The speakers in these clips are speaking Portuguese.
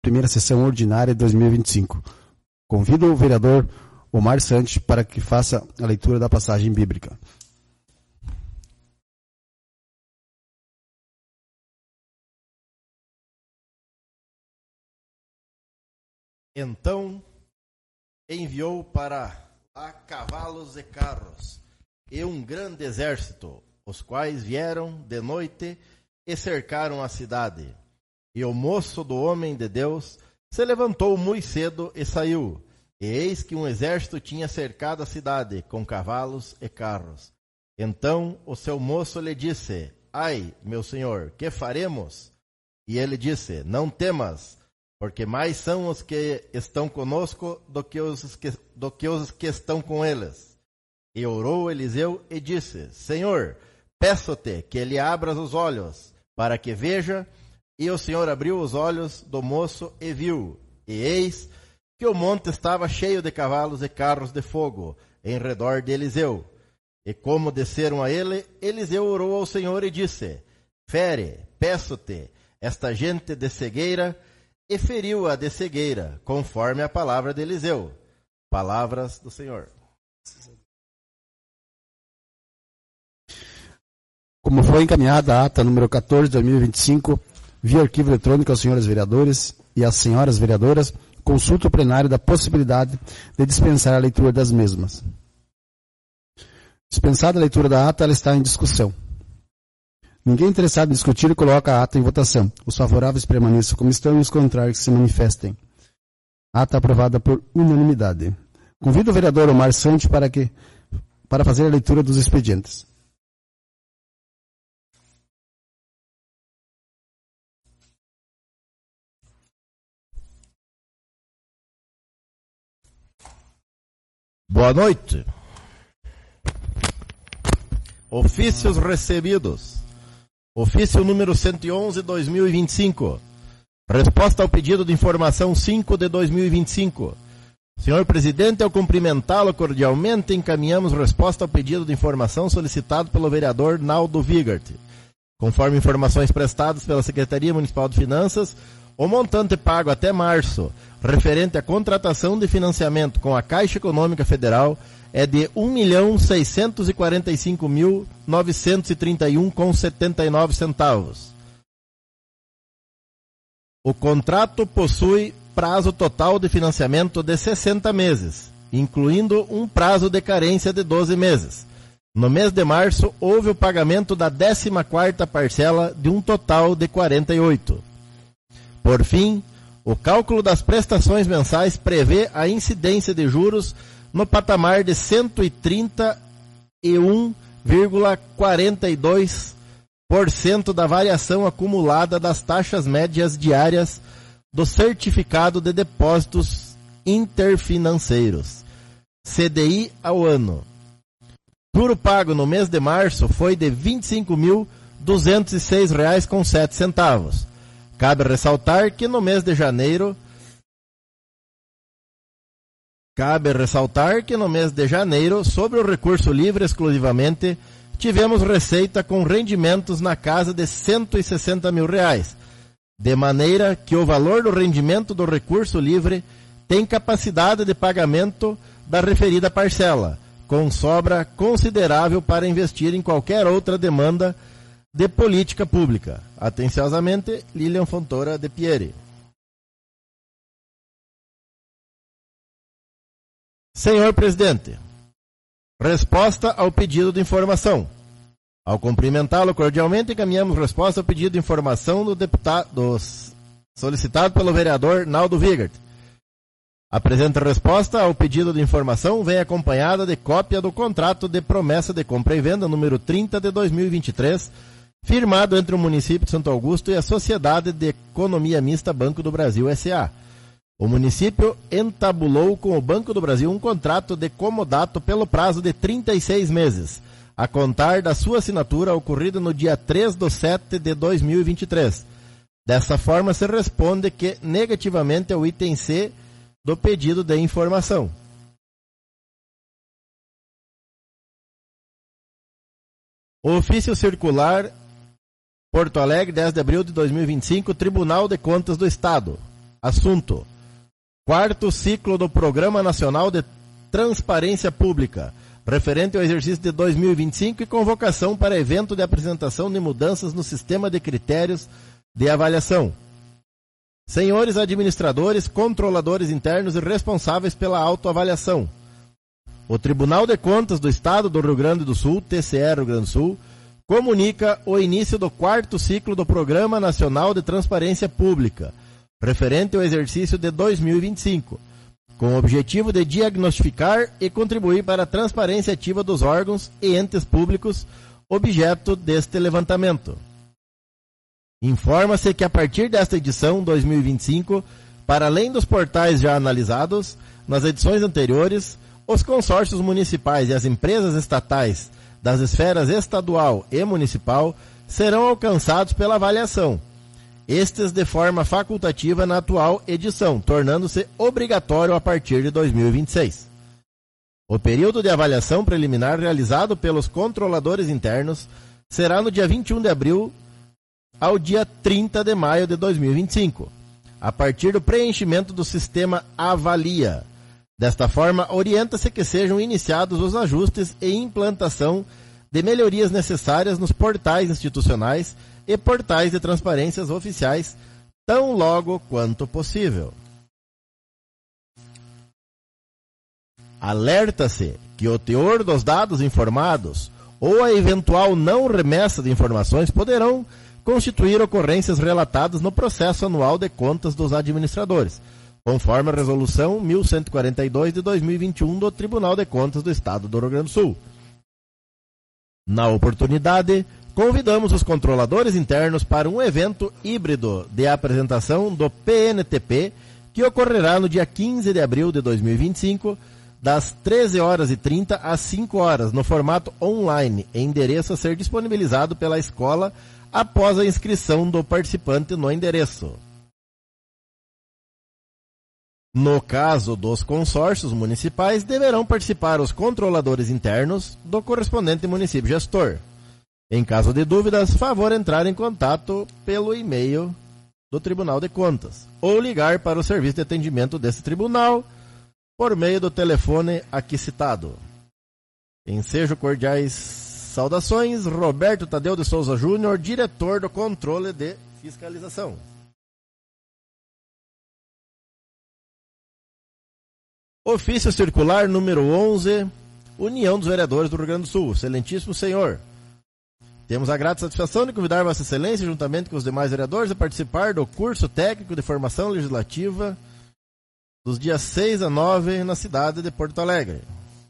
primeira sessão ordinária de 2025. Convido o vereador Omar Santos para que faça a leitura da passagem bíblica. Então enviou para lá cavalos e carros e um grande exército, os quais vieram de noite e cercaram a cidade. E o moço do homem de Deus se levantou muito cedo e saiu. E eis que um exército tinha cercado a cidade com cavalos e carros. Então o seu moço lhe disse: Ai, meu senhor, que faremos? E ele disse: Não temas, porque mais são os que estão conosco do que os que estão com eles. E orou Eliseu e disse: Senhor, peço-te que lhe abras os olhos, para que veja. E o Senhor abriu os olhos do moço e viu. E eis que o monte estava cheio de cavalos e carros de fogo em redor de Eliseu. E como desceram a ele, Eliseu orou ao Senhor e disse: Fere, peço-te, esta gente de cegueira. E feriu-a de cegueira, conforme a palavra de Eliseu. Palavras do Senhor. Como foi encaminhada a ata número 14 de 2025, via arquivo eletrônico aos senhores vereadores e às senhoras vereadoras, consulta o plenário da possibilidade de dispensar a leitura das mesmas. Dispensada a leitura da ata, ela está em discussão. Ninguém interessado em discutir coloca a ata em votação. Os favoráveis permaneçam como estão e os contrários que se manifestem. Ata aprovada por unanimidade. Convido o vereador Omar Santos para fazer a leitura dos expedientes. Boa noite. Ofícios recebidos. Ofício número 111/2025. Resposta ao pedido de informação 5 de 2025. Senhor presidente, ao cumprimentá-lo cordialmente, encaminhamos resposta ao pedido de informação solicitado pelo vereador Naldo Vigart. Conforme informações prestadas pela Secretaria Municipal de Finanças, o montante pago até março, referente à contratação de financiamento com a Caixa Econômica Federal, é de R$ 1.645.931,79. O contrato possui prazo total de financiamento de 60 meses, incluindo um prazo de carência de 12 meses. No mês de março, houve o pagamento da 14ª parcela de um total de 48. Por fim, o cálculo das prestações mensais prevê a incidência de juros no patamar de 131,42% da variação acumulada das taxas médias diárias do Certificado de Depósitos Interfinanceiros, CDI ao ano. Juro pago no mês de março foi de R$ 25.206,07. Cabe ressaltar que no mês de janeiro sobre o recurso livre exclusivamente, tivemos receita com rendimentos na casa de R$ 160 mil, de maneira que o valor do rendimento do recurso livre tem capacidade de pagamento da referida parcela, com sobra considerável para investir em qualquer outra demanda de política pública. Atenciosamente, Lilian Fontoura de Pieri. Senhor presidente, resposta ao pedido de informação. Ao cumprimentá-lo cordialmente, encaminhamos resposta ao pedido de informação solicitado pelo vereador Naldo Vigart. A presente resposta ao pedido de informação vem acompanhada de cópia do contrato de promessa de compra e venda número 30 de 2023, firmado entre o município de Santo Augusto e a Sociedade de Economia Mista Banco do Brasil S.A. O município entabulou com o Banco do Brasil um contrato de comodato pelo prazo de 36 meses, a contar da sua assinatura ocorrida no dia 3/7 de 2023. Dessa forma, se responde que negativamente ao item C do pedido de informação. O ofício circular Porto Alegre, 10 de abril de 2025, Tribunal de Contas do Estado. Assunto: quarto ciclo do Programa Nacional de Transparência Pública, referente ao exercício de 2025 e convocação para evento de apresentação de mudanças no sistema de critérios de avaliação. Senhores administradores, controladores internos e responsáveis pela autoavaliação, o Tribunal de Contas do Estado do Rio Grande do Sul, TCE Rio Grande do Sul, comunica o início do quarto ciclo do Programa Nacional de Transparência Pública, referente ao exercício de 2025, com o objetivo de diagnosticar e contribuir para a transparência ativa dos órgãos e entes públicos objeto deste levantamento. Informa-se que a partir desta edição 2025, para além dos portais já analisados, nas edições anteriores, os consórcios municipais e as empresas estatais das esferas estadual e municipal serão alcançados pela avaliação, estes de forma facultativa na atual edição, tornando-se obrigatório a partir de 2026. O período de avaliação preliminar realizado pelos controladores internos será no dia 21 de abril ao dia 30 de maio de 2025, a partir do preenchimento do sistema Avalia. Desta forma, orienta-se que sejam iniciados os ajustes e implantação de melhorias necessárias nos portais institucionais e portais de transparências oficiais, tão logo quanto possível. Alerta-se que o teor dos dados informados ou a eventual não remessa de informações poderão constituir ocorrências relatadas no processo anual de contas dos administradores, conforme a Resolução 1142 de 2021 do Tribunal de Contas do Estado do Rio Grande do Sul. Na oportunidade, convidamos os controladores internos para um evento híbrido de apresentação do PNTP, que ocorrerá no dia 15 de abril de 2025, das 13h30 às 5h, no formato online, endereço a ser disponibilizado pela escola após a inscrição do participante no endereço. No caso dos consórcios municipais, deverão participar os controladores internos do correspondente município gestor. Em caso de dúvidas, favor entrar em contato pelo e-mail do Tribunal de Contas ou ligar para o serviço de atendimento desse tribunal por meio do telefone aqui citado. Ensejo cordiais saudações, Roberto Tadeu de Souza Júnior, diretor do Controle de Fiscalização. Ofício Circular número 11, União dos Vereadores do Rio Grande do Sul. Excelentíssimo senhor, temos a grata satisfação de convidar Vossa Excelência, juntamente com os demais vereadores, a participar do curso técnico de formação legislativa dos dias 6 a 9 na cidade de Porto Alegre.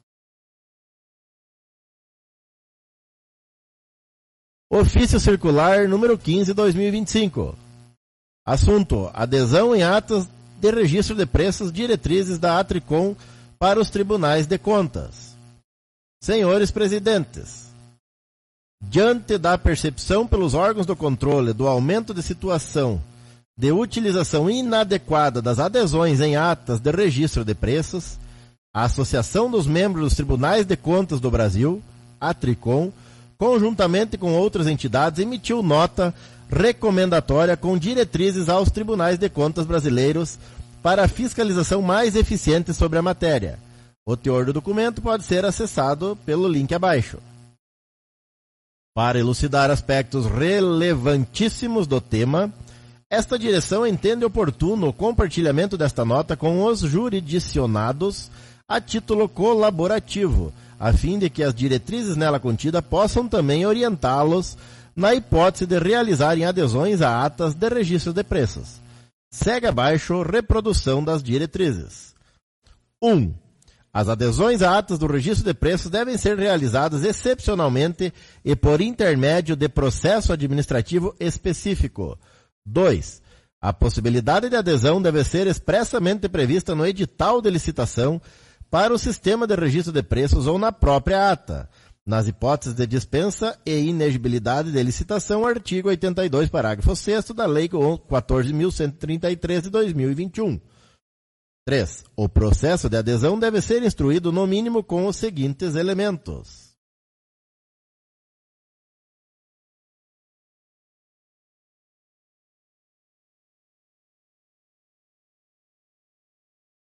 Ofício Circular número 15, 2025. Assunto: adesão em atas de registro de preços, diretrizes da Atricom para os tribunais de contas. Senhores presidentes, diante da percepção pelos órgãos do controle do aumento de situação de utilização inadequada das adesões em atas de registro de preços, a Associação dos Membros dos Tribunais de Contas do Brasil, Atricom, conjuntamente com outras entidades, emitiu nota recomendatória com diretrizes aos tribunais de contas brasileiros para a fiscalização mais eficiente sobre a matéria. O teor do documento pode ser acessado pelo link abaixo. Para elucidar aspectos relevantíssimos do tema, esta direção entende oportuno o compartilhamento desta nota com os jurisdicionados a título colaborativo, a fim de que as diretrizes nela contidas possam também orientá-los na hipótese de realizarem adesões a atas de registro de preços. Segue abaixo reprodução das diretrizes. 1. As adesões a atas do registro de preços devem ser realizadas excepcionalmente e por intermédio de processo administrativo específico. 2. A possibilidade de adesão deve ser expressamente prevista no edital de licitação para o sistema de registro de preços ou na própria ata, nas hipóteses de dispensa e inexigibilidade de licitação, artigo 82, parágrafo 6º da Lei 14.133 de 2021. 3. O processo de adesão deve ser instruído no mínimo com os seguintes elementos: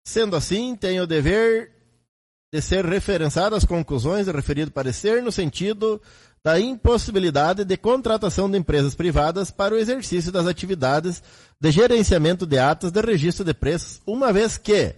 Sendo assim, tem o dever de ser referenciado as conclusões do referido parecer no sentido da impossibilidade de contratação de empresas privadas para o exercício das atividades de gerenciamento de atas de registro de preços, uma vez que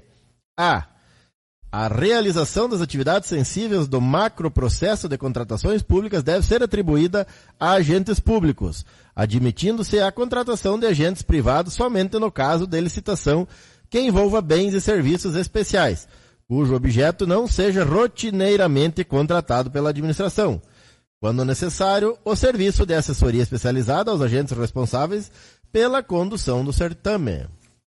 a realização das atividades sensíveis do macroprocesso de contratações públicas deve ser atribuída a agentes públicos, admitindo-se a contratação de agentes privados somente no caso de licitação que envolva bens e serviços especiais, cujo objeto não seja rotineiramente contratado pela administração. Quando necessário, o serviço de assessoria especializada aos agentes responsáveis pela condução do certame.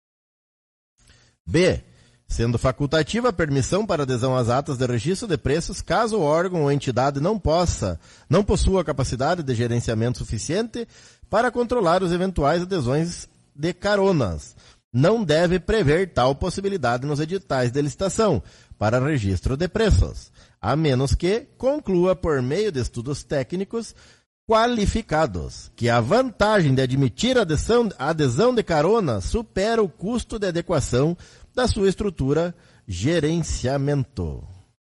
B. Sendo facultativa a permissão para adesão às atas de registro de preços, caso o órgão ou entidade não possua capacidade de gerenciamento suficiente para controlar os eventuais adesões de caronas. Não deve prever tal possibilidade nos editais de licitação para registro de preços, a menos que conclua por meio de estudos técnicos qualificados que a vantagem de admitir a adesão de carona supera o custo de adequação da sua estrutura gerenciamento.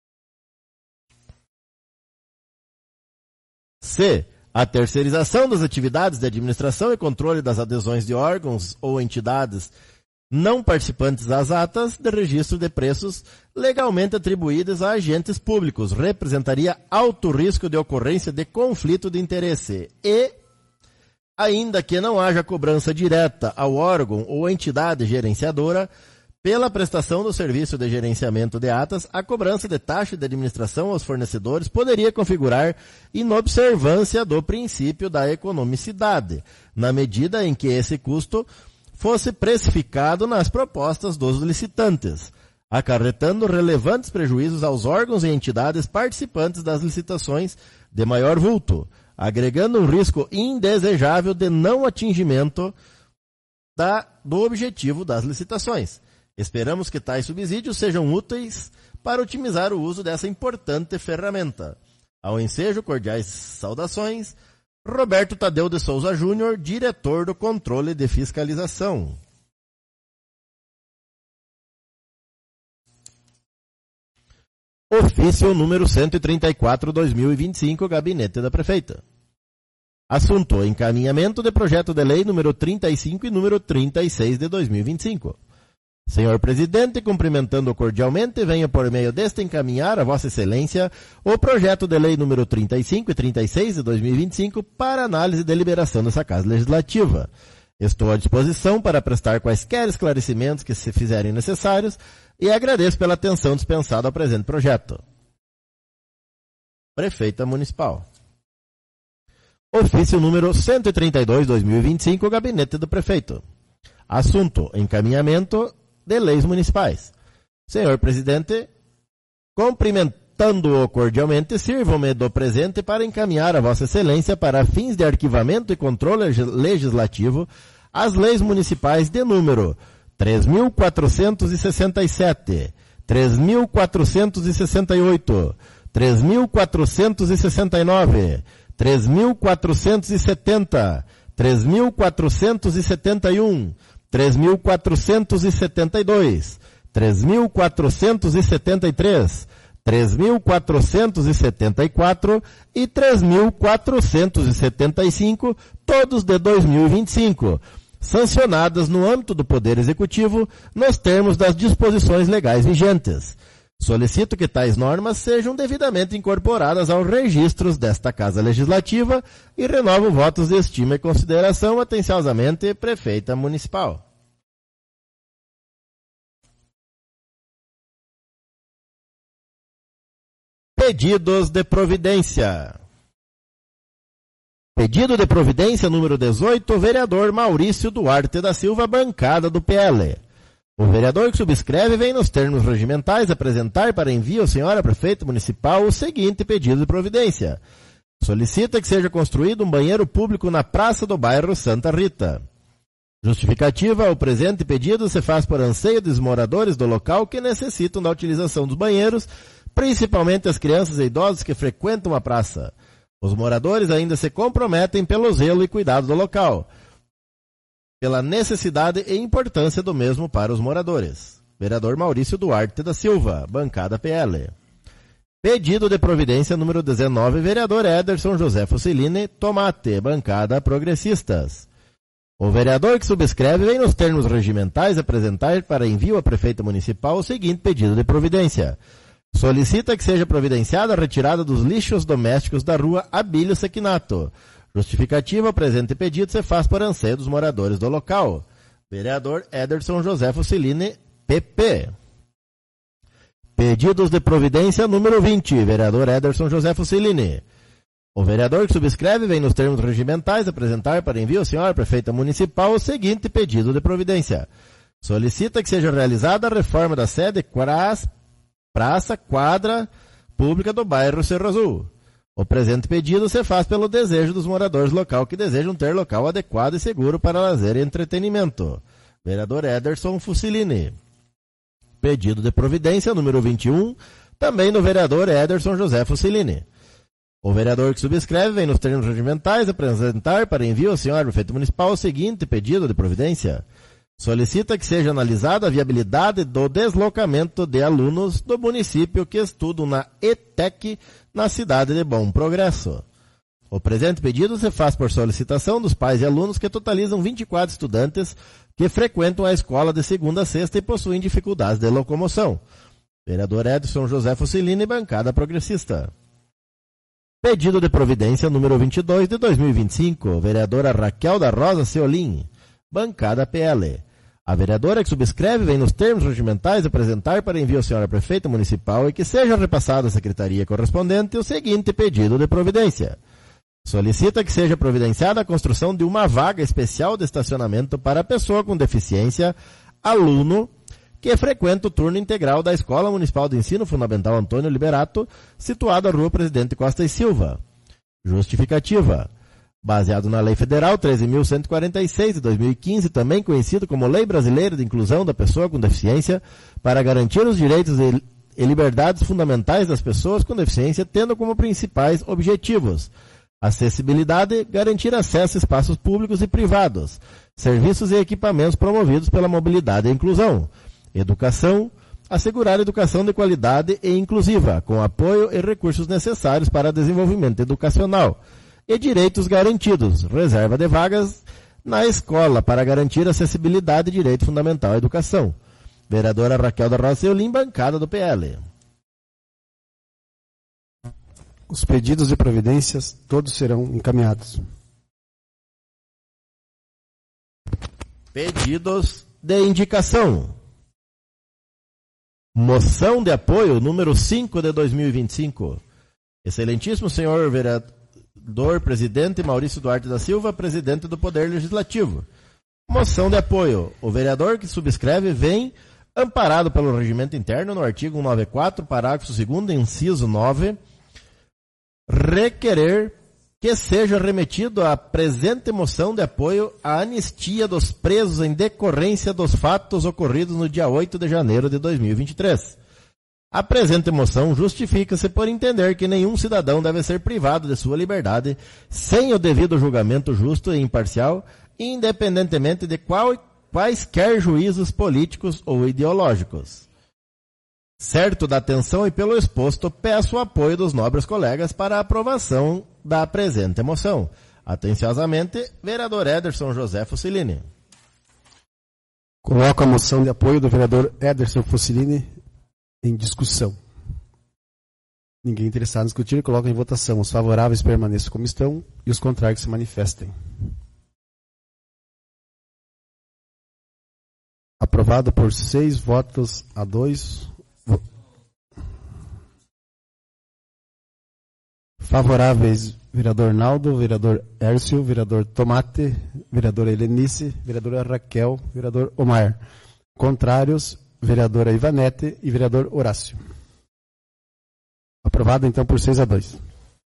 C. A terceirização das atividades de administração e controle das adesões de órgãos ou entidades não participantes às atas de registro de preços legalmente atribuídas a agentes públicos representaria alto risco de ocorrência de conflito de interesse e, ainda que não haja cobrança direta ao órgão ou entidade gerenciadora, pela prestação do serviço de gerenciamento de atas, a cobrança de taxa de administração aos fornecedores poderia configurar inobservância do princípio da economicidade, na medida em que esse custo fosse precificado nas propostas dos licitantes, acarretando relevantes prejuízos aos órgãos e entidades participantes das licitações de maior vulto, agregando um risco indesejável de não atingimento do objetivo das licitações. Esperamos que tais subsídios sejam úteis para otimizar o uso dessa importante ferramenta. Ao ensejo, cordiais saudações, Roberto Tadeu de Souza Júnior, diretor do Controle de Fiscalização. Ofício número 134/2025, Gabinete da Prefeita. Assunto: encaminhamento de projeto de lei número 35 e número 36 de 2025. Senhor Presidente, cumprimentando cordialmente, venho por meio deste encaminhar a Vossa Excelência o projeto de lei número 35 e 36 de 2025 para análise e deliberação dessa Casa Legislativa. Estou à disposição para prestar quaisquer esclarecimentos que se fizerem necessários e agradeço pela atenção dispensada ao presente projeto. Prefeita Municipal. Ofício número 132/2025, Gabinete do Prefeito. Assunto: encaminhamento de leis municipais. Senhor Presidente, cumprimentando-o cordialmente, sirvo-me do presente para encaminhar a Vossa Excelência para fins de arquivamento e controle legislativo as leis municipais de número 3.467, 3.468, 3.469, 3.470, 3.471, 3.472, 3.473, 3.474 e 3.475, todos de 2025, sancionadas no âmbito do Poder Executivo, nos termos das disposições legais vigentes. Solicito que tais normas sejam devidamente incorporadas aos registros desta Casa Legislativa e renovo votos de estima e consideração. Atenciosamente, Prefeita Municipal. Pedidos de providência. Pedido de providência número 18, vereador Maurício Duarte da Silva, bancada do PL. O vereador que subscreve vem nos termos regimentais apresentar para envio ao senhora prefeita municipal o seguinte pedido de providência. Solicita que seja construído um banheiro público na praça do bairro Santa Rita. Justificativa: o presente pedido se faz por anseio dos moradores do local que necessitam da utilização dos banheiros, principalmente as crianças e idosos que frequentam a praça. Os moradores ainda se comprometem pelo zelo e cuidado do local, pela necessidade e importância do mesmo para os moradores. vereador Maurício Duarte da Silva, bancada PL. Pedido de providência número 19, vereador Ederson José Fusilini Tomate, bancada Progressistas. O vereador que subscreve vem nos termos regimentais apresentar para envio à prefeita municipal o seguinte pedido de providência. Solicita que seja providenciada a retirada dos lixos domésticos da rua Abílio Sequinato. Justificativa, o presente pedido se faz por anseio dos moradores do local. Vereador Ederson José Fusilini, PP. Pedidos de providência número 20, vereador Ederson José Fusilini. O vereador que subscreve vem nos termos regimentais apresentar para envio à senhora prefeita municipal o seguinte pedido de providência. Solicita que seja realizada a reforma da sede praça quadra pública do bairro Cerro Azul. O presente pedido se faz pelo desejo dos moradores local que desejam ter local adequado e seguro para lazer e entretenimento. Vereador Ederson Fusilini. Pedido de providência número 21, também do vereador Ederson José Fusilini. O vereador que subscreve vem nos termos regimentais apresentar para envio à senhora prefeita municipal o seguinte pedido de providência. Solicita que seja analisada a viabilidade do deslocamento de alunos do município que estudam na ETEC na cidade de Bom Progresso. O presente pedido se faz por solicitação dos pais e alunos que totalizam 24 estudantes que frequentam a escola de segunda a sexta e possuem dificuldades de locomoção. Vereador Edson José Fusilini, bancada Progressista. Pedido de providência número 22 de 2025, vereadora Raquel da Rosa Seolim, bancada PL. A vereadora que subscreve vem nos termos regimentais apresentar para envio à senhora prefeita municipal e que seja repassado à secretaria correspondente o seguinte pedido de providência. Solicita que seja providenciada a construção de uma vaga especial de estacionamento para pessoa com deficiência, aluno, que frequenta o turno integral da Escola Municipal de Ensino Fundamental Antônio Liberato, situado à Rua Presidente Costa e Silva. Justificativa. Baseado na Lei Federal 13.146 de 2015, também conhecido como Lei Brasileira de Inclusão da Pessoa com Deficiência, para garantir os direitos e liberdades fundamentais das pessoas com deficiência, tendo como principais objetivos acessibilidade, garantir acesso a espaços públicos e privados, serviços e equipamentos promovidos pela mobilidade e inclusão, educação, assegurar educação de qualidade e inclusiva, com apoio e recursos necessários para desenvolvimento educacional, e direitos garantidos, reserva de vagas na escola para garantir acessibilidade e direito fundamental à educação. Vereadora Raquel da Rosa Seolim, bancada do PL. Os pedidos de providências todos serão encaminhados. Pedidos de indicação. Moção de apoio número 5 de 2025. Excelentíssimo senhor vereador presidente Maurício Duarte da Silva, presidente do Poder Legislativo. Moção de apoio. O vereador que subscreve vem amparado pelo regimento interno no artigo 194, parágrafo 2º, inciso 9, requerer que seja remetido a presente moção de apoio à anistia dos presos em decorrência dos fatos ocorridos no dia 8 de janeiro de 2023. A presente moção justifica-se por entender que nenhum cidadão deve ser privado de sua liberdade sem o devido julgamento justo e imparcial, independentemente de quaisquer juízos políticos ou ideológicos. Certo da atenção e pelo exposto, peço o apoio dos nobres colegas para a aprovação da presente moção. Atenciosamente, vereador Ederson José Fusilini. Coloco a moção de apoio do vereador Ederson Fusilini em discussão. Ninguém interessado em discutir, coloca em votação. Os favoráveis permaneçam como estão e os contrários se manifestem. Aprovado por 6 votos a 2. Favoráveis, vereador Naldo, vereador Hércio, vereador Tomate, vereadora Helenice, vereadora Raquel, vereador Omar. Contrários, vereadora Ivanete e vereador Horácio. Aprovado então por 6 a 2.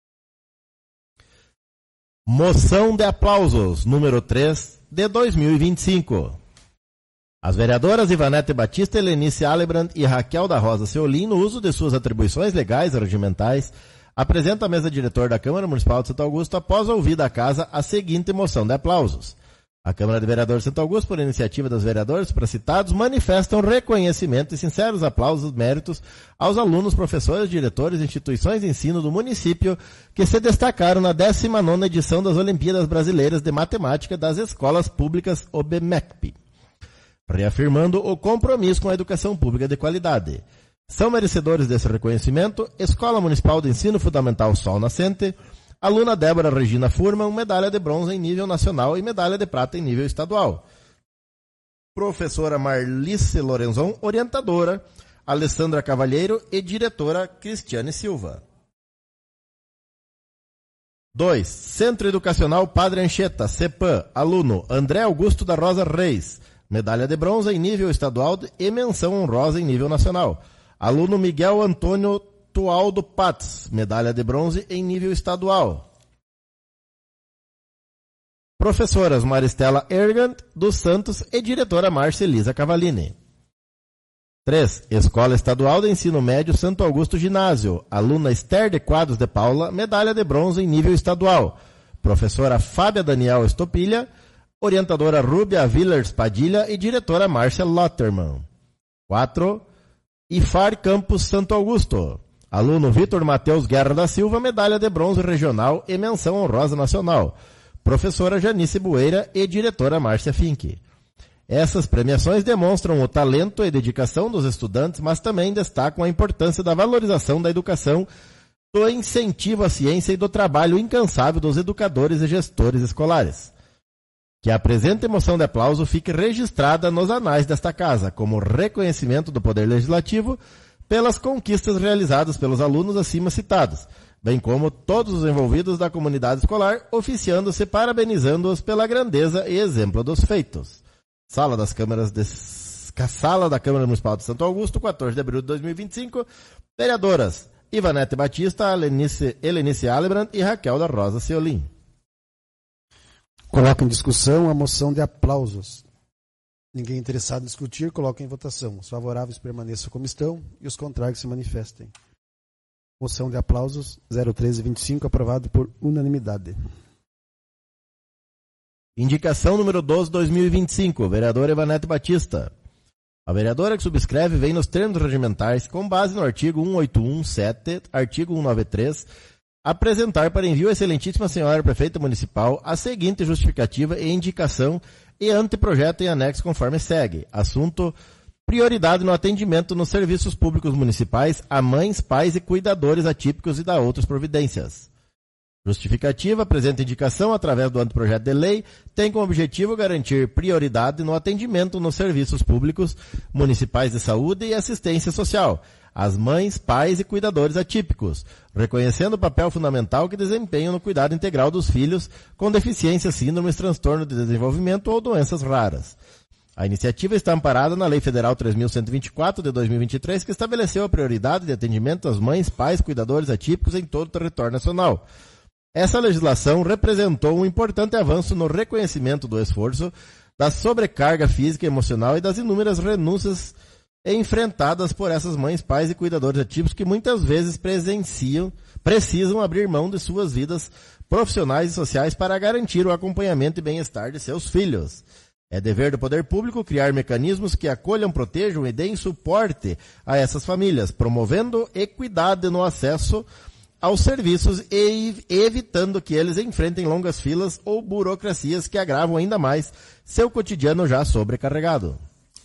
Moção de aplausos, número 3 de 2025. As vereadoras Ivanete Batista, Helenice Alebrand e Raquel da Rosa Seolim, no uso de suas atribuições legais e regimentais, apresenta à mesa diretor da Câmara Municipal de Santo Augusto, após ouvida a casa, a seguinte moção de aplausos. A Câmara de Vereadores de Santo Augusto, por iniciativa dos vereadores supracitados, manifestam reconhecimento e sinceros aplausos e méritos aos alunos, professores, diretores e instituições de ensino do município que se destacaram na 19ª edição das Olimpíadas Brasileiras de Matemática das Escolas Públicas OBMECP, reafirmando o compromisso com a educação pública de qualidade. São merecedores desse reconhecimento Escola Municipal de Ensino Fundamental Sol Nascente, aluna Débora Regina Furman, medalha de bronze em nível nacional e medalha de prata em nível estadual. Professora Marlice Lorenzon, orientadora Alessandra Cavalheiro e diretora Cristiane Silva. 2. Centro Educacional Padre Anchieta, CEPAM, aluno André Augusto da Rosa Reis, medalha de bronze em nível estadual e menção honrosa em nível nacional. Aluno Miguel Antônio Tualdo Pats, medalha de bronze em nível estadual. Professoras Maristela Ergant dos Santos e diretora Marcelisa Cavalini. 3. Escola Estadual de Ensino Médio Santo Augusto Ginásio, aluna Esther de Quadros de Paula, medalha de bronze em nível estadual. Professora Fábia Daniel Estopilha, orientadora Rúbia Villers Padilha e diretora Márcia Lotterman. 4. IFAR Campus Santo Augusto, aluno Vitor Matheus Guerra da Silva, medalha de bronze regional e menção honrosa nacional. Professora Janice Bueira e diretora Márcia Fink. Essas premiações demonstram o talento e dedicação dos estudantes, mas também destacam a importância da valorização da educação, do incentivo à ciência e do trabalho incansável dos educadores e gestores escolares. Que a presente moção de aplauso fique registrada nos anais desta casa, como reconhecimento do Poder Legislativo pelas conquistas realizadas pelos alunos acima citados, bem como todos os envolvidos da comunidade escolar, oficiando-se parabenizando-os pela grandeza e exemplo dos feitos. Sala da Câmara Municipal de Santo Augusto, 14 de abril de 2025, vereadoras Ivanete Batista, Helenice Alebrand e Raquel da Rosa Ceolim. Coloca em discussão a moção de aplausos. Ninguém interessado em discutir, coloca em votação. Os favoráveis permaneçam como estão e os contrários se manifestem. Moção de aplausos 01325, aprovado por unanimidade. Indicação número 12/2025, vereadora Ivanete Batista. A vereadora que subscreve vem nos termos regimentais, com base no artigo 181.7, artigo 193, apresentar para envio à excelentíssima senhora prefeita municipal a seguinte justificativa e indicação e anteprojeto em anexo conforme segue. Assunto: prioridade no atendimento nos serviços públicos municipais a mães, pais e cuidadores atípicos e da outras providências. Justificativa: apresenta indicação através do anteprojeto de lei, tem como objetivo garantir prioridade no atendimento nos serviços públicos municipais de saúde e assistência social às mães, pais e cuidadores atípicos, reconhecendo o papel fundamental que desempenham no cuidado integral dos filhos com deficiência, síndromes, transtorno de desenvolvimento ou doenças raras. A iniciativa está amparada na Lei Federal 3.124 de 2023, que estabeleceu a prioridade de atendimento às mães, pais, cuidadores atípicos em todo o território nacional. Essa legislação representou um importante avanço no reconhecimento do esforço, da sobrecarga física e emocional e das inúmeras renúncias enfrentadas por essas mães, pais e cuidadores atípicos que muitas vezes precisam abrir mão de suas vidas profissionais e sociais para garantir o acompanhamento e bem-estar de seus filhos. É dever do poder público criar mecanismos que acolham, protejam e deem suporte a essas famílias, promovendo equidade no acesso aos serviços e evitando que eles enfrentem longas filas ou burocracias que agravam ainda mais seu cotidiano já sobrecarregado.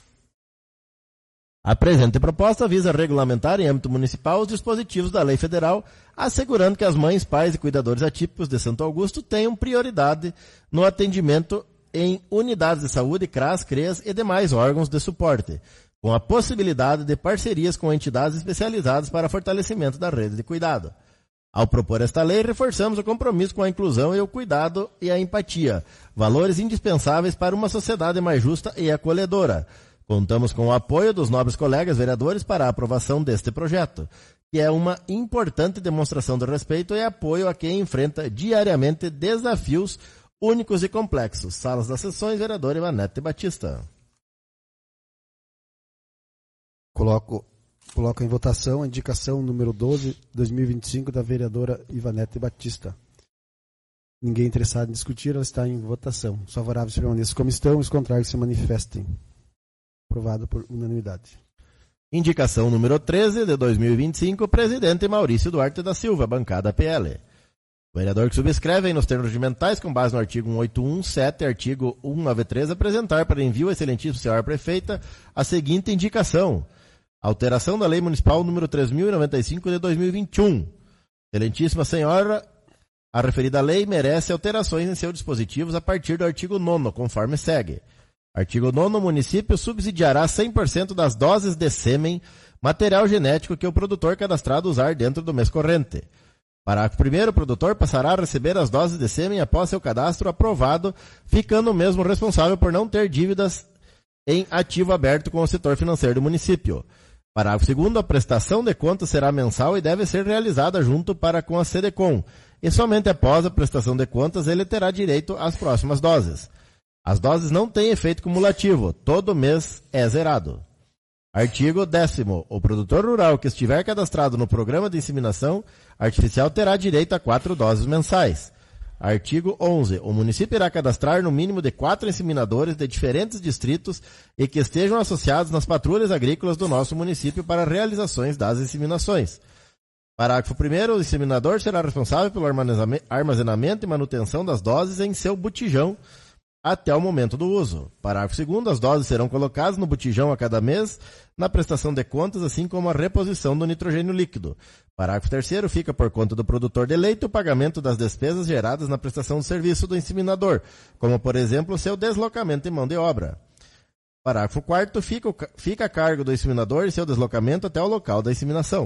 A presente proposta visa regulamentar em âmbito municipal os dispositivos da lei federal, assegurando que as mães, pais e cuidadores atípicos de Santo Augusto tenham prioridade no atendimento em unidades de saúde, CRAS, CREAS e demais órgãos de suporte, com a possibilidade de parcerias com entidades especializadas para fortalecimento da rede de cuidado. Ao propor esta lei, reforçamos o compromisso com a inclusão e o cuidado e a empatia, valores indispensáveis para uma sociedade mais justa e acolhedora. Contamos com o apoio dos nobres colegas vereadores para a aprovação deste projeto, que é uma importante demonstração de respeito e apoio a quem enfrenta diariamente desafios únicos e complexos. Salas das sessões, vereadora Ivanete Batista. Coloco em votação a indicação número 12/2025 da vereadora Ivanete Batista. Ninguém interessado em discutir, ela está em votação. Os favoráveis permaneçam como estão, os contrários se manifestem. Aprovado por unanimidade. Indicação número 13 de 2025, presidente Maurício Duarte da Silva, bancada PL. O vereador que subscreve nos termos regimentais, com base no artigo 1817 e artigo 193, apresentar para envio à excelentíssima senhora prefeita a seguinte indicação. Alteração da Lei Municipal número 3.095 de 2021. Excelentíssima senhora, a referida lei merece alterações em seus dispositivos a partir do artigo 9º, conforme segue. Artigo 9º, o município subsidiará 100% das doses de sêmen, material genético que o produtor cadastrado usar dentro do mês corrente. Parágrafo 1º, o produtor passará a receber as doses de sêmen após seu cadastro aprovado, ficando o mesmo responsável por não ter dívidas em ativo aberto com o setor financeiro do município. Parágrafo 2º, a prestação de contas será mensal e deve ser realizada junto para com a SEDECOM, e somente após a prestação de contas ele terá direito às próximas doses. As doses não têm efeito cumulativo, todo mês é zerado. Artigo 10º. O produtor rural que estiver cadastrado no programa de inseminação artificial terá direito a 4 doses mensais. Artigo 11. O município irá cadastrar no mínimo de 4 inseminadores de diferentes distritos e que estejam associados nas patrulhas agrícolas do nosso município para realizações das inseminações. Parágrafo 1º. O inseminador será responsável pelo armazenamento e manutenção das doses em seu botijão até o momento do uso. Parágrafo 2º. As doses serão colocadas no botijão a cada mês na prestação de contas, assim como a reposição do nitrogênio líquido. Parágrafo 3º. Fica por conta do produtor de leite o pagamento das despesas geradas na prestação do serviço do inseminador, como, por exemplo, seu deslocamento em mão de obra. Parágrafo 4º. Fica a cargo do inseminador e seu deslocamento até o local da inseminação.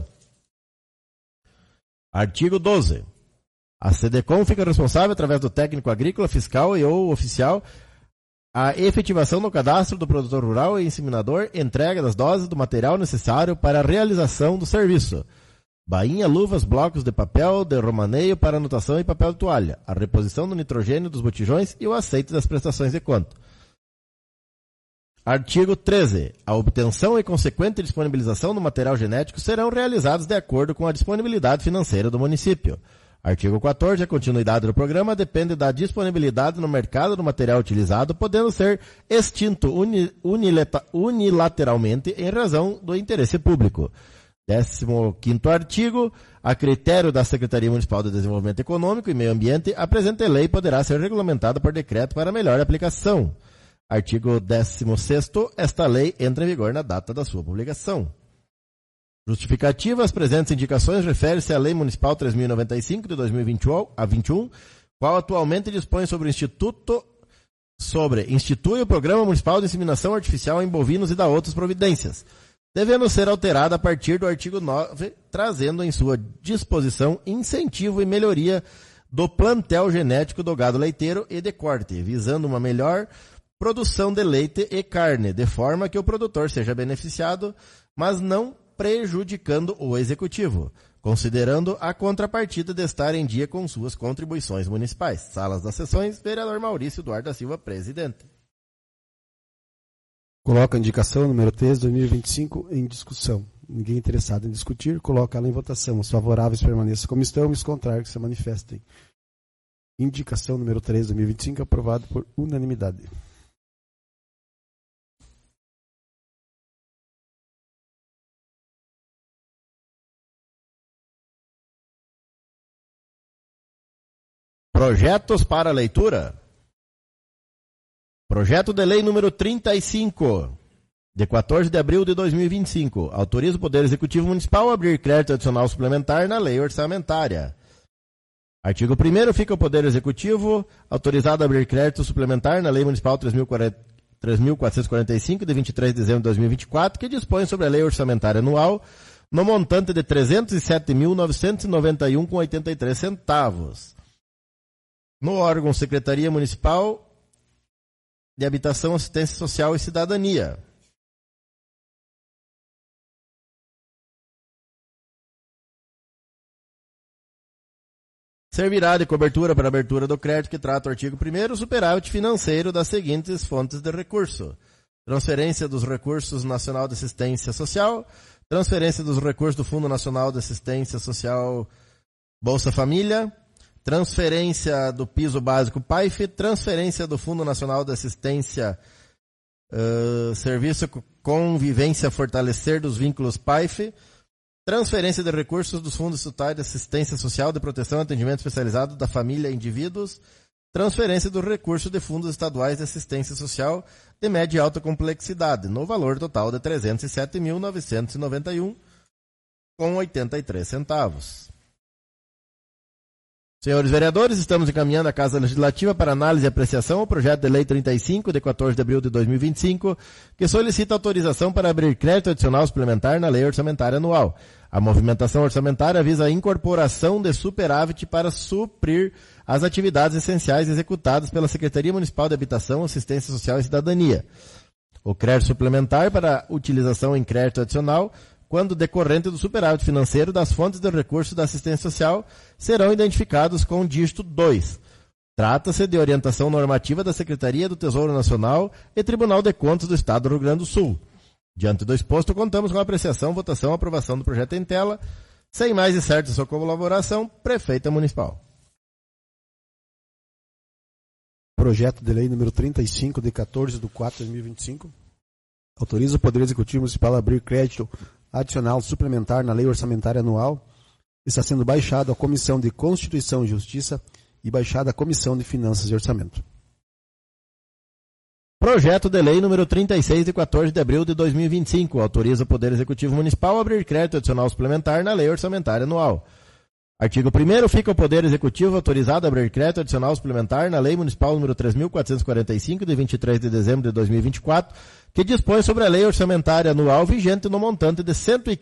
Artigo 12. A SEDECOM fica responsável, através do técnico agrícola, fiscal e ou oficial, a efetivação no cadastro do produtor rural e inseminador, entrega das doses do material necessário para a realização do serviço. Bainha, luvas, blocos de papel, de romaneio para anotação e papel de toalha, a reposição do nitrogênio dos botijões e o aceite das prestações de conta. Artigo 13. A obtenção e consequente disponibilização do material genético serão realizados de acordo com a disponibilidade financeira do município. Artigo 14. A continuidade do programa depende da disponibilidade no mercado do material utilizado, podendo ser extinto unilateralmente em razão do interesse público. 15º artigo. A critério da Secretaria Municipal de Desenvolvimento Econômico e Meio Ambiente, a presente lei poderá ser regulamentada por decreto para melhor aplicação. Artigo 16º. Esta lei entra em vigor na data da sua publicação. Justificativa. As presentes indicações referem-se à Lei Municipal 3.095 de 2021, qual atualmente dispõe institui o Programa Municipal de Inseminação Artificial em Bovinos e da outras providências, devendo ser alterada a partir do artigo 9, trazendo em sua disposição incentivo e melhoria do plantel genético do gado leiteiro e de corte, visando uma melhor produção de leite e carne, de forma que o produtor seja beneficiado, mas não prejudicando o executivo, considerando a contrapartida de estar em dia com suas contribuições municipais. Salas das sessões, vereador Maurício Duarte da Silva, presidente. Coloca a indicação número 13, 2025, em discussão. Ninguém interessado em discutir, coloca ela em votação. Os favoráveis permaneçam como estão e os contrários se manifestem. Indicação número 13, 2025, aprovado por unanimidade. Projetos para leitura. Projeto de lei número 35, de 14 de abril de 2025. Autoriza o Poder Executivo Municipal a abrir crédito adicional suplementar na lei orçamentária. Artigo 1º. Fica o Poder Executivo autorizado a abrir crédito suplementar na Lei Municipal 3.445, de 23 de dezembro de 2024, que dispõe sobre a lei orçamentária anual no montante de R$ 307.991,83. No órgão Secretaria Municipal de Habitação, Assistência Social e Cidadania. Servirá de cobertura para a abertura do crédito que trata o artigo 1º, o superávit financeiro das seguintes fontes de recurso: transferência dos recursos Nacional de Assistência Social, transferência dos recursos do Fundo Nacional de Assistência Social Bolsa Família, transferência do piso básico PAIF, transferência do Fundo Nacional de Assistência, Serviço Convivência Fortalecer dos Vínculos PAIF, transferência de recursos dos Fundos Estaduais de Assistência Social de Proteção e Atendimento Especializado da Família e Indivíduos, transferência do recurso de Fundos Estaduais de Assistência Social de média e alta complexidade, no valor total de R$ 307.991,83. Senhores vereadores, estamos encaminhando a Casa Legislativa para análise e apreciação o projeto de lei 35, de 14 de abril de 2025, que solicita autorização para abrir crédito adicional suplementar na lei orçamentária anual. A movimentação orçamentária visa a incorporação de superávit para suprir as atividades essenciais executadas pela Secretaria Municipal de Habitação, Assistência Social e Cidadania. O crédito suplementar para utilização em crédito adicional, quando decorrente do superávit financeiro das fontes de recursos da assistência social, serão identificados com o dígito 2. Trata-se de orientação normativa da Secretaria do Tesouro Nacional e Tribunal de Contas do Estado do Rio Grande do Sul. Diante do exposto, contamos com a apreciação, votação e aprovação do projeto em tela. Sem mais e certo sua colaboração, Prefeita Municipal. Projeto de lei número 35, de 14 de 4 de 2025, autoriza o Poder Executivo Municipal a abrir crédito adicional suplementar na lei orçamentária anual. Está sendo baixado à Comissão de Constituição e Justiça e baixado à Comissão de Finanças e Orçamento. Projeto de lei número 36, de 14 de abril de 2025, autoriza o Poder Executivo Municipal a abrir crédito adicional suplementar na lei orçamentária anual. Artigo 1º, fica o Poder Executivo autorizado a abrir crédito adicional suplementar na Lei Municipal número 3.445, de 23 de dezembro de 2024, que dispõe sobre a Lei Orçamentária Anual vigente no montante de R$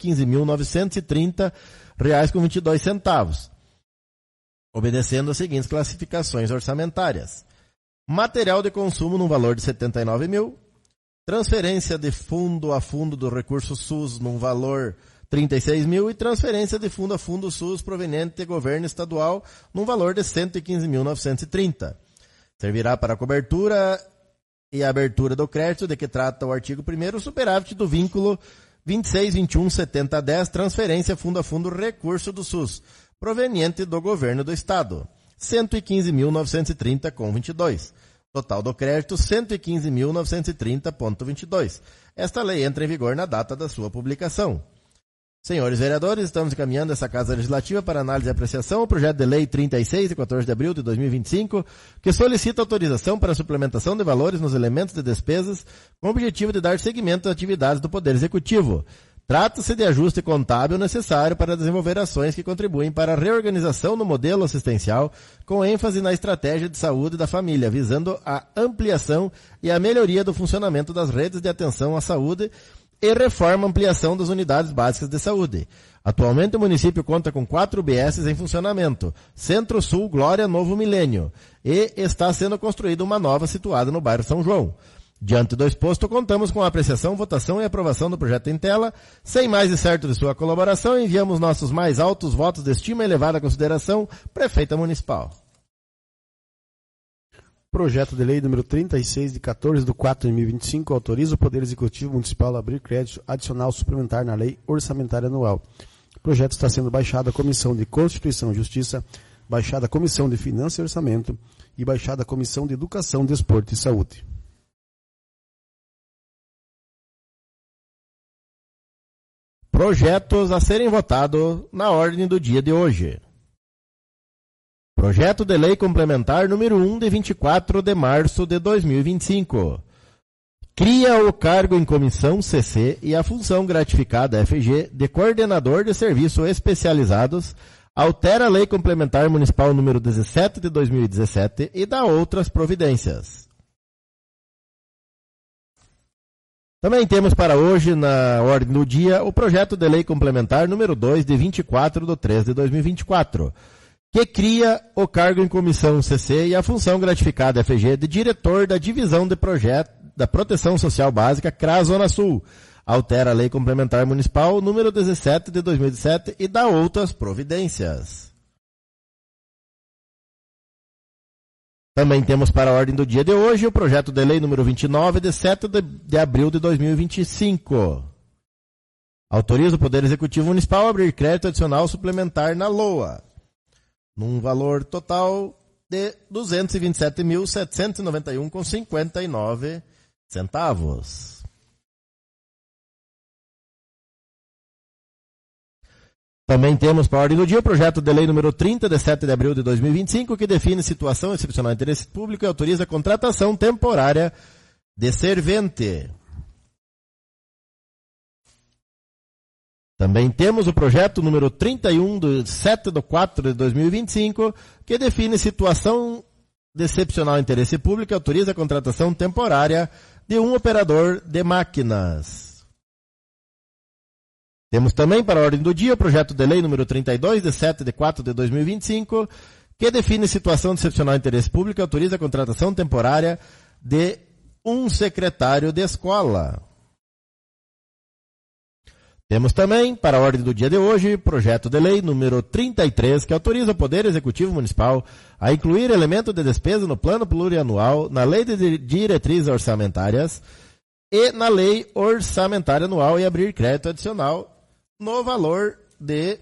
115.930,22, obedecendo as seguintes classificações orçamentárias. Material de consumo no valor de R$ 79.000, transferência de fundo a fundo do recurso SUS num valor R$ 36.000 e transferência de fundo a fundo SUS proveniente de governo estadual num valor de R$ 115.930. Servirá para a cobertura e a abertura do crédito de que trata o artigo 1º, superávit do vínculo 26217010, transferência fundo a fundo recurso do SUS proveniente do governo do estado, R$ 115.930,22. Total do crédito, R$ 115.930,22. Esta lei entra em vigor na data da sua publicação. Senhores vereadores, estamos encaminhando essa Casa Legislativa para análise e apreciação o projeto de lei 36, de 14 de abril de 2025, que solicita autorização para a suplementação de valores nos elementos de despesas com o objetivo de dar seguimento às atividades do Poder Executivo. Trata-se de ajuste contábil necessário para desenvolver ações que contribuem para a reorganização no modelo assistencial, com ênfase na estratégia de saúde da família, visando a ampliação e a melhoria do funcionamento das redes de atenção à saúde e reforma ampliação das unidades básicas de saúde. Atualmente o município conta com 4 UBSs em funcionamento, Centro-Sul, Glória, Novo Milênio, e está sendo construída uma nova situada no bairro São João. Diante do exposto, contamos com a apreciação, votação e aprovação do projeto em tela. Sem mais e certo de sua colaboração, enviamos nossos mais altos votos de estima e elevada consideração, Prefeita Municipal. Projeto de lei número 36, de 14 de 4 de 2025, autoriza o Poder Executivo Municipal a abrir crédito adicional suplementar na lei orçamentária anual. O projeto está sendo baixado à Comissão de Constituição e Justiça, baixado à Comissão de Finanças e Orçamento e baixado à Comissão de Educação, Desporto e Saúde. Projetos a serem votados na ordem do dia de hoje. Projeto de Lei Complementar número 1 de 24 de março de 2025. Cria o cargo em comissão CC e a função gratificada FG de coordenador de serviços especializados, altera a Lei Complementar Municipal número 17 de 2017 e dá outras providências. Também temos para hoje, na ordem do dia, o projeto de lei complementar número 2 de 24 de 3 de 2024, que cria o cargo em comissão CC e a função gratificada FG de diretor da divisão de projeto da Proteção Social Básica CRAS Zona Sul, altera a lei complementar municipal número 17 de 2017 e dá outras providências. Também temos para a ordem do dia de hoje o projeto de lei número 29 de 7 de abril de 2025. Autoriza o Poder Executivo Municipal a abrir crédito adicional suplementar na LOA. num valor total de R$ 227.791,59. Também temos para a ordem do dia o projeto de lei número 30, de 7 de abril de 2025, que define situação excepcional de interesse público e autoriza a contratação temporária de servente. Também temos o projeto número 31, de 7 de 4 de 2025, que define situação de excepcional interesse público e autoriza a contratação temporária de um operador de máquinas. Temos também para a ordem do dia o projeto de lei número 32, de 7 de 4 de 2025, que define situação de excepcional interesse público e autoriza a contratação temporária de um secretário de escola. Temos também para a ordem do dia de hoje o projeto de lei número 33, que autoriza o Poder Executivo Municipal a incluir elemento de despesa no plano plurianual, na lei de diretrizes orçamentárias e na lei orçamentária anual e abrir crédito adicional no valor de R$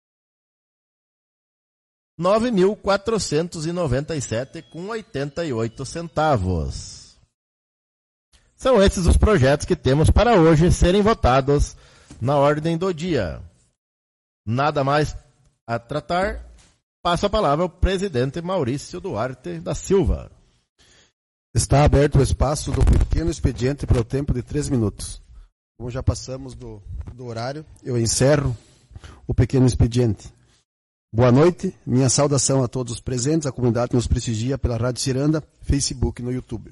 9.497,88. São esses os projetos que temos para hoje serem votados na ordem do dia. Nada mais a tratar. Passo a palavra ao presidente Maurício Duarte da Silva. Está aberto o espaço do pequeno expediente para o tempo de 3 minutos. Como já passamos do horário, eu encerro o pequeno expediente. Boa noite, minha saudação a todos os presentes, a comunidade que nos prestigia pela Rádio Ciranda, Facebook e no YouTube.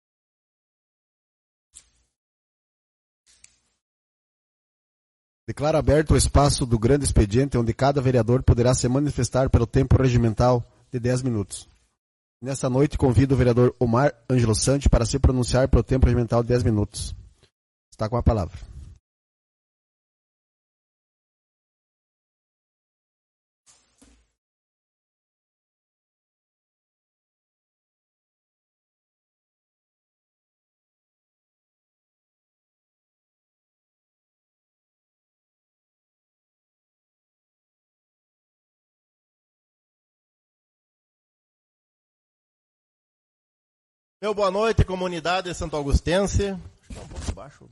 Declaro aberto o espaço do grande expediente, onde cada vereador poderá se manifestar pelo tempo regimental de 10 minutos. Nessa noite, convido o vereador Omar Ângelo Santi para se pronunciar pelo tempo regimental de 10 minutos. Está com a palavra. Meu boa noite, comunidade santo augustense. Um pouco baixo.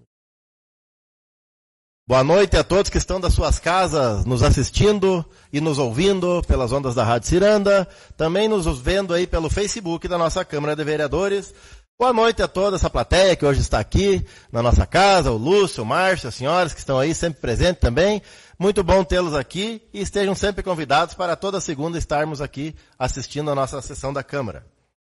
Boa noite a todos que estão das suas casas nos assistindo e nos ouvindo pelas ondas da Rádio Ciranda, também nos vendo aí pelo Facebook da nossa Câmara de Vereadores. Boa noite a toda essa plateia que hoje está aqui na nossa casa, o Lúcio, o Márcio, as senhoras que estão aí sempre presentes também. Muito bom tê-los aqui e estejam sempre convidados para toda segunda estarmos aqui assistindo a nossa sessão da Câmara.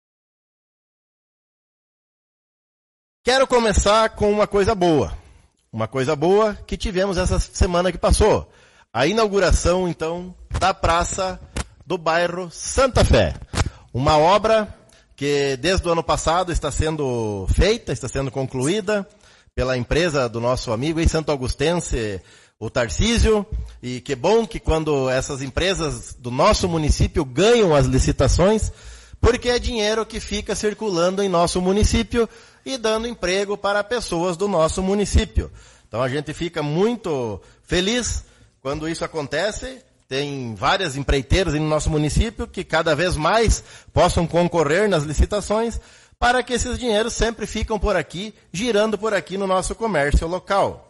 Quero começar com uma coisa boa. Uma coisa boa que tivemos essa semana que passou. A inauguração, então, da praça do bairro Santa Fé. Uma obra que desde o ano passado está sendo feita, está sendo concluída pela empresa do nosso amigo aí, santo augustense, o Tarcísio. E que bom que quando essas empresas do nosso município ganham as licitações, porque é dinheiro que fica circulando em nosso município e dando emprego para pessoas do nosso município. Então a gente fica muito feliz quando isso acontece. Tem várias empreiteiras no nosso município que cada vez mais possam concorrer nas licitações para que esses dinheiros sempre ficam por aqui, girando por aqui no nosso comércio local.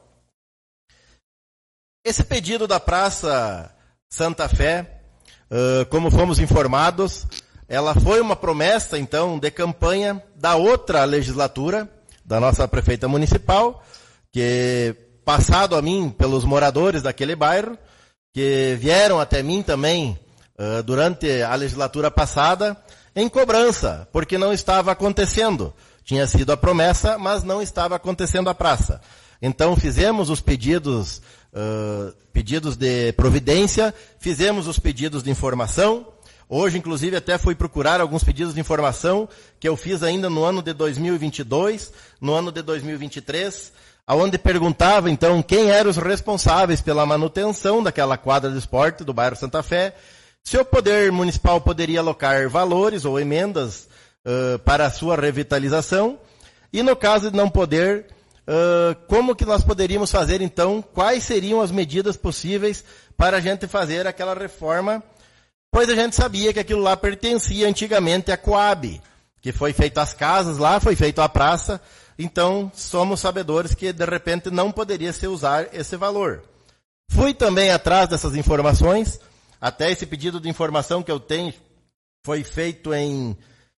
Esse pedido da Praça Santa Fé, como fomos informados, ela foi uma promessa, então, de campanha da outra legislatura, da nossa prefeita municipal, que, passado a mim pelos moradores daquele bairro, que vieram até mim também, durante a legislatura passada, em cobrança, porque não estava acontecendo. Tinha sido a promessa, mas não estava acontecendo a praça. Então, fizemos os pedidos de providência, fizemos os pedidos de informação. Hoje, inclusive, até fui procurar alguns pedidos de informação que eu fiz ainda no ano de 2022, no ano de 2023, onde perguntava, então, quem eram os responsáveis pela manutenção daquela quadra de esporte do bairro Santa Fé, se o Poder Municipal poderia alocar valores ou emendas para a sua revitalização, e no caso de não poder, como que nós poderíamos fazer, então, quais seriam as medidas possíveis para a gente fazer aquela reforma, pois a gente sabia que aquilo lá pertencia antigamente à Coab, que foi feito as casas lá, foi feito a praça, então somos sabedores que de repente não poderia se usar esse valor. Fui também atrás dessas informações, até esse pedido de informação que eu tenho foi feito em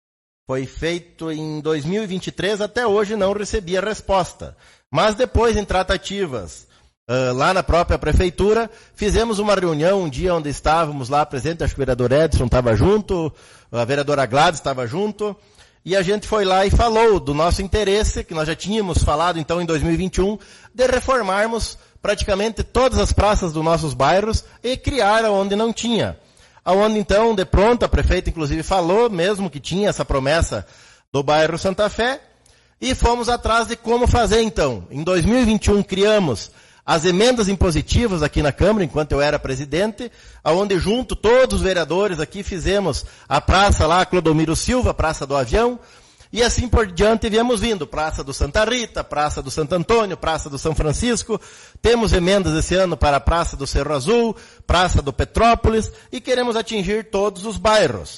2023, até hoje não recebi a resposta. Mas depois, em tratativas, lá na própria prefeitura, fizemos uma reunião, um dia onde estávamos lá presentes, acho que o vereador Edson estava junto, a vereadora Gladys estava junto, e a gente foi lá e falou do nosso interesse, que nós já tínhamos falado então em 2021, de reformarmos praticamente todas as praças dos nossos bairros e criar onde não tinha. Aonde então, de pronto, a prefeita inclusive falou, mesmo que tinha essa promessa do bairro Santa Fé, e fomos atrás de como fazer então. Em 2021 criamos as emendas impositivas aqui na Câmara, enquanto eu era presidente, aonde junto todos os vereadores aqui fizemos a praça lá, Clodomiro Silva, Praça do Avião, e assim por diante viemos vindo, Praça do Santa Rita, Praça do Santo Antônio, Praça do São Francisco, temos emendas esse ano para a Praça do Cerro Azul, Praça do Petrópolis, e queremos atingir todos os bairros.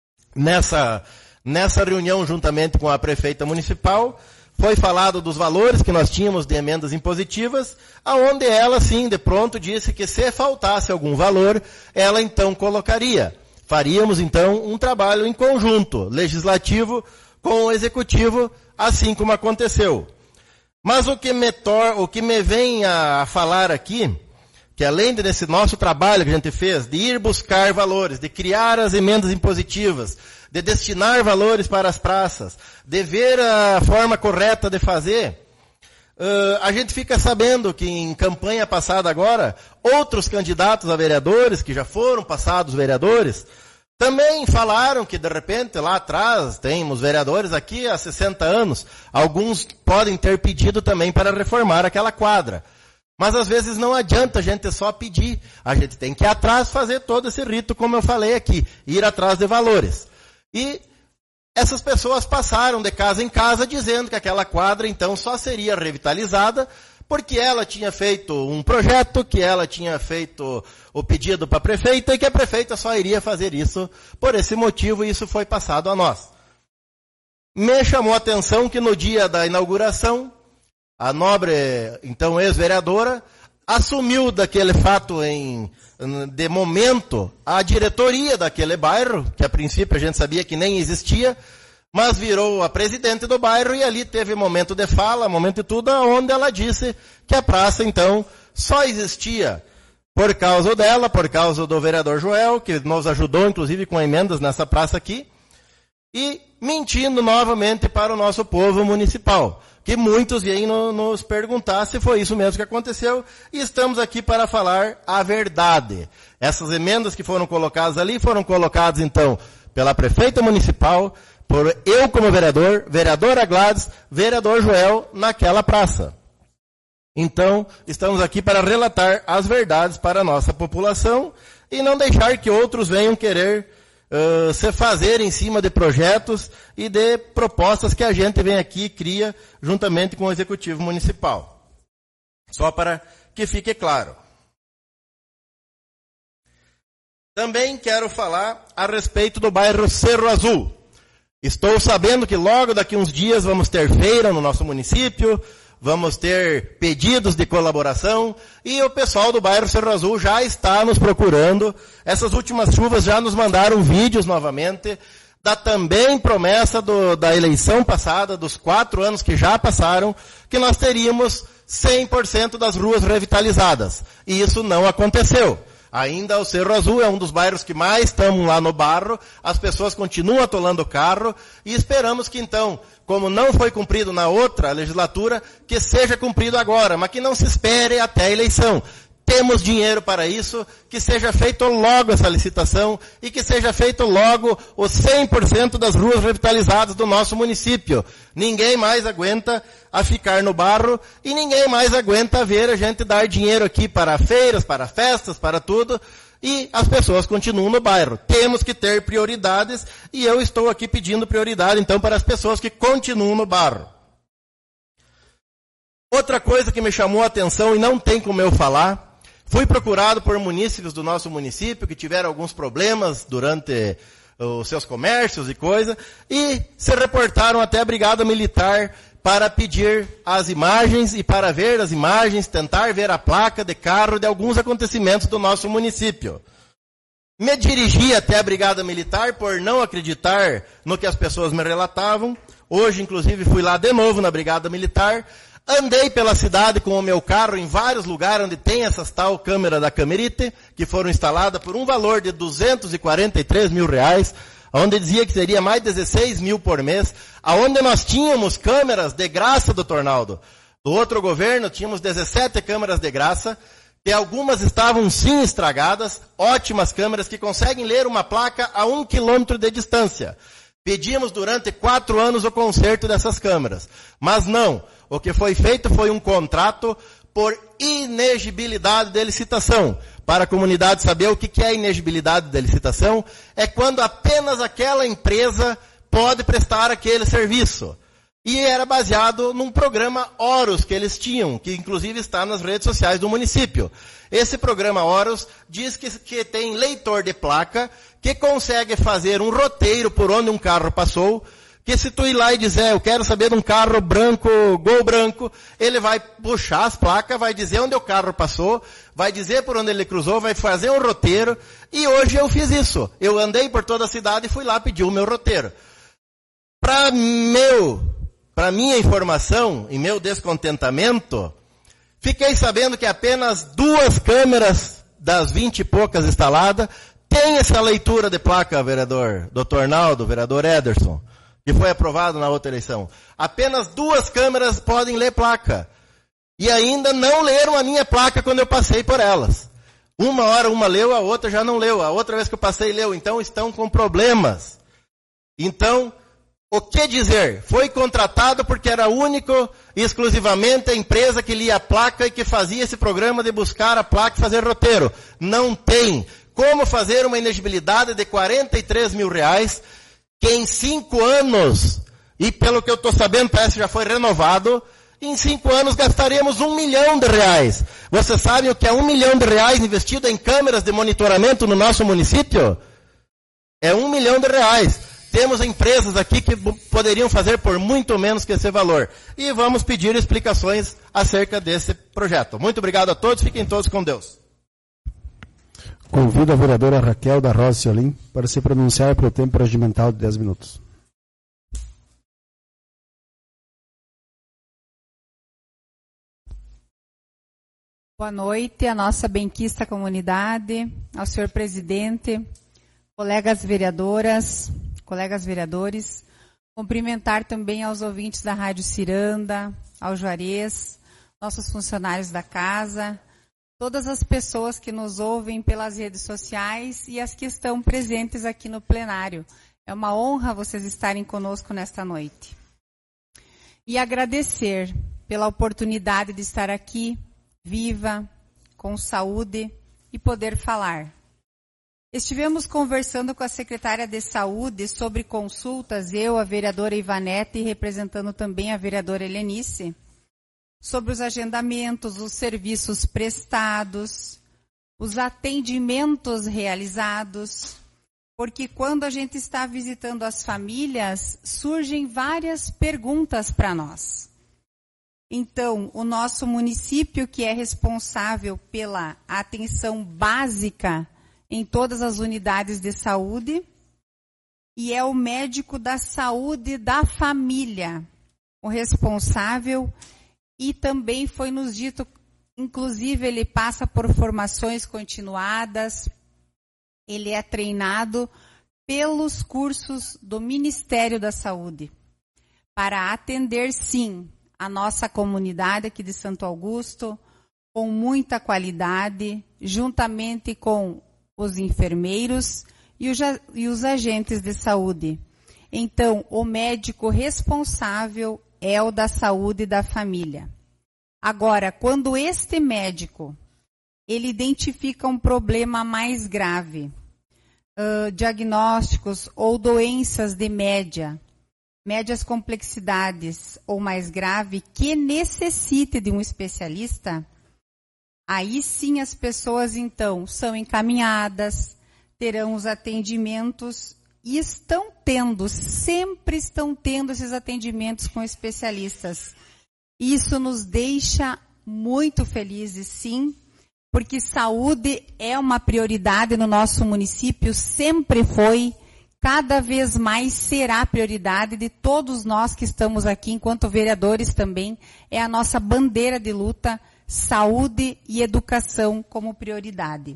Nessa reunião, juntamente com a prefeita municipal, foi falado dos valores que nós tínhamos de emendas impositivas, aonde ela, sim, de pronto, disse que se faltasse algum valor, ela então colocaria. Faríamos, então, um trabalho em conjunto, legislativo com o executivo, assim como aconteceu. Mas o que me vem a falar aqui, que além desse nosso trabalho que a gente fez, de ir buscar valores, de criar as emendas impositivas, de destinar valores para as praças, de ver a forma correta de fazer, a gente fica sabendo que em campanha passada agora, outros candidatos a vereadores, que já foram passados vereadores, também falaram que, de repente, lá atrás, temos vereadores aqui há 60 anos, alguns podem ter pedido também para reformar aquela quadra. Mas às vezes não adianta a gente só pedir, a gente tem que ir atrás, fazer todo esse rito, como eu falei aqui, ir atrás de valores. E essas pessoas passaram de casa em casa dizendo que aquela quadra então só seria revitalizada porque ela tinha feito um projeto, que ela tinha feito o pedido para a prefeita e que a prefeita só iria fazer isso por esse motivo, e isso foi passado a nós. Me chamou a atenção que no dia da inauguração, a nobre, então ex-vereadora, assumiu daquele fato de momento a diretoria daquele bairro, que a princípio a gente sabia que nem existia, mas virou a presidente do bairro e ali teve momento de fala, momento de tudo, onde ela disse que a praça, então, só existia por causa dela, por causa do vereador Joel, que nos ajudou, inclusive, com emendas nessa praça aqui, e mentindo novamente para o nosso povo municipal, que muitos vêm nos perguntar se foi isso mesmo que aconteceu, e estamos aqui para falar a verdade. Essas emendas que foram colocadas ali, foram colocadas, então, pela prefeita municipal, por eu como vereador, vereadora Gladys, vereador Joel, naquela praça. Então, estamos aqui para relatar as verdades para a nossa população e não deixar que outros venham querer se fazer em cima de projetos e de propostas que a gente vem aqui e cria juntamente com o Executivo Municipal. Só para que fique claro. Também quero falar a respeito do bairro Cerro Azul. Estou sabendo que logo daqui uns dias vamos ter feira no nosso município, vamos ter pedidos de colaboração e o pessoal do bairro Cerro Azul já está nos procurando. Essas últimas chuvas já nos mandaram vídeos novamente da também promessa da eleição passada, dos 4 anos que já passaram, que nós teríamos 100% das ruas revitalizadas. E isso não aconteceu. Ainda o Cerro Azul é um dos bairros que mais estamos lá no barro, as pessoas continuam atolando o carro e esperamos que então, como não foi cumprido na outra legislatura, que seja cumprido agora, mas que não se espere até a eleição. Temos dinheiro para isso, que seja feito logo essa licitação e que seja feito logo os 100% das ruas revitalizadas do nosso município. Ninguém mais aguenta a ficar no barro e ninguém mais aguenta ver a gente dar dinheiro aqui para feiras, para festas, para tudo, e as pessoas continuam no bairro. Temos que ter prioridades e eu estou aqui pedindo prioridade então para as pessoas que continuam no barro. Outra coisa que me chamou a atenção e não tem como eu falar, Fui procurado por munícipes do nosso município que tiveram alguns problemas durante os seus comércios e coisa, e se reportaram até a Brigada Militar para pedir as imagens e para ver as imagens, tentar ver a placa de carro de alguns acontecimentos do nosso município. Me dirigi até a Brigada Militar por não acreditar no que as pessoas me relatavam. Hoje, inclusive, fui lá de novo na Brigada Militar. Andei pela cidade com o meu carro em vários lugares onde tem essas tal câmeras da Camerite, que foram instaladas por um valor de R$243 mil, onde dizia que seria mais 16 mil por mês, aonde nós tínhamos câmeras de graça, doutor Naldo. Do outro governo, tínhamos 17 câmeras de graça, que algumas estavam sim estragadas, ótimas câmeras que conseguem ler uma placa a 1 quilômetro de distância. Pedimos durante 4 anos o conserto dessas câmeras. Mas não. O que foi feito foi um contrato por inegibilidade de licitação. Para a comunidade saber o que é inegibilidade de licitação, é quando apenas aquela empresa pode prestar aquele serviço. E era baseado num programa Horus que eles tinham, que inclusive está nas redes sociais do município. Esse programa Horus diz que tem leitor de placa, que consegue fazer um roteiro por onde um carro passou, que se tu ir lá e dizer, eu quero saber de um carro branco, Gol branco, ele vai puxar as placas, vai dizer onde o carro passou, vai dizer por onde ele cruzou, vai fazer um roteiro, e hoje eu fiz isso. Eu andei por toda a cidade e fui lá pedir o meu roteiro. Para minha informação e meu descontentamento, fiquei sabendo que apenas 2 câmeras das 20 e poucas instaladas têm essa leitura de placa, vereador Dr. Naldo, vereador Ederson, que foi aprovado na outra eleição. Apenas 2 câmeras podem ler placa. E ainda não leram a minha placa quando eu passei por elas. Uma hora uma leu, a outra já não leu. A outra vez que eu passei leu. Então estão com problemas. Então, o que dizer? Foi contratado porque era único e exclusivamente a empresa que lia a placa e que fazia esse programa de buscar a placa e fazer roteiro. Não tem. Como fazer uma inegibilidade de R$43 mil, que em 5 anos, e pelo que eu estou sabendo, parece que já foi renovado, em 5 anos gastaríamos R$1 milhão. Vocês sabem o que é R$1 milhão investido em câmeras de monitoramento no nosso município? É R$1 milhão. Temos empresas aqui que poderiam fazer por muito menos que esse valor. E vamos pedir explicações acerca desse projeto. Muito obrigado a todos, fiquem todos com Deus. Convido a vereadora Raquel da Rosa Ciolim para se pronunciar pelo tempo regimental de 10 minutos. Boa noite à nossa benquista comunidade, ao senhor presidente, colegas vereadoras, colegas vereadores. Cumprimentar também aos ouvintes da Rádio Ciranda, ao Juarez, nossos funcionários da casa, todas as pessoas que nos ouvem pelas redes sociais e as que estão presentes aqui no plenário. É uma honra vocês estarem conosco nesta noite. E agradecer pela oportunidade de estar aqui, viva, com saúde e poder falar. Estivemos conversando com a secretária de Saúde sobre consultas, eu, a vereadora Ivanete, representando também a vereadora Helenice, sobre os agendamentos, os serviços prestados, os atendimentos realizados, porque quando a gente está visitando as famílias, surgem várias perguntas para nós. Então, o nosso município, que é responsável pela atenção básica em todas as unidades de saúde, e é o médico da saúde da família, o responsável. E também foi nos dito, inclusive ele passa por formações continuadas, ele é treinado pelos cursos do Ministério da Saúde, para atender, sim, a nossa comunidade aqui de Santo Augusto, com muita qualidade, juntamente com os enfermeiros e os agentes de saúde. Então, o médico responsável é o da saúde da família. Agora, quando este médico, ele identifica um problema mais grave, diagnósticos ou doenças de médias complexidades ou mais grave, que necessite de um especialista, Aí sim as pessoas, então, são encaminhadas, terão os atendimentos e sempre estão tendo esses atendimentos com especialistas. Isso nos deixa muito felizes, sim, porque saúde é uma prioridade no nosso município, sempre foi, cada vez mais será prioridade de todos nós que estamos aqui, enquanto vereadores também, é a nossa bandeira de luta, saúde e educação como prioridade.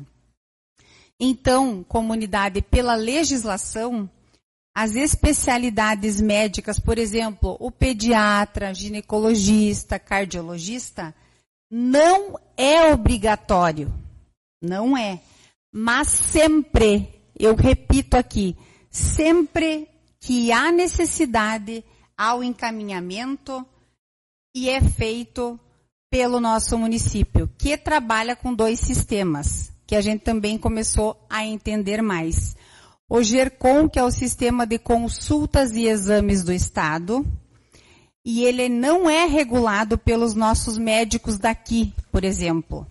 Então, comunidade, pela legislação, as especialidades médicas, por exemplo, o pediatra, ginecologista, cardiologista, não é obrigatório, não é, mas sempre, eu repito aqui, sempre que há necessidade, há o encaminhamento e é feito pelo nosso município, que trabalha com 2 sistemas, que a gente também começou a entender mais. O GERCOM, que é o sistema de consultas e exames do Estado, e ele não é regulado pelos nossos médicos daqui, por exemplo.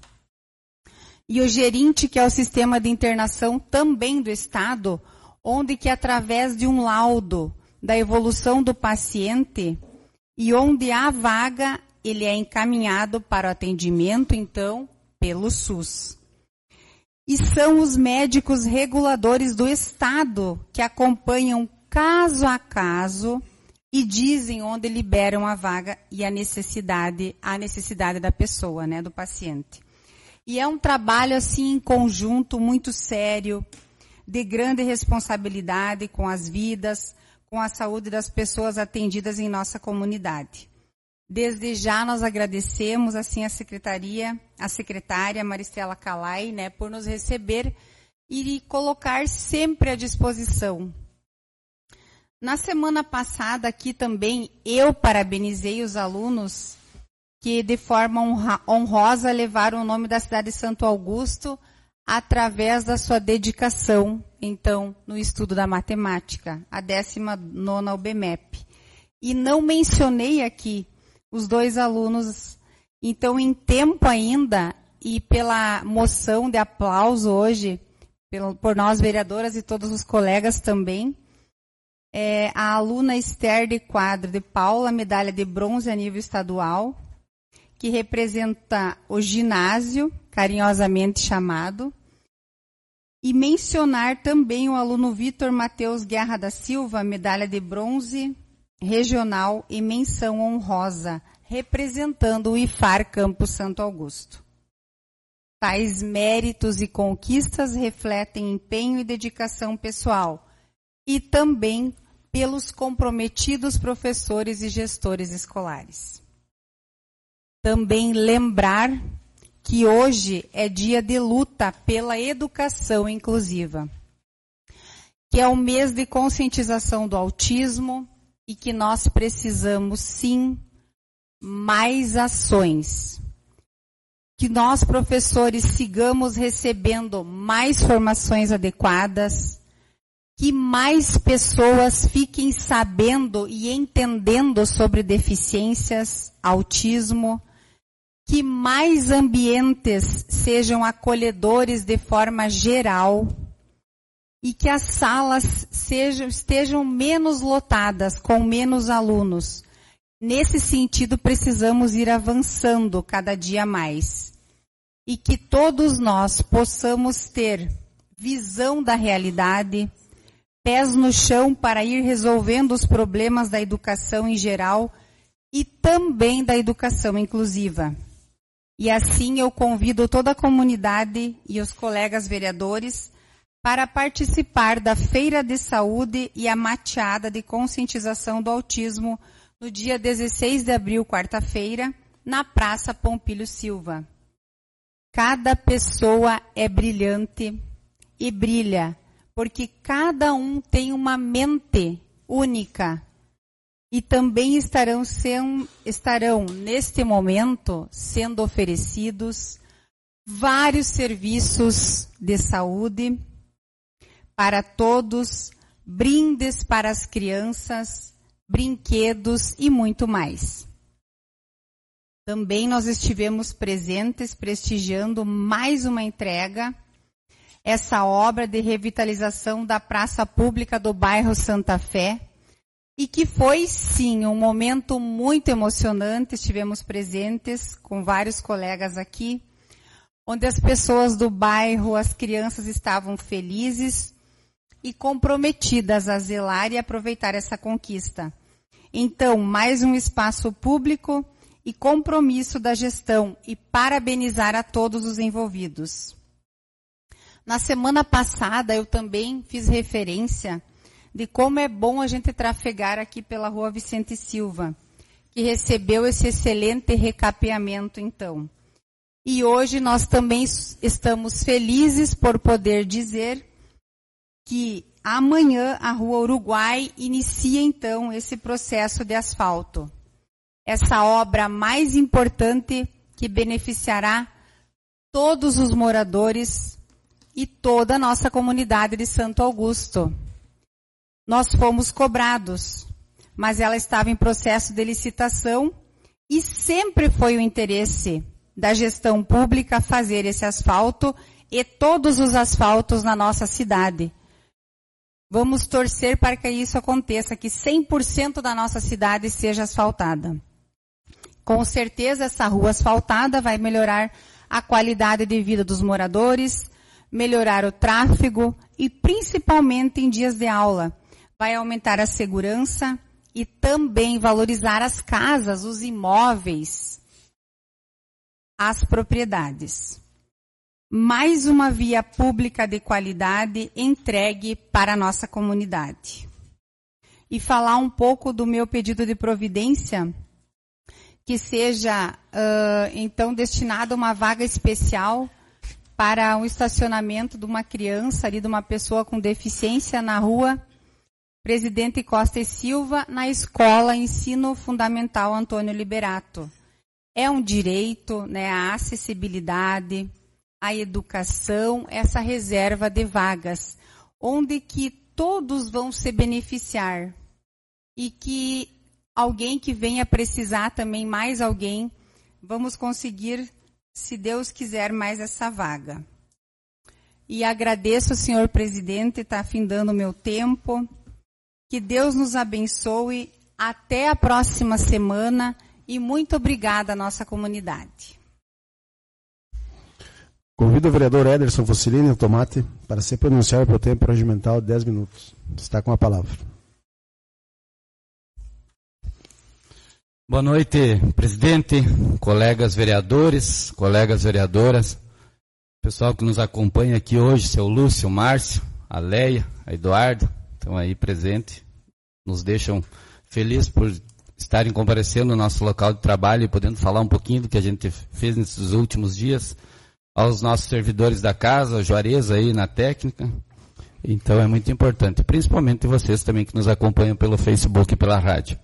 E o GERINT, que é o sistema de internação também do Estado, onde que através de um laudo da evolução do paciente, e onde há vaga, ele é encaminhado para o atendimento, então, pelo SUS. E são os médicos reguladores do Estado que acompanham caso a caso e dizem onde liberam a vaga e a necessidade da pessoa, né, do paciente. E é um trabalho, assim, em conjunto, muito sério, de grande responsabilidade com as vidas, com a saúde das pessoas atendidas em nossa comunidade. Desde já nós agradecemos, assim, a secretária Maristela Calai, né, por nos receber e colocar sempre à disposição. Na semana passada aqui também, eu parabenizei os alunos que de forma honrosa levaram o nome da cidade de Santo Augusto através da sua dedicação, então, no estudo da matemática, a 19ª UBMEP. E não mencionei aqui os 2 alunos, então, em tempo ainda, e pela moção de aplauso hoje, por nós vereadoras e todos os colegas também, a aluna Esther de Quadro de Paula, medalha de bronze a nível estadual, que representa o ginásio, carinhosamente chamado, e mencionar também o aluno Vitor Matheus Guerra da Silva, medalha de bronze regional e menção honrosa, representando o IFAR Campus Santo Augusto. Tais méritos e conquistas refletem empenho e dedicação pessoal e também pelos comprometidos professores e gestores escolares. Também lembrar que hoje é dia de luta pela educação inclusiva, que é o mês de conscientização do autismo e que nós precisamos, sim, mais ações. Que nós, professores, sigamos recebendo mais formações adequadas, que mais pessoas fiquem sabendo e entendendo sobre deficiências, autismo, que mais ambientes sejam acolhedores de forma geral e que as salas estejam menos lotadas, com menos alunos. Nesse sentido, precisamos ir avançando cada dia mais. E que todos nós possamos ter visão da realidade, pés no chão para ir resolvendo os problemas da educação em geral e também da educação inclusiva. E assim eu convido toda a comunidade e os colegas vereadores para participar da Feira de Saúde e a mateada de conscientização do autismo no dia 16 de abril, quarta-feira, na Praça Pompílio Silva. Cada pessoa é brilhante e brilha, porque cada um tem uma mente única. E também estarão neste momento, sendo oferecidos vários serviços de saúde para todos, brindes para as crianças, brinquedos e muito mais. Também nós estivemos presentes, prestigiando mais uma entrega, essa obra de revitalização da praça pública do bairro Santa Fé, e que foi, sim, um momento muito emocionante. Estivemos presentes com vários colegas aqui, onde as pessoas do bairro, as crianças estavam felizes e comprometidas a zelar e aproveitar essa conquista. Então, mais um espaço público e compromisso da gestão, e parabenizar a todos os envolvidos. Na semana passada, eu também fiz referência de como é bom a gente trafegar aqui pela Rua Vicente Silva, que recebeu esse excelente recapeamento, então. E hoje nós também estamos felizes por poder dizer que amanhã a Rua Uruguai inicia, então, esse processo de asfalto. Essa obra mais importante que beneficiará todos os moradores e toda a nossa comunidade de Santo Augusto. Nós fomos cobrados, mas ela estava em processo de licitação e sempre foi o interesse da gestão pública fazer esse asfalto e todos os asfaltos na nossa cidade. Vamos torcer para que isso aconteça, que 100% da nossa cidade seja asfaltada. Com certeza, essa rua asfaltada vai melhorar a qualidade de vida dos moradores, melhorar o tráfego e, principalmente em dias de aula, vai aumentar a segurança e também valorizar as casas, os imóveis, as propriedades. Mais uma via pública de qualidade entregue para a nossa comunidade. E falar um pouco do meu pedido de providência, que seja, então, destinada uma vaga especial para um estacionamento de uma criança, ali, de uma pessoa com deficiência na rua Presidente Costa e Silva, na Escola Ensino Fundamental Antônio Liberato. É um direito, né, a acessibilidade, a educação, essa reserva de vagas, onde que todos vão se beneficiar e que alguém que venha precisar também, mais alguém, vamos conseguir, se Deus quiser, mais essa vaga. E agradeço, senhor presidente, está findando o meu tempo. Que Deus nos abençoe. Até a próxima semana e muito obrigada à nossa comunidade. Convido o vereador Ederson Fossilini Tomate para se pronunciar pelo tempo regimental de 10 minutos. Está com a palavra. Boa noite, presidente, colegas vereadores, colegas vereadoras, pessoal que nos acompanha aqui hoje, seu Lúcio, Márcio, a Leia, a Eduardo, estão aí presentes, nos deixam felizes por estarem comparecendo no nosso local de trabalho e podendo falar um pouquinho do que a gente fez nesses últimos dias, aos nossos servidores da casa, o Juarez aí na técnica. Então é muito importante, principalmente vocês também que nos acompanham pelo Facebook e pela rádio.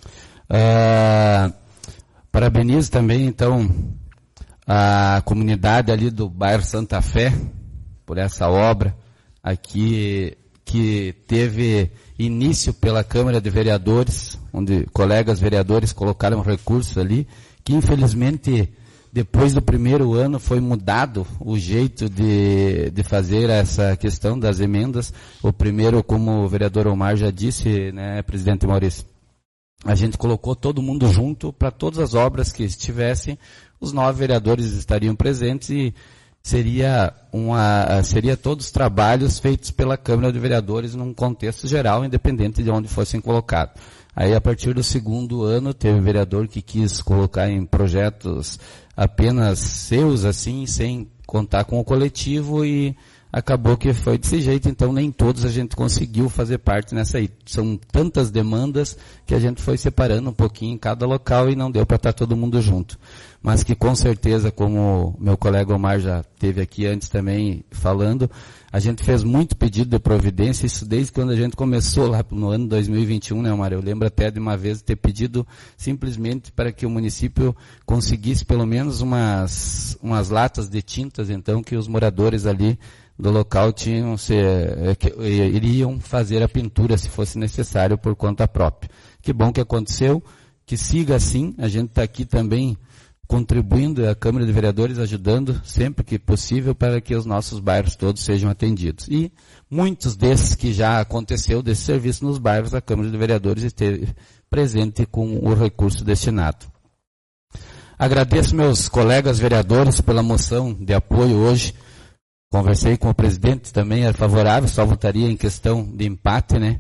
Parabenizo também, então, a comunidade ali do bairro Santa Fé por essa obra aqui que teve início pela Câmara de Vereadores, onde colegas vereadores colocaram recursos ali, que infelizmente depois do primeiro ano foi mudado o jeito de fazer essa questão das emendas. O primeiro, como o vereador Omar já disse, né, presidente Maurício, a gente colocou todo mundo junto para todas as obras que estivessem, os 9 vereadores estariam presentes e seria todos os trabalhos feitos pela Câmara de Vereadores num contexto geral, independente de onde fossem colocados. Aí, a partir do segundo ano, teve vereador que quis colocar em projetos apenas seus, assim, sem contar com o coletivo, e acabou que foi desse jeito, então nem todos a gente conseguiu fazer parte nessa aí. São tantas demandas que a gente foi separando um pouquinho em cada local e não deu para estar todo mundo junto. Mas que com certeza, como meu colega Omar já teve aqui antes também falando, a gente fez muito pedido de providência, isso desde quando a gente começou lá no ano 2021, né, Omar? Eu lembro até de uma vez ter pedido simplesmente para que o município conseguisse pelo menos umas latas de tintas, então, que os moradores ali do local iriam fazer a pintura se fosse necessário por conta própria. Que bom que aconteceu, que siga assim, a gente está aqui também contribuindo, a Câmara de Vereadores ajudando sempre que possível para que os nossos bairros todos sejam atendidos. E muitos desses que já aconteceu desse serviço nos bairros, a Câmara de Vereadores esteve presente com o recurso destinado. Agradeço meus colegas vereadores pela moção de apoio hoje. Conversei com o presidente, também é favorável, só votaria em questão de empate, né?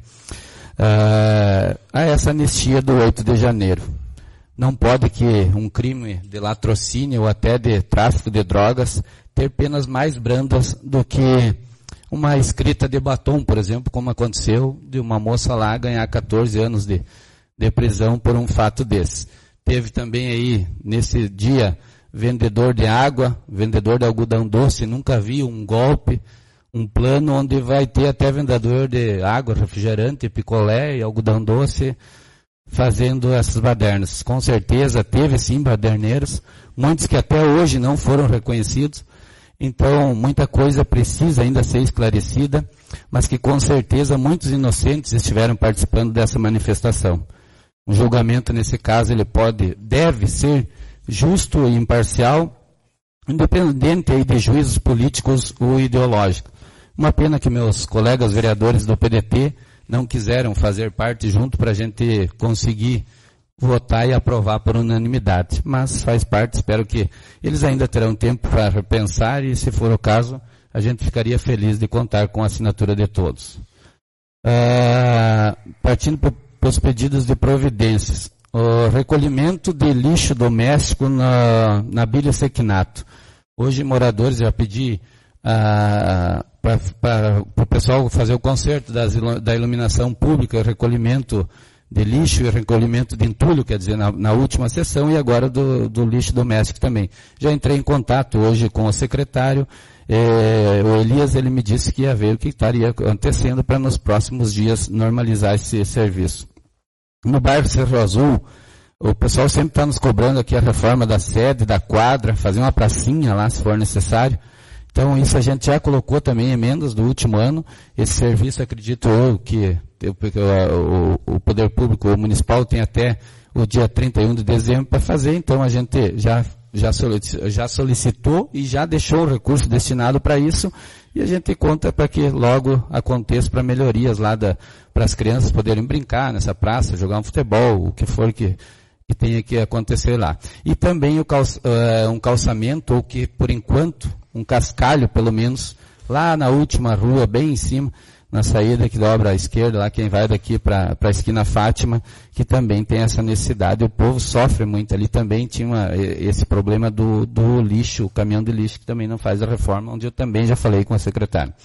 A essa anistia do 8 de janeiro. Não pode que um crime de latrocínio ou até de tráfico de drogas ter penas mais brandas do que uma escrita de batom, por exemplo, como aconteceu de uma moça lá ganhar 14 anos de prisão por um fato desse. Teve também aí, nesse dia, vendedor de água, vendedor de algodão doce, nunca vi um golpe, um plano onde vai ter até vendedor de água, refrigerante, picolé e algodão doce, fazendo essas badernas. Com certeza teve sim baderneiros, muitos que até hoje não foram reconhecidos, então muita coisa precisa ainda ser esclarecida, mas que com certeza muitos inocentes estiveram participando dessa manifestação. Um julgamento nesse caso ele deve ser justo e imparcial, independente aí de juízos políticos ou ideológicos. Uma pena que meus colegas vereadores do PDT não quiseram fazer parte junto para a gente conseguir votar e aprovar por unanimidade. Mas faz parte, espero que eles ainda terão tempo para repensar e, se for o caso, a gente ficaria feliz de contar com a assinatura de todos. Partindo para os pedidos de providências. O recolhimento de lixo doméstico na Bíblia Sequinato. Hoje, moradores, já pedi para o pessoal fazer o conserto da iluminação pública, recolhimento de lixo e recolhimento de entulho, quer dizer, na última sessão, e agora do lixo doméstico também. Já entrei em contato hoje com o secretário, o Elias, ele me disse que ia ver o que estaria acontecendo para nos próximos dias normalizar esse serviço. No bairro Cerro Azul, o pessoal sempre está nos cobrando aqui a reforma da sede, da quadra, fazer uma pracinha lá se for necessário. Então isso a gente já colocou também em emendas do último ano. Esse serviço, acredito eu, que o Poder Público o Municipal tem até o dia 31 de dezembro para fazer. Então a gente já solicitou e já deixou o recurso destinado para isso. E a gente conta para que logo aconteça para melhorias lá para as crianças poderem brincar nessa praça, jogar um futebol, o que for que tenha que acontecer lá. E também um calçamento, ou que por enquanto, um cascalho pelo menos, lá na última rua, bem em cima, na saída que dobra à esquerda, lá quem vai daqui para a esquina Fátima, que também tem essa necessidade. O povo sofre muito ali também, tinha esse problema do lixo, o caminhão de lixo que também não faz a reforma, onde eu também já falei com a secretária.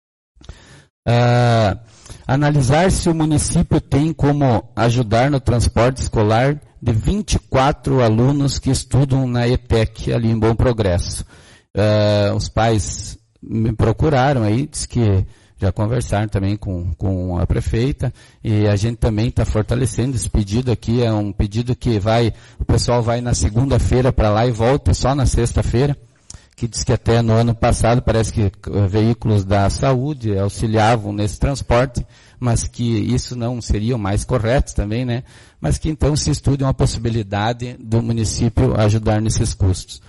Analisar se o município tem como ajudar no transporte escolar de 24 alunos que estudam na ETEC, ali em Bom Progresso. Os pais me procuraram aí, disse que já conversaram também com a prefeita, e a gente também está fortalecendo esse pedido aqui. É um pedido que o pessoal vai na segunda-feira para lá e volta só na sexta-feira, que diz que até no ano passado parece que veículos da saúde auxiliavam nesse transporte, mas que isso não seria o mais correto também, né? Mas que então se estude uma possibilidade do município ajudar nesses custos.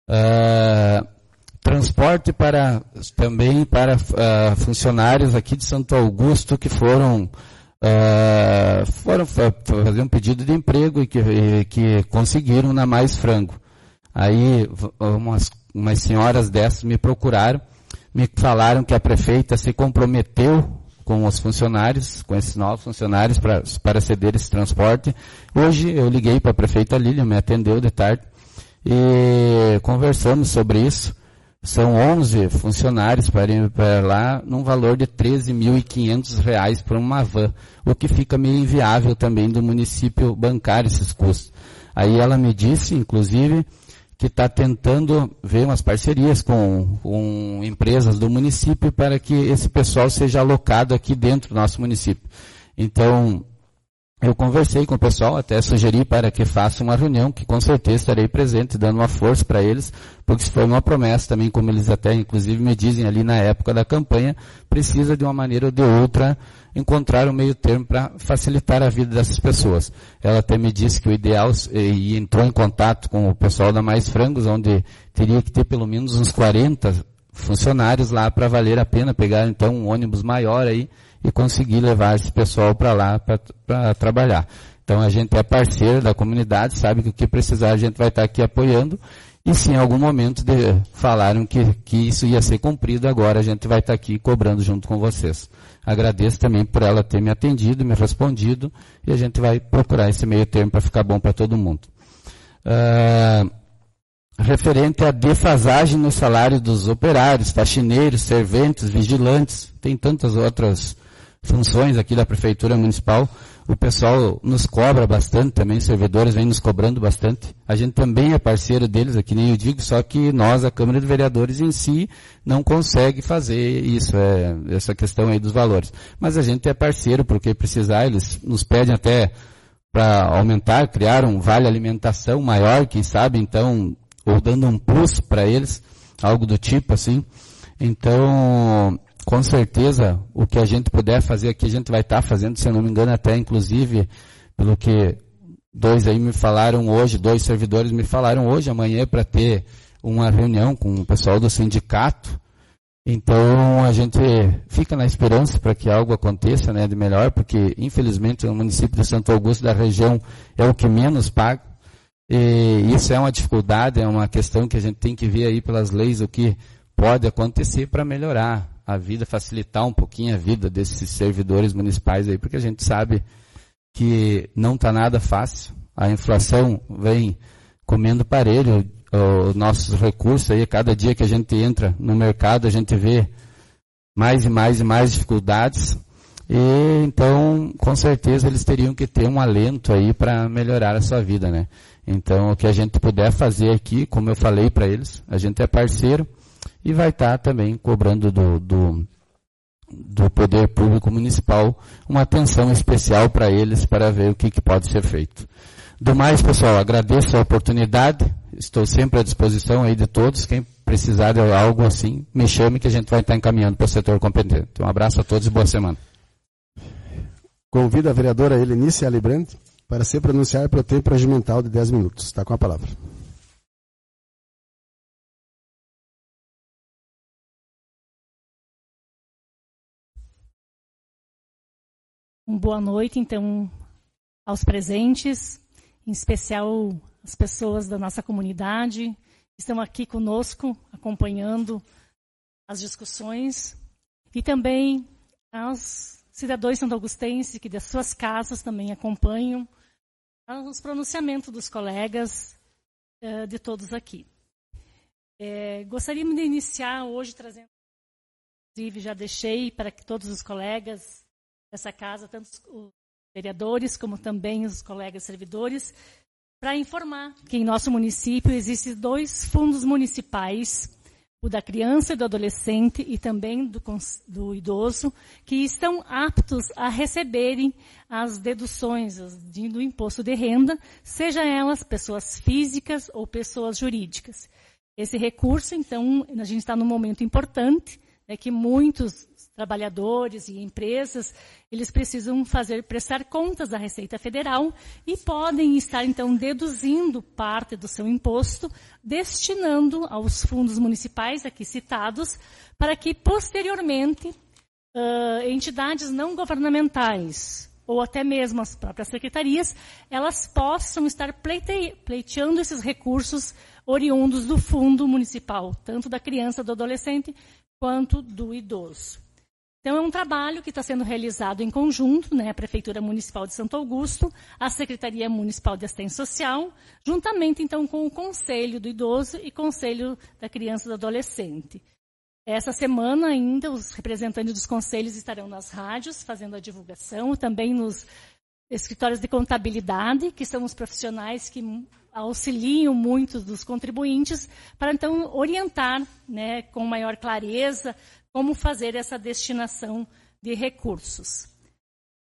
Transporte também para funcionários aqui de Santo Augusto que foram fazer um pedido de emprego e que conseguiram na Mais Frango. Aí umas senhoras dessas me procuraram, me falaram que a prefeita se comprometeu com os funcionários, com esses novos funcionários para ceder esse transporte. Hoje eu liguei para a prefeita Lília, me atendeu de tarde e conversamos sobre isso. São 11 funcionários para ir para lá, num valor de R$13.500 por uma van, o que fica meio inviável também do município bancar esses custos. Aí ela me disse, inclusive, que está tentando ver umas parcerias com empresas do município para que esse pessoal seja alocado aqui dentro do nosso município. Então, eu conversei com o pessoal, até sugeri para que faça uma reunião, que com certeza estarei presente, dando uma força para eles, porque isso foi uma promessa também, como eles até inclusive me dizem ali na época da campanha, precisa de uma maneira ou de outra encontrar um meio termo para facilitar a vida dessas pessoas. Ela até me disse que o ideal, e entrou em contato com o pessoal da Mais Frangos, onde teria que ter pelo menos uns 40 funcionários lá para valer a pena pegar então um ônibus maior aí, e conseguir levar esse pessoal para lá para trabalhar. Então a gente é parceiro da comunidade, sabe que o que precisar a gente vai estar aqui apoiando, e se em algum momento falaram que isso ia ser cumprido, agora a gente vai estar aqui cobrando junto com vocês. Agradeço também por ela ter me atendido, me respondido, e a gente vai procurar esse meio termo para ficar bom para todo mundo. Referente à defasagem no salário dos operários, faxineiros, serventes, vigilantes, tem tantas outras funções aqui da Prefeitura Municipal, o pessoal nos cobra bastante também, os servidores vêm nos cobrando bastante. A gente também é parceiro deles, aqui nem eu digo, só que nós, a Câmara de Vereadores em si, não consegue fazer isso, essa questão aí dos valores. Mas a gente é parceiro, porque precisar, eles nos pedem até para aumentar, criar um vale alimentação maior, quem sabe, então, ou dando um plus para eles, algo do tipo assim. Então, com certeza, o que a gente puder fazer aqui, a gente vai estar fazendo, se eu não me engano, até inclusive, pelo que dois servidores me falaram hoje, amanhã, para ter uma reunião com o pessoal do sindicato. Então, a gente fica na esperança para que algo aconteça, né, de melhor, porque, infelizmente, o município de Santo Augusto da região é o que menos paga. E isso é uma dificuldade, é uma questão que a gente tem que ver aí pelas leis, o que pode acontecer para melhorar a vida, facilitar um pouquinho a vida desses servidores municipais aí, porque a gente sabe que não está nada fácil. A inflação vem comendo parelho, os nossos recursos aí, cada dia que a gente entra no mercado, a gente vê mais e mais dificuldades. E então, com certeza, eles teriam que ter um alento aí para melhorar a sua vida, né? Então, o que a gente puder fazer aqui, como eu falei para eles, a gente é parceiro e vai estar também cobrando do poder público municipal uma atenção especial para eles, para ver o que pode ser feito. Do mais, pessoal, agradeço a oportunidade, estou sempre à disposição aí de todos, quem precisar de algo assim, me chame que a gente vai estar encaminhando para o setor competente. Um abraço a todos e boa semana. Convido a vereadora Helenice Alibrandi para se pronunciar pelo tempo regimental de 10 minutos. Está com a palavra. Boa noite, então, aos presentes, em especial as pessoas da nossa comunidade, que estão aqui conosco, acompanhando as discussões, e também aos cidadãos santo-augustenses que das suas casas também acompanham os pronunciamentos dos colegas, de todos aqui. Gostaríamos de iniciar hoje trazendo, inclusive já deixei para que todos os colegas dessa casa, tanto os vereadores como também os colegas servidores, para informar que em nosso município existem 2 fundos municipais, o da criança e do adolescente e também do idoso, que estão aptos a receberem as deduções do imposto de renda, seja elas pessoas físicas ou pessoas jurídicas. Esse recurso, então, a gente está num momento importante, que muitos trabalhadores e empresas, eles precisam prestar contas da Receita Federal e podem estar, então, deduzindo parte do seu imposto, destinando aos fundos municipais aqui citados, para que, posteriormente, entidades não governamentais, ou até mesmo as próprias secretarias, elas possam estar pleiteando esses recursos oriundos do fundo municipal, tanto da criança, do adolescente, quanto do idoso. Então, é um trabalho que está sendo realizado em conjunto, né, a Prefeitura Municipal de Santo Augusto, a Secretaria Municipal de Assistência Social, juntamente, então, com o Conselho do Idoso e Conselho da Criança e do Adolescente. Essa semana ainda, os representantes dos conselhos estarão nas rádios, fazendo a divulgação, também nos escritórios de contabilidade, que são os profissionais que auxiliam muitos dos contribuintes, para, então, orientar, né, com maior clareza, como fazer essa destinação de recursos.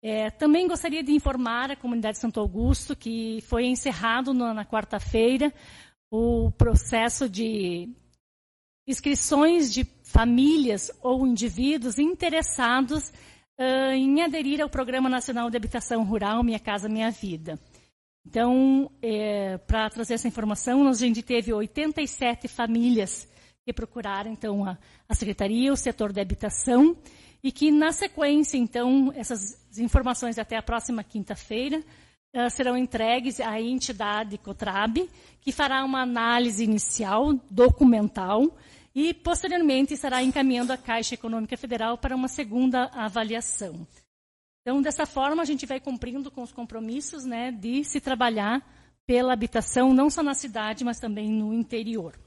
Também gostaria de informar a comunidade de Santo Augusto que foi encerrado na quarta-feira o processo de inscrições de famílias ou indivíduos interessados em aderir ao Programa Nacional de Habitação Rural Minha Casa Minha Vida. Então, para trazer essa informação, a gente teve 87 famílias que procuraram, então, a Secretaria, o setor de habitação, e que, na sequência, então, essas informações até a próxima quinta-feira serão entregues à entidade COTRAB, que fará uma análise inicial, documental, e, posteriormente, estará encaminhando a Caixa Econômica Federal para uma segunda avaliação. Então, dessa forma, a gente vai cumprindo com os compromissos, né, de se trabalhar pela habitação, não só na cidade, mas também no interior.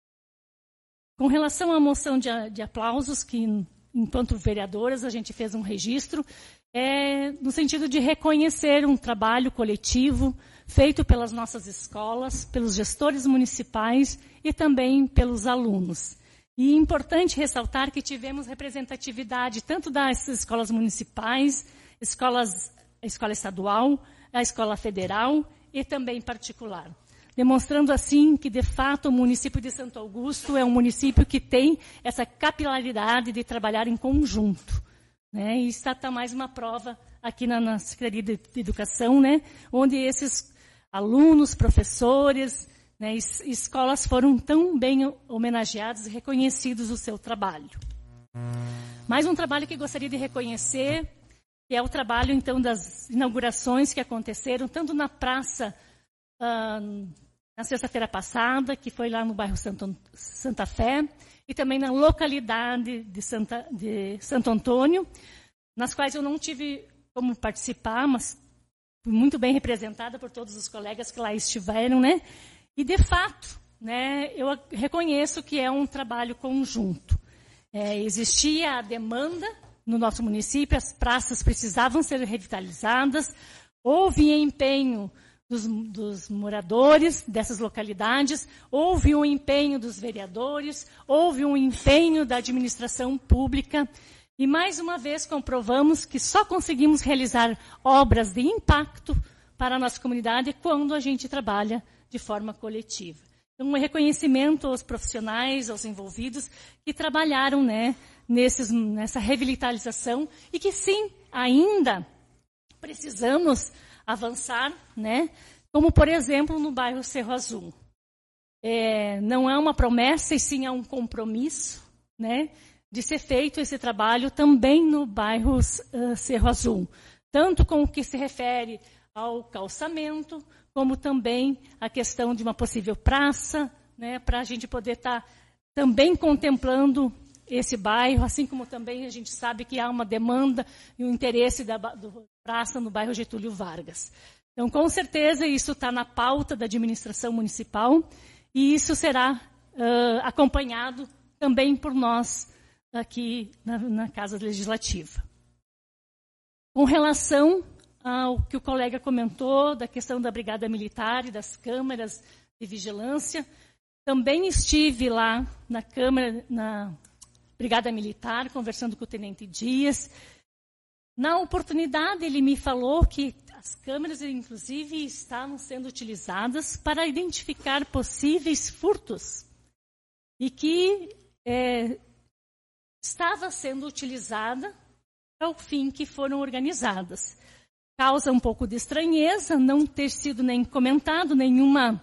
Com relação à moção de aplausos, que, enquanto vereadoras, a gente fez um registro, no sentido de reconhecer um trabalho coletivo feito pelas nossas escolas, pelos gestores municipais e também pelos alunos. E é importante ressaltar que tivemos representatividade tanto das escolas municipais, a escola estadual, a escola federal e também particular. Demonstrando assim que, de fato, o município de Santo Augusto é um município que tem essa capilaridade de trabalhar em conjunto. Né? E está mais uma prova aqui na Secretaria de Educação, né? Onde esses alunos, professores, né, escolas foram tão bem homenageados e reconhecidos o seu trabalho. Mais um trabalho que gostaria de reconhecer, que é o trabalho, então, das inaugurações que aconteceram, tanto na praça, na sexta-feira passada, que foi lá no bairro Santa Fé, e também na localidade de Santo Antônio, nas quais eu não tive como participar, mas fui muito bem representada por todos os colegas que lá estiveram, né? E, de fato, né, eu reconheço que é um trabalho conjunto. Existia a demanda no nosso município, as praças precisavam ser revitalizadas, houve empenho dos moradores dessas localidades, houve um empenho dos vereadores, houve um empenho da administração pública, e mais uma vez comprovamos que só conseguimos realizar obras de impacto para a nossa comunidade quando a gente trabalha de forma coletiva. Então, um reconhecimento aos profissionais, aos envolvidos que trabalharam, né, nessa revitalização e que, sim, ainda precisamos avançar, né, como, por exemplo, no bairro Cerro Azul. Não é uma promessa, e sim é um compromisso, né, de ser feito esse trabalho também no bairro Cerro Azul, tanto com o que se refere ao calçamento, como também a questão de uma possível praça, né, para a gente poder estar também contemplando esse bairro, assim como também a gente sabe que há uma demanda e um interesse do praça no bairro Getúlio Vargas. Então, com certeza, isso está na pauta da administração municipal e isso será acompanhado também por nós aqui na Casa Legislativa. Com relação ao que o colega comentou, da questão da Brigada Militar e das câmaras de vigilância, também estive lá na Câmara, na Brigada Militar, conversando com o Tenente Dias. Na oportunidade, ele me falou que as câmeras, inclusive, estavam sendo utilizadas para identificar possíveis furtos e que estava sendo utilizada ao fim que foram organizadas. Causa um pouco de estranheza não ter sido nem comentado nenhuma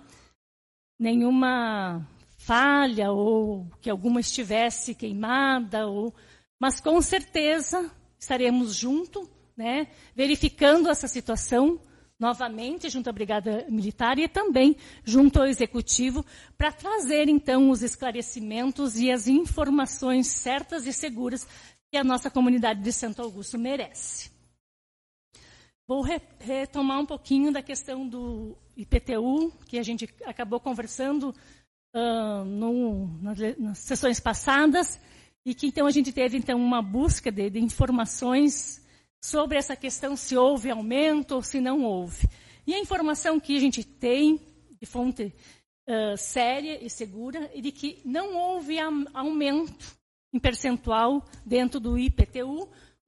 falha ou que alguma estivesse queimada, mas com certeza estaremos junto, né, verificando essa situação novamente junto à Brigada Militar e também junto ao Executivo para trazer então os esclarecimentos e as informações certas e seguras que a nossa comunidade de Santo Augusto merece. Vou retomar um pouquinho da questão do IPTU, que a gente acabou conversando nas sessões passadas, e que então a gente teve então uma busca de informações sobre essa questão, se houve aumento ou se não houve. E a informação que a gente tem, de fonte séria e segura, é de que não houve aumento em percentual dentro do IPTU,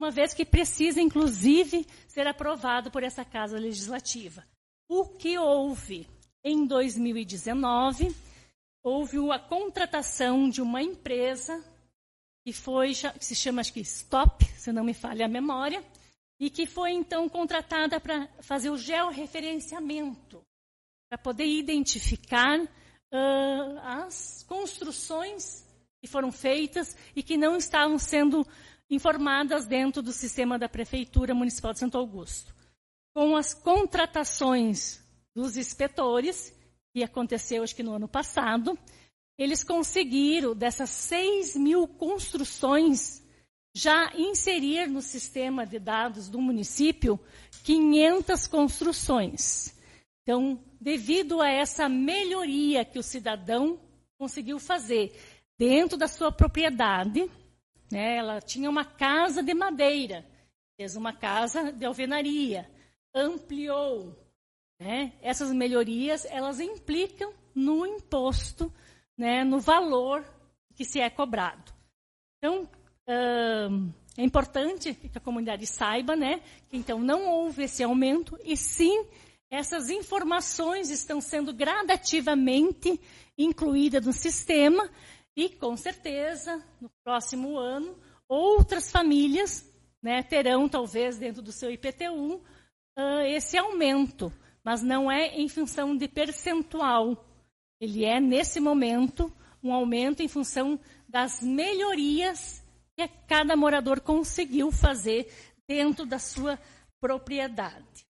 uma vez que precisa, inclusive, ser aprovado por essa Casa Legislativa. O que houve em 2019, houve a contratação de uma empresa que se chama, acho que Stop, se não me falha a memória, e que foi, então, contratada para fazer o georreferenciamento, para poder identificar as construções que foram feitas e que não estavam sendo informadas dentro do sistema da Prefeitura Municipal de Santo Augusto. Com as contratações dos inspetores, que aconteceu acho que no ano passado, eles conseguiram, dessas 6.000 construções, já inserir no sistema de dados do município 500 construções. Então, devido a essa melhoria que o cidadão conseguiu fazer dentro da sua propriedade, né, ela tinha uma casa de madeira, fez uma casa de alvenaria, ampliou. Né, essas melhorias, elas implicam no imposto, né, no valor que se é cobrado. Então, é importante que a comunidade saiba, né, que então não houve esse aumento, e sim, essas informações estão sendo gradativamente incluídas no sistema, e com certeza, no próximo ano, outras famílias, né, terão, talvez, dentro do seu IPTU, esse aumento, mas não é em função de percentual. Ele é, nesse momento, um aumento em função das melhorias que cada morador conseguiu fazer dentro da sua propriedade.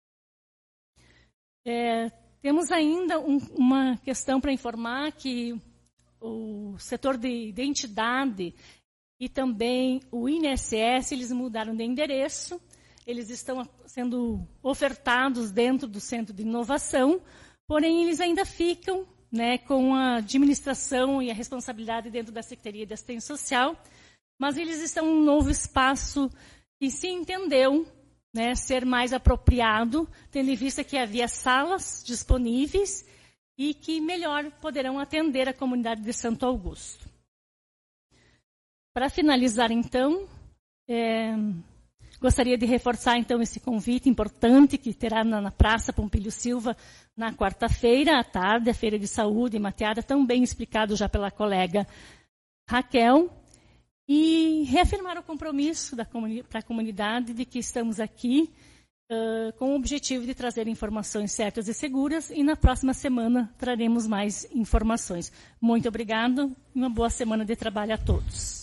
Temos ainda uma questão para informar que o setor de identidade e também o INSS, eles mudaram de endereço, eles estão sendo ofertados dentro do Centro de Inovação, porém eles ainda ficam, né, com a administração e a responsabilidade dentro da Secretaria de Assistência Social, mas eles estão em um novo espaço que se entendeu, né, ser mais apropriado, tendo em vista que havia salas disponíveis e que melhor poderão atender a comunidade de Santo Augusto. Para finalizar, então, gostaria de reforçar, então, esse convite importante que terá na Praça Pompílio Silva na quarta-feira à tarde, a Feira de Saúde e Mateada, também explicado já pela colega Raquel, e reafirmar o compromisso para a comunidade de que estamos aqui com o objetivo de trazer informações certas e seguras, e na próxima semana traremos mais informações. Muito obrigado e uma boa semana de trabalho a todos.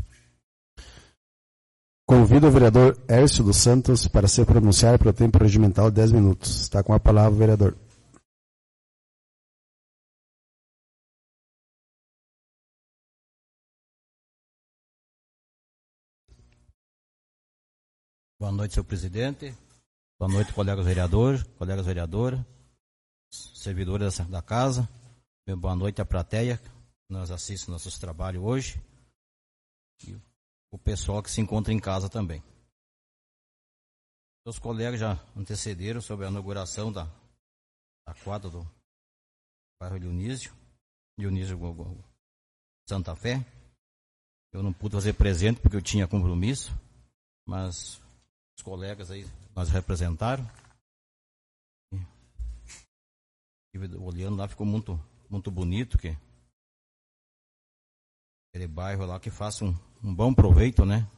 Convido o vereador Hércio dos Santos para se pronunciar pelo tempo regimental de 10 minutos. Está com a palavra o vereador. Boa noite, senhor presidente. Boa noite, colegas vereadores, colegas vereadoras, servidores da casa. Boa noite à plateia que nos assiste nossos trabalhos hoje. E o pessoal que se encontra em casa também. Os colegas já antecederam sobre a inauguração da quadra do bairro Dionísio Santa Fé. Eu não pude fazer presente porque eu tinha compromisso, mas os colegas aí nós representaram. E olhando lá ficou muito, muito bonito, que aquele bairro lá que faça um bom proveito, né?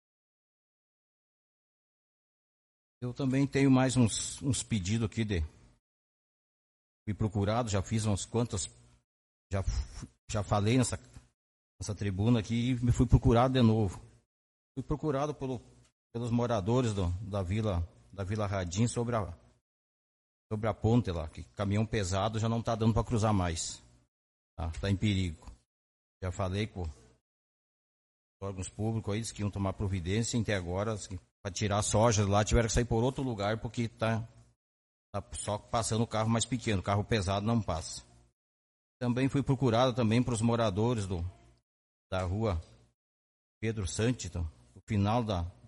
Eu também tenho mais uns pedidos aqui fui procurado, já fiz umas quantas, já falei nessa tribuna aqui e me fui procurado de novo. Fui procurado pelos moradores da Vila Radim sobre a ponte lá, que caminhão pesado já não está dando para cruzar mais. Está em perigo. Já falei com órgãos públicos aí, que iam tomar providência, e até agora, para tirar a soja lá, tiveram que sair por outro lugar, porque está só passando o carro mais pequeno, o carro pesado não passa. Também fui procurado também para os moradores da rua Pedro Santi, no final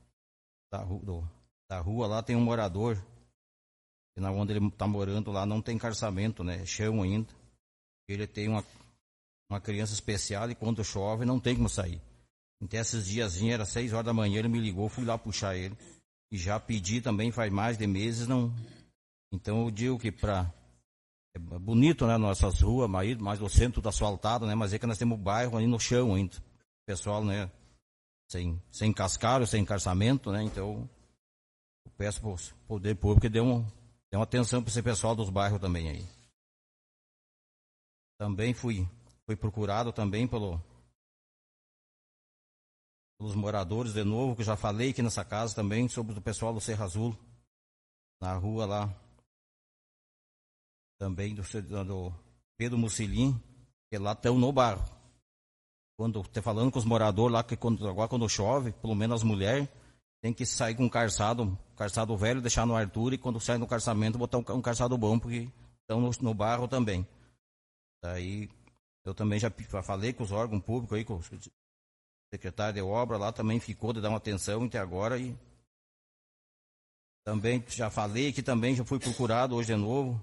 da rua lá tem um morador, e na onde ele está morando lá não tem calçamento, né? É chão ainda. Ele tem uma criança especial e quando chove não tem como sair. Então, esses diazinhos, era 6 horas da manhã, ele me ligou, fui lá puxar ele. E já pedi também, faz mais de meses, não. Então, eu digo que é bonito, né, nossas ruas, mais o centro tudo asfaltado, né, mas é que nós temos o bairro ali no chão ainda. O pessoal, né, sem cascalho, sem encarçamento, né, então, eu peço para o poder público que dê uma atenção para esse pessoal dos bairros também aí. Também fui procurado também pelos moradores de novo, que eu já falei aqui nessa casa também, sobre o pessoal do Serra Azul, na rua lá, também do Pedro Mussolini, que lá estão no bairro. Quando tá falando com os moradores lá, que agora quando chove, pelo menos as mulheres, tem que sair com um calçado velho, deixar no Arthur, e quando sai no calçamento, botar um calçado bom, porque estão no bairro também. Daí, eu também já falei com os órgãos públicos aí, com o secretário de obra lá, também ficou de dar uma atenção até agora. E também já falei que também já fui procurado hoje de novo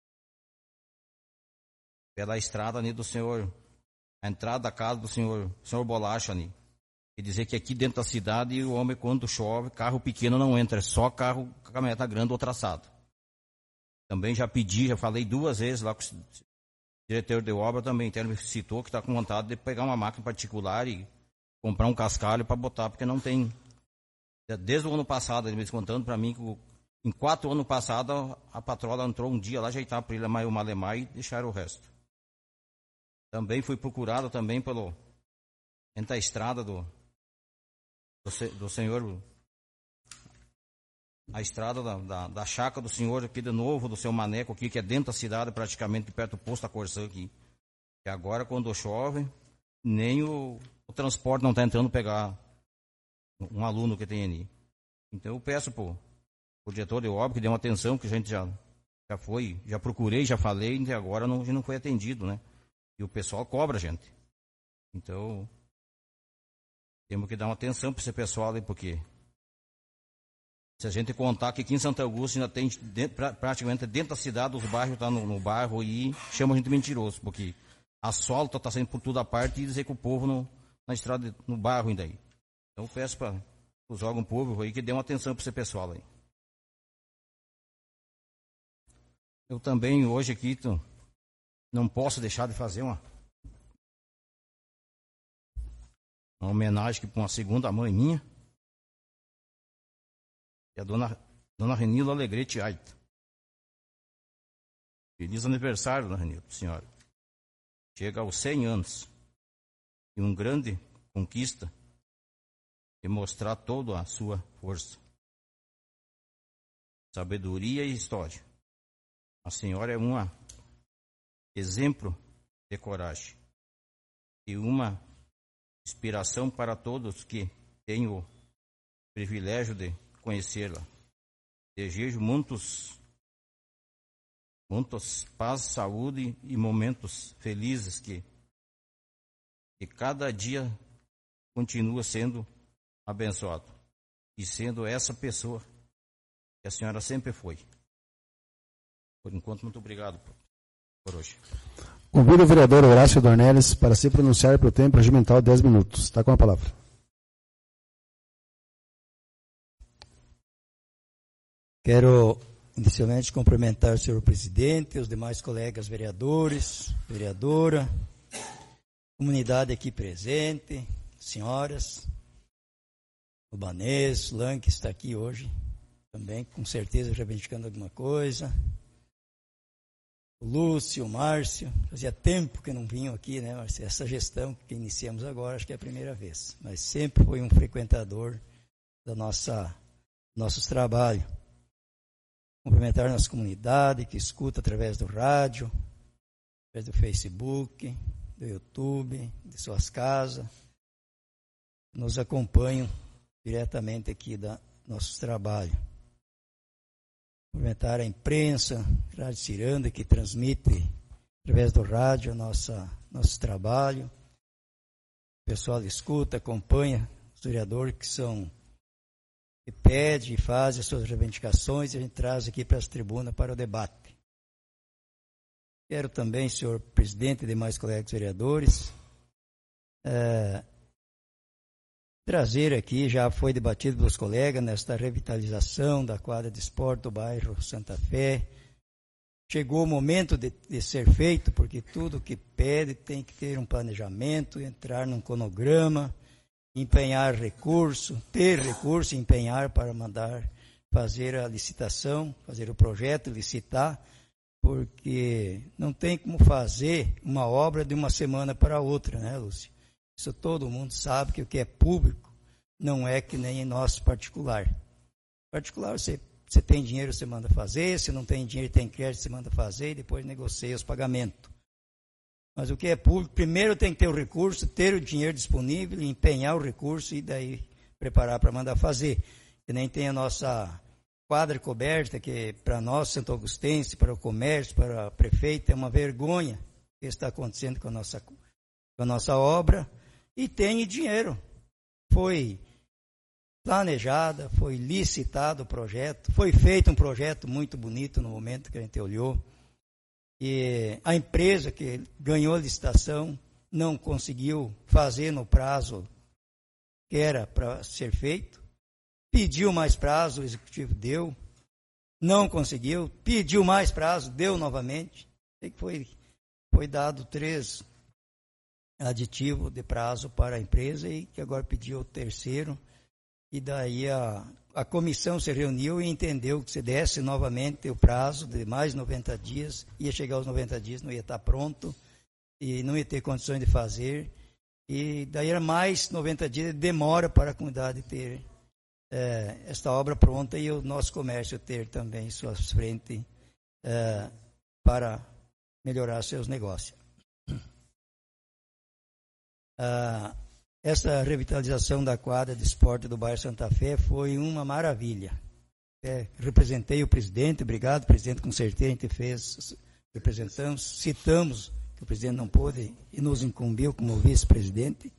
pela estrada ali do senhor, a entrada da casa do senhor Bolacha ali. Quer dizer que aqui dentro da cidade, o homem, quando chove, carro pequeno não entra, é só caminhoneta grande ou traçado. Também já falei 2 vezes lá com o diretor de obra também, então ele me citou que está com vontade de pegar uma máquina particular e comprar um cascalho para botar, porque não tem. Desde o ano passado, ele me contando para mim que em 4 anos passados, a patroa entrou um dia lá, ajeitar para ele o malemar e deixar o resto. Também fui procurado também entre a estrada do senhor, a estrada da chácara do senhor aqui de novo, do seu Maneco aqui, que é dentro da cidade, praticamente perto do posto da Corsã aqui. E agora, quando chove, nem o transporte não está entrando pegar um aluno que tem ali. Então eu peço pro diretor de obra que dê uma atenção, que a gente já procurei, já falei, e agora não foi atendido, né? E o pessoal cobra a gente. Então, temos que dar uma atenção para esse pessoal aí, porque se a gente contar que aqui em Santa Augusta ainda tem praticamente dentro da cidade, os bairros estão no bairro e chama a gente de mentiroso, porque asfalto está saindo por toda parte e dizer que o povo na estrada, no bairro ainda aí. Então eu peço para os órgãos públicos aí que dê uma atenção para esse pessoal aí. Eu também hoje aqui não posso deixar de fazer uma homenagem para uma segunda mãe minha, que é a dona Renilda Alegrete Aita. Feliz aniversário, dona Renilda, senhora. Chega aos 100 anos. E uma grande conquista de mostrar toda a sua força, sabedoria e história. A senhora é um exemplo de coragem e uma inspiração para todos que têm o privilégio de conhecê-la. Desejo muitos paz, saúde e momentos felizes que cada dia continua sendo abençoado e sendo essa pessoa que a senhora sempre foi. Por enquanto, muito obrigado por hoje. Convido o vereador Horácio Dornelles para se pronunciar pelo tempo regimental 10 minutos. Está com a palavra. Quero inicialmente cumprimentar o senhor presidente, os demais colegas vereadores, vereadora, comunidade aqui presente, senhoras, o Banês, Lan, que está aqui hoje, também com certeza reivindicando alguma coisa. O Lúcio, o Márcio, fazia tempo que não vinham aqui, né, Márcio? Essa gestão que iniciamos agora, acho que é a primeira vez, mas sempre foi um frequentador da nossos trabalhos. Cumprimentar a nossa comunidade que escuta através do rádio, através do Facebook, do YouTube, de suas casas, nos acompanham diretamente aqui da nossos trabalhos. Cumprimentar a imprensa, Rádio Ciranda, que transmite através do rádio nosso trabalho. O pessoal escuta, acompanha os vereadores que pede e faz as suas reivindicações e a gente traz aqui para essa tribuna para o debate. Quero também, senhor presidente e demais colegas vereadores, trazer aqui, já foi debatido pelos colegas, nesta revitalização da quadra de esporte do bairro Santa Fé. Chegou o momento de ser feito, porque tudo que pede tem que ter um planejamento, entrar num cronograma, empenhar recurso, ter recurso, empenhar para mandar fazer a licitação, fazer o projeto, licitar, porque não tem como fazer uma obra de uma semana para outra, né, Lúcio? Isso todo mundo sabe, que o que é público não é que nem em nosso particular. Particular, você tem dinheiro, você manda fazer, se não tem dinheiro, tem crédito, você manda fazer, e depois negocia os pagamentos. Mas o que é público, primeiro tem que ter o recurso, ter o dinheiro disponível, empenhar o recurso e daí preparar para mandar fazer. Que nem tem a nossa quadra coberta, que para nós, Santo Augustense, para o comércio, para a prefeita, é uma vergonha o que está acontecendo com a nossa obra. E tem dinheiro. Foi planejada, foi licitado o projeto, foi feito um projeto muito bonito no momento que a gente olhou. E a empresa que ganhou a licitação não conseguiu fazer no prazo que era para ser feito. Pediu mais prazo, o executivo deu. Não conseguiu. Pediu mais prazo, deu novamente. E foi dado 3 aditivos de prazo para a empresa e que agora pediu o terceiro. E daí a comissão se reuniu e entendeu que se desse novamente o prazo de mais 90 dias, ia chegar aos 90 dias, não ia estar pronto e não ia ter condições de fazer. E daí era mais 90 dias de demora para a comunidade ter esta obra pronta e o nosso comércio ter também suas frentes para melhorar seus negócios. Essa revitalização da quadra de esporte do bairro Santa Fé foi uma maravilha. Representei o presidente, obrigado, presidente, com certeza a gente fez, representamos, citamos que o presidente não pôde e nos incumbiu como vice-presidente.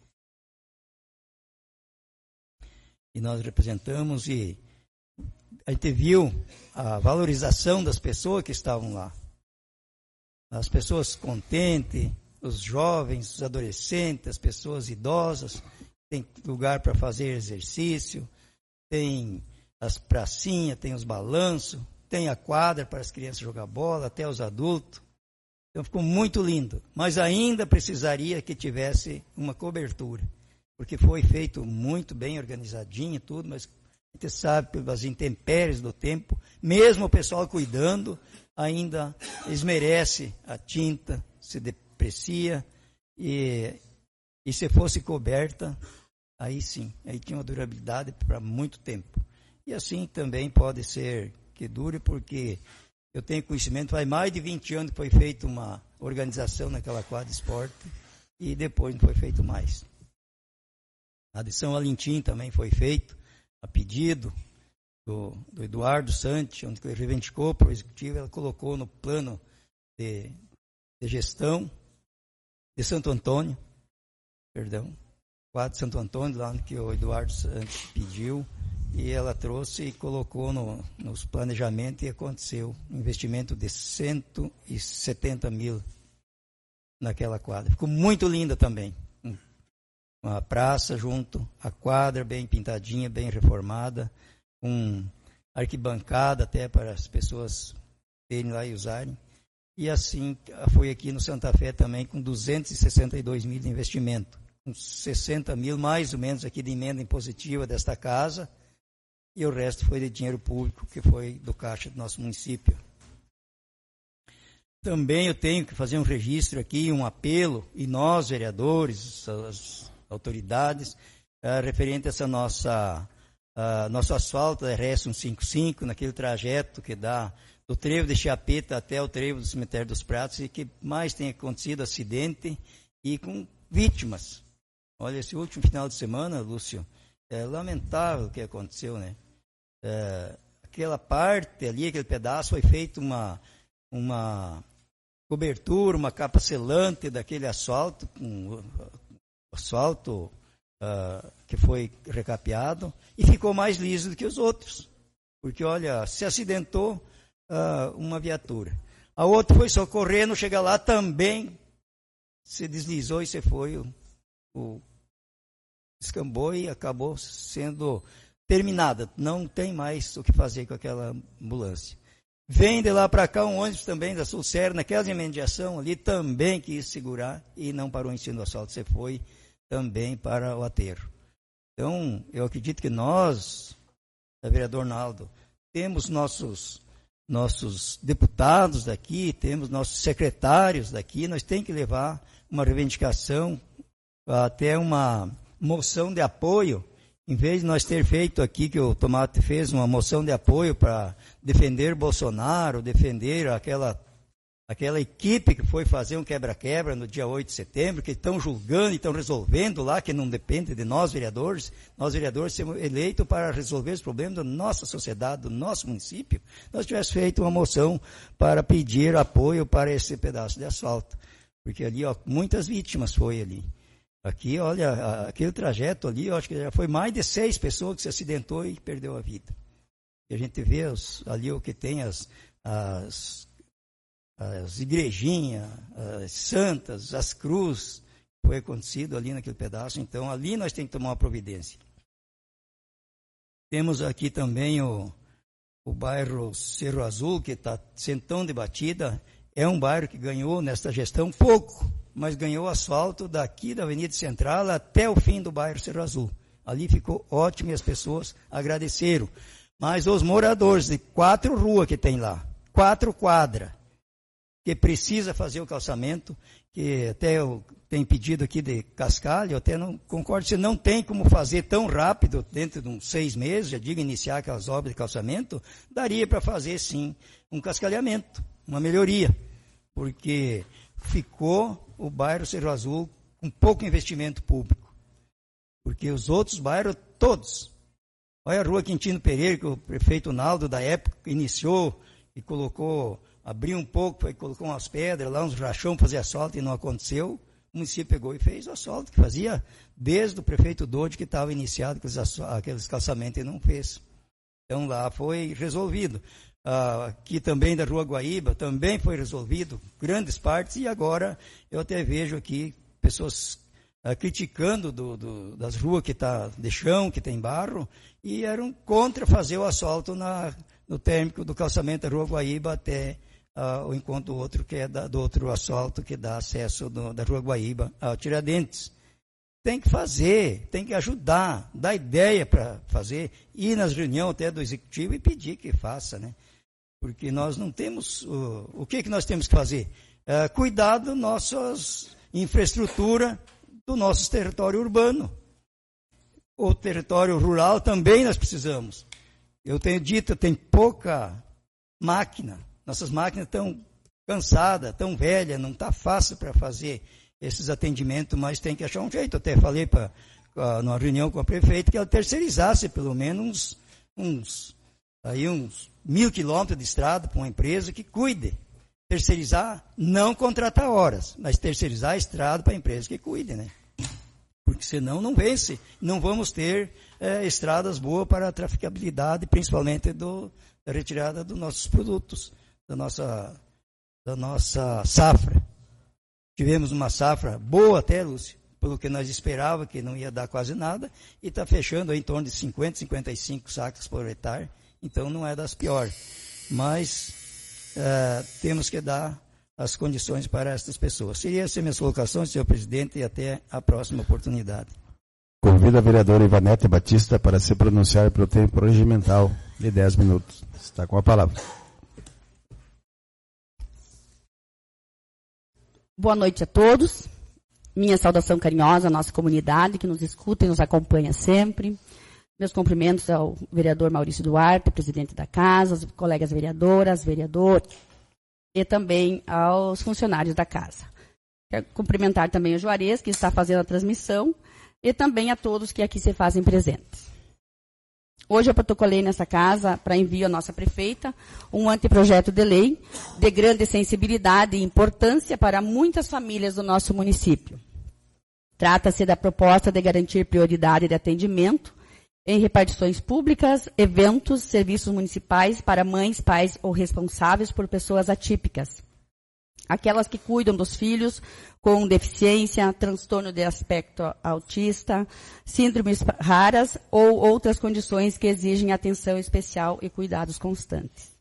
E nós representamos e a gente viu a valorização das pessoas que estavam lá. As pessoas contentes, os jovens, os adolescentes, as pessoas idosas, tem lugar para fazer exercício, tem as pracinhas, tem os balanços, tem a quadra para as crianças jogar bola, até os adultos. Então ficou muito lindo, mas ainda precisaria que tivesse uma cobertura, porque foi feito muito bem organizadinho tudo, mas a gente sabe pelas intempéries do tempo, mesmo o pessoal cuidando, ainda esmerece a tinta, se deprecia, e se fosse coberta, aí sim, aí tinha uma durabilidade para muito tempo. E assim também pode ser que dure, porque eu tenho conhecimento, faz mais de 20 anos que foi feita uma organização naquela quadra de esporte, e depois não foi feito mais. A de São Valentim também foi feito, a pedido do Eduardo Santos, onde ele reivindicou para o executivo, ela colocou no plano de gestão de Santo Antônio, quadro de Santo Antônio, lá que o Eduardo Santos pediu, e ela trouxe e colocou nos planejamentos e aconteceu um investimento de 170 mil naquela quadra. Ficou muito linda também. Uma praça junto, a quadra bem pintadinha, bem reformada, com arquibancada até para as pessoas irem lá e usarem. E assim foi aqui no Santa Fé também, com 262 mil de investimento, com 60 mil mais ou menos aqui de emenda impositiva desta casa, e o resto foi de dinheiro público, que foi do caixa do nosso município. Também eu tenho que fazer um registro aqui, um apelo, e nós, vereadores, as autoridades, referente a essa nosso asfalto da RS 155, naquele trajeto que dá do trevo de Chiapeta até o trevo do Cemitério dos Pratos, e que mais tem acontecido acidente e com vítimas. Olha, esse último final de semana, Lúcio, é lamentável o que aconteceu, né? Aquela parte ali, aquele pedaço, foi feita uma cobertura, uma capa selante daquele asfalto, que foi recapeado, e ficou mais liso do que os outros. Porque, olha, se acidentou uma viatura. A outra foi socorrendo, chega lá, também se deslizou e se foi descambou e acabou sendo terminada. Não tem mais o que fazer com aquela ambulância. Vem de lá para cá um ônibus também da Sulcer, naquela imediação ali, também quis segurar e não parou em cima do asfalto. Você foi também para o aterro. Então, eu acredito que nós, vereador Naldo, temos nossos deputados daqui, temos nossos secretários daqui, nós temos que levar uma reivindicação, até uma moção de apoio, em vez de nós ter feito aqui, que o Tomate fez uma moção de apoio para defender Bolsonaro, defender aquela equipe que foi fazer um quebra-quebra no dia 8 de setembro, que estão julgando e estão resolvendo lá, que não depende de nós vereadores somos eleitos para resolver os problemas da nossa sociedade, do nosso município, nós tivéssemos feito uma moção para pedir apoio para esse pedaço de asfalto, porque ali, muitas vítimas foi ali. Aqui, olha, aquele trajeto ali, eu acho que já foi mais de 6 pessoas que se acidentou e perdeu a vida. E a gente vê ali o que tem as igrejinhas, as santas, as cruzes, que foi acontecido ali naquele pedaço. Então, ali nós temos que tomar uma providência. Temos aqui também o bairro Cerro Azul, que está sendo tão debatida. É um bairro que ganhou nesta gestão pouco, mas ganhou asfalto daqui da Avenida Central até o fim do bairro Cerro Azul. Ali ficou ótimo e as pessoas agradeceram. Mas os moradores de 4 ruas que tem lá, 4 quadras, que precisa fazer o calçamento, que até eu tenho pedido aqui de cascalho, eu até não concordo, se não tem como fazer tão rápido, dentro de uns 6 meses, já digo, iniciar aquelas obras de calçamento, daria para fazer sim um cascalhamento, uma melhoria, porque ficou o bairro Cerro Azul com pouco investimento público, porque os outros bairros, todos, olha a rua Quintino Pereira, que o prefeito Naldo da época iniciou e abriu um pouco, colocou umas pedras lá, uns rachão para fazer asfalto e não aconteceu, o município pegou e fez o asfalto, que fazia desde o prefeito Dodi, que estava iniciado aqueles calçamentos e não fez. Então lá foi resolvido. Aqui também da Rua Guaíba, também foi resolvido, grandes partes, e agora eu até vejo aqui pessoas criticando das ruas que está de chão, que tem barro, e eram contra fazer o asfalto no térmico do calçamento da Rua Guaíba até o encontro do outro, que é do outro asfalto que dá acesso da Rua Guaíba ao Tiradentes. Tem que fazer, tem que ajudar, dar ideia para fazer, ir nas reuniões até do Executivo e pedir que faça, né? Porque nós não temos, o que nós temos que fazer? Cuidar da nossa infraestrutura, do nosso território urbano. O território rural também nós precisamos. Eu tenho dito, tem pouca máquina, nossas máquinas estão cansadas, tão velhas, não está fácil para fazer esses atendimentos, mas tem que achar um jeito. Eu até falei numa reunião com a prefeita que ela terceirizasse pelo menos uns 1.000 quilômetros de estrada para uma empresa que cuide. Terceirizar, não contratar horas, mas terceirizar a estrada para a empresa que cuide, né? Porque senão não vence. Não vamos ter estradas boas para a traficabilidade, principalmente da retirada dos nossos produtos, da nossa safra. Tivemos uma safra boa até, Lúcio, pelo que nós esperávamos, que não ia dar quase nada, e está fechando em torno de 50, 55 sacos por hectare. Então, não é das piores. Mas temos que dar as condições para essas pessoas. Seria essa minhas colocações, senhor presidente, e até a próxima oportunidade. Convido a vereadora Ivanete Batista para se pronunciar pelo tempo regimental de 10 minutos. Está com a palavra. Boa noite a todos. Minha saudação carinhosa à nossa comunidade que nos escuta e nos acompanha sempre. Meus cumprimentos ao vereador Maurício Duarte, presidente da casa, aos colegas vereadoras, vereador, e também aos funcionários da casa. Quero cumprimentar também o Juarez, que está fazendo a transmissão, e também a todos que aqui se fazem presentes. Hoje eu protocolei nessa casa, para envio à nossa prefeita, um anteprojeto de lei de grande sensibilidade e importância para muitas famílias do nosso município. Trata-se da proposta de garantir prioridade de atendimento em repartições públicas, eventos, serviços municipais para mães, pais ou responsáveis por pessoas atípicas, aquelas que cuidam dos filhos com deficiência, transtorno de aspecto autista, síndromes raras ou outras condições que exigem atenção especial e cuidados constantes.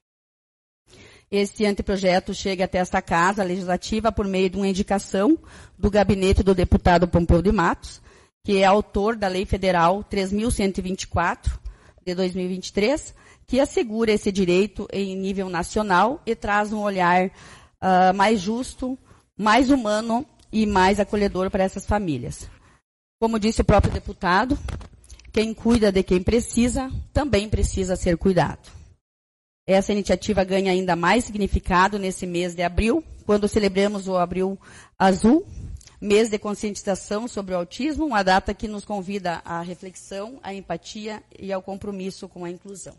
Este anteprojeto chega até esta Casa Legislativa por meio de uma indicação do gabinete do deputado Pompeu de Matos, que é autor da Lei Federal 3.124, de 2023, que assegura esse direito em nível nacional e traz um olhar mais justo, mais humano e mais acolhedor para essas famílias. Como disse o próprio deputado, quem cuida de quem precisa, também precisa ser cuidado. Essa iniciativa ganha ainda mais significado nesse mês de abril, quando celebramos o Abril Azul, mês de conscientização sobre o autismo, uma data que nos convida à reflexão, à empatia e ao compromisso com a inclusão.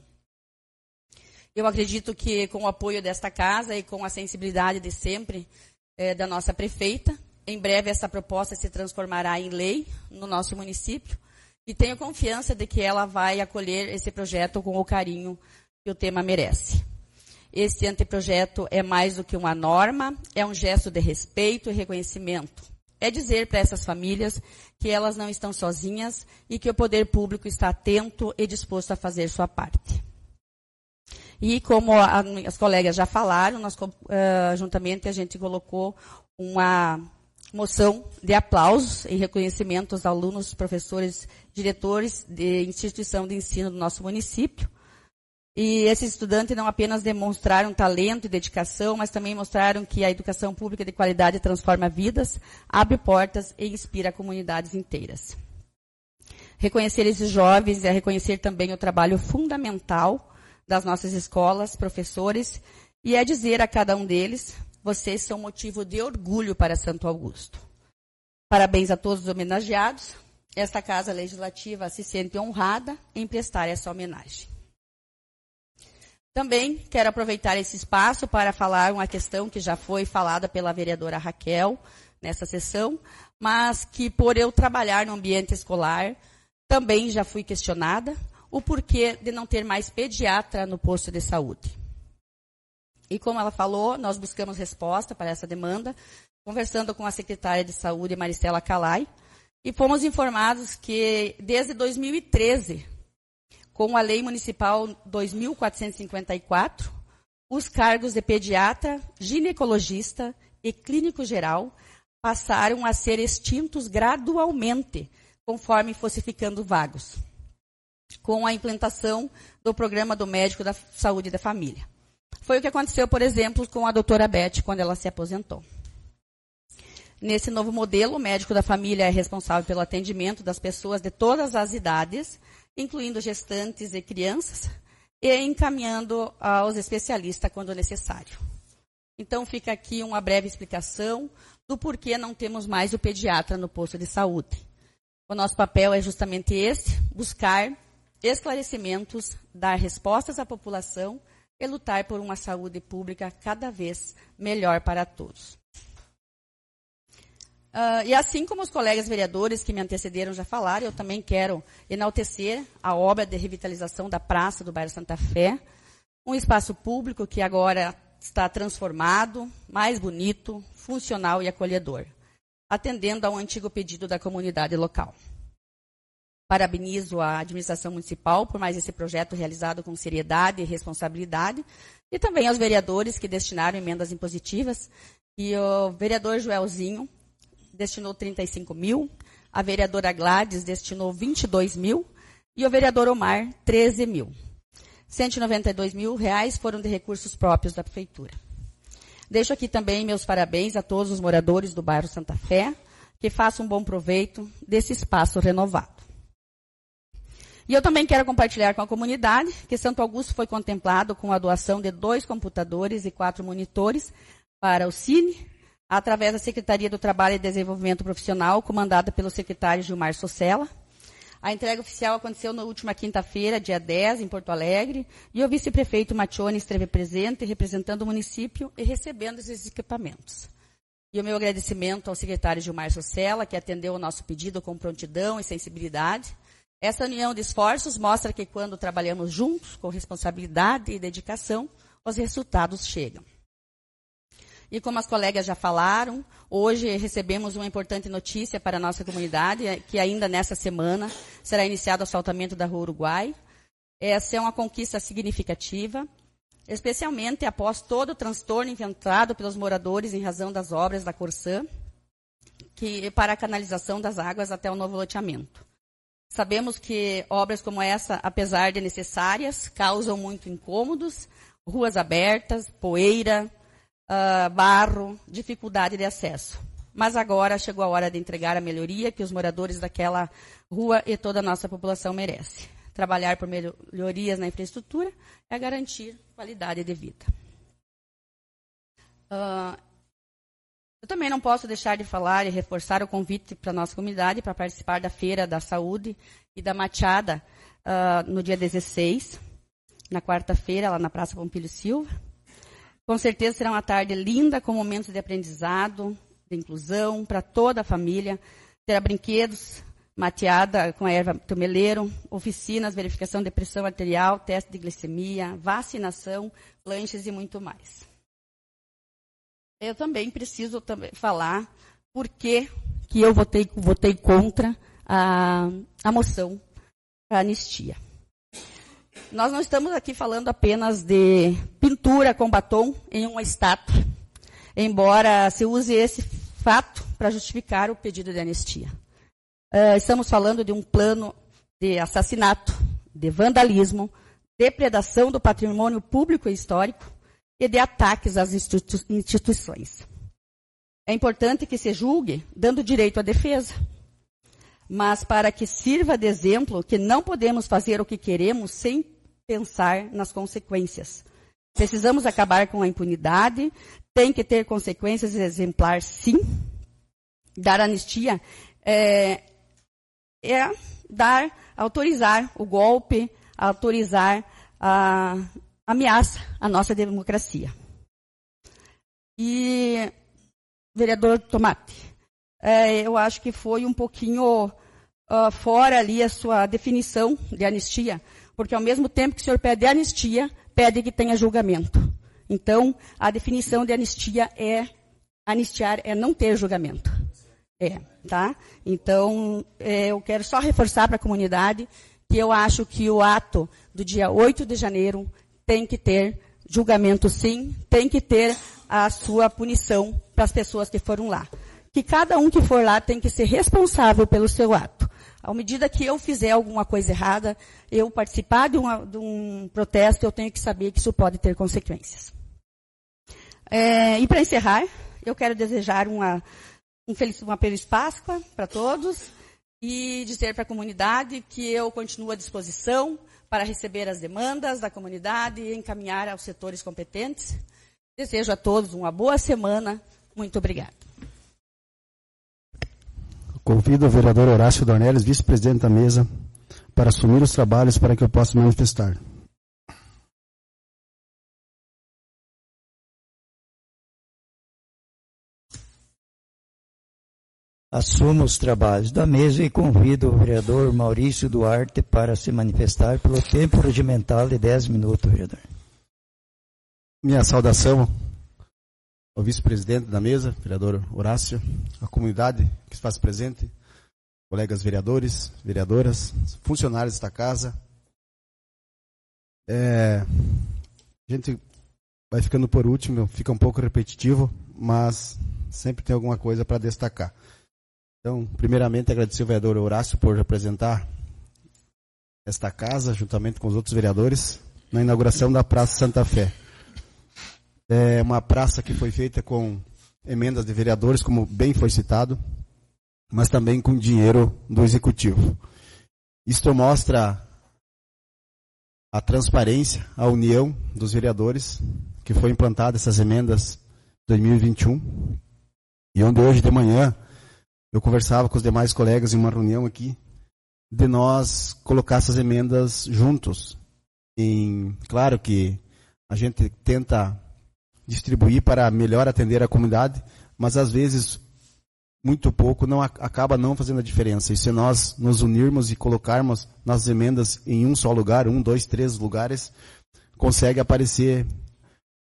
Eu acredito que com o apoio desta casa e com a sensibilidade de sempre da nossa prefeita, em breve essa proposta se transformará em lei no nosso município e tenho confiança de que ela vai acolher esse projeto com o carinho que o tema merece. Este anteprojeto é mais do que uma norma, é um gesto de respeito e reconhecimento. É dizer para essas famílias que elas não estão sozinhas e que o poder público está atento e disposto a fazer sua parte. E como as colegas já falaram, nós, juntamente a gente colocou uma moção de aplausos em reconhecimento aos alunos, professores, diretores de instituição de ensino do nosso município. E esses estudantes não apenas demonstraram talento e dedicação, mas também mostraram que a educação pública de qualidade transforma vidas, abre portas e inspira comunidades inteiras. Reconhecer esses jovens é reconhecer também o trabalho fundamental das nossas escolas, professores, e é dizer a cada um deles, vocês são motivo de orgulho para Santo Augusto. Parabéns a todos os homenageados. Esta Casa Legislativa se sente honrada em prestar essa homenagem. Também quero aproveitar esse espaço para falar uma questão que já foi falada pela vereadora Raquel nessa sessão, mas que por eu trabalhar no ambiente escolar, também já fui questionada, o porquê de não ter mais pediatra no posto de saúde. E como ela falou, nós buscamos resposta para essa demanda, conversando com a secretária de saúde, Maricela Calai, e fomos informados que desde 2013, com a Lei Municipal 2.454, os cargos de pediatra, ginecologista e clínico geral passaram a ser extintos gradualmente, conforme fosse ficando vagos, com a implantação do Programa do Médico da Saúde da Família. Foi o que aconteceu, por exemplo, com a doutora Beth, quando ela se aposentou. Nesse novo modelo, o médico da família é responsável pelo atendimento das pessoas de todas as idades, incluindo gestantes e crianças, e encaminhando aos especialistas quando necessário. Então, fica aqui uma breve explicação do porquê não temos mais o pediatra no posto de saúde. O nosso papel é justamente esse, buscar esclarecimentos, dar respostas à população e lutar por uma saúde pública cada vez melhor para todos. E assim como os colegas vereadores que me antecederam já falaram, eu também quero enaltecer a obra de revitalização da Praça do bairro Santa Fé, um espaço público que agora está transformado, mais bonito, funcional e acolhedor, atendendo a um antigo pedido da comunidade local. Parabenizo a administração municipal por mais esse projeto realizado com seriedade e responsabilidade, e também aos vereadores que destinaram emendas impositivas, e o vereador Joelzinho destinou 35 mil, a vereadora Gladys destinou 22 mil e o vereador Omar 13 mil. 192 mil reais foram de recursos próprios da prefeitura. Deixo aqui também meus parabéns a todos os moradores do bairro Santa Fé, que façam um bom proveito desse espaço renovado. E eu também quero compartilhar com a comunidade que Santo Augusto foi contemplado com a doação de 2 computadores e 4 monitores para o Cine, através da Secretaria do Trabalho e Desenvolvimento Profissional, comandada pelo secretário Gilmar Socella. A entrega oficial aconteceu na última quinta-feira, dia 10, em Porto Alegre, e o vice-prefeito Matione esteve presente, representando o município e recebendo esses equipamentos. E o meu agradecimento ao secretário Gilmar Socella, que atendeu o nosso pedido com prontidão e sensibilidade. Essa união de esforços mostra que quando trabalhamos juntos, com responsabilidade e dedicação, os resultados chegam. E como as colegas já falaram, hoje recebemos uma importante notícia para a nossa comunidade, que ainda nessa semana será iniciado o asfaltamento da Rua Uruguai. Essa é uma conquista significativa, especialmente após todo o transtorno enfrentado pelos moradores em razão das obras da Corsã, para a canalização das águas até o novo loteamento. Sabemos que obras como essa, apesar de necessárias, causam muito incômodos, ruas abertas, poeira, barro, dificuldade de acesso. Mas agora chegou a hora de entregar a melhoria que os moradores daquela rua e toda a nossa população merece. Trabalhar por melhorias na infraestrutura é garantir qualidade de vida. Eu também não posso deixar de falar e reforçar o convite para a nossa comunidade para participar da Feira da Saúde e da Machada no dia 16, na quarta-feira, lá na Praça Pompílio Silva. Com certeza será uma tarde linda, com momentos de aprendizado, de inclusão para toda a família. Terá brinquedos, mateada com a erva tomeleiro, oficinas, verificação de pressão arterial, teste de glicemia, vacinação, lanches e muito mais. Eu também preciso falar por que eu votei contra a moção para anistia. Nós não estamos aqui falando apenas de pintura com batom em uma estátua, embora se use esse fato para justificar o pedido de anistia. Estamos falando de um plano de assassinato, de vandalismo, depredação do patrimônio público e histórico e de ataques às instituições. É importante que se julgue dando direito à defesa, mas para que sirva de exemplo que não podemos fazer o que queremos sem pensar nas consequências. Precisamos acabar com a impunidade, tem que ter consequências exemplares, sim. Dar anistia autorizar o golpe, autorizar a ameaça à nossa democracia. E, vereador Tomate, eu acho que foi um pouquinho fora ali a sua definição de anistia, porque ao mesmo tempo que o senhor pede anistia, pede que tenha julgamento. Então, a definição de anistia anistiar é não ter julgamento. Tá? Então, eu quero só reforçar para a comunidade que eu acho que o ato do dia 8 de janeiro tem que ter julgamento, sim, tem que ter a sua punição para as pessoas que foram lá. Que cada um que for lá tem que ser responsável pelo seu ato. À medida que eu fizer alguma coisa errada, eu participar de um protesto, eu tenho que saber que isso pode ter consequências. E para encerrar, eu quero desejar uma feliz Páscoa para todos e dizer para a comunidade que eu continuo à disposição para receber as demandas da comunidade e encaminhar aos setores competentes. Desejo a todos uma boa semana. Muito obrigada. Convido o vereador Horácio Dornelles, vice-presidente da mesa, para assumir os trabalhos para que eu possa manifestar. Assumo os trabalhos da mesa e convido o vereador Maurício Duarte para se manifestar pelo tempo regimental de 10 minutos, vereador. Minha saudação ao vice-presidente da mesa, vereador Horácio, a comunidade que se faz presente, colegas vereadores, vereadoras, funcionários desta casa. A gente vai ficando por último, fica um pouco repetitivo, mas sempre tem alguma coisa para destacar. Então, primeiramente, agradecer ao vereador Horácio por representar esta casa, juntamente com os outros vereadores, na inauguração da Praça Santa Fé. É uma praça que foi feita com emendas de vereadores, como bem foi citado, mas também com dinheiro do Executivo. Isto mostra a transparência, a união dos vereadores, que foi implantada essas emendas em 2021, e onde hoje de manhã eu conversava com os demais colegas em uma reunião aqui, de nós colocar essas emendas juntos. Claro que a gente tenta distribuir para melhor atender a comunidade, mas às vezes muito pouco acaba não fazendo a diferença. E se nós nos unirmos e colocarmos nossas emendas em um só lugar, 1, 2, 3 lugares, consegue aparecer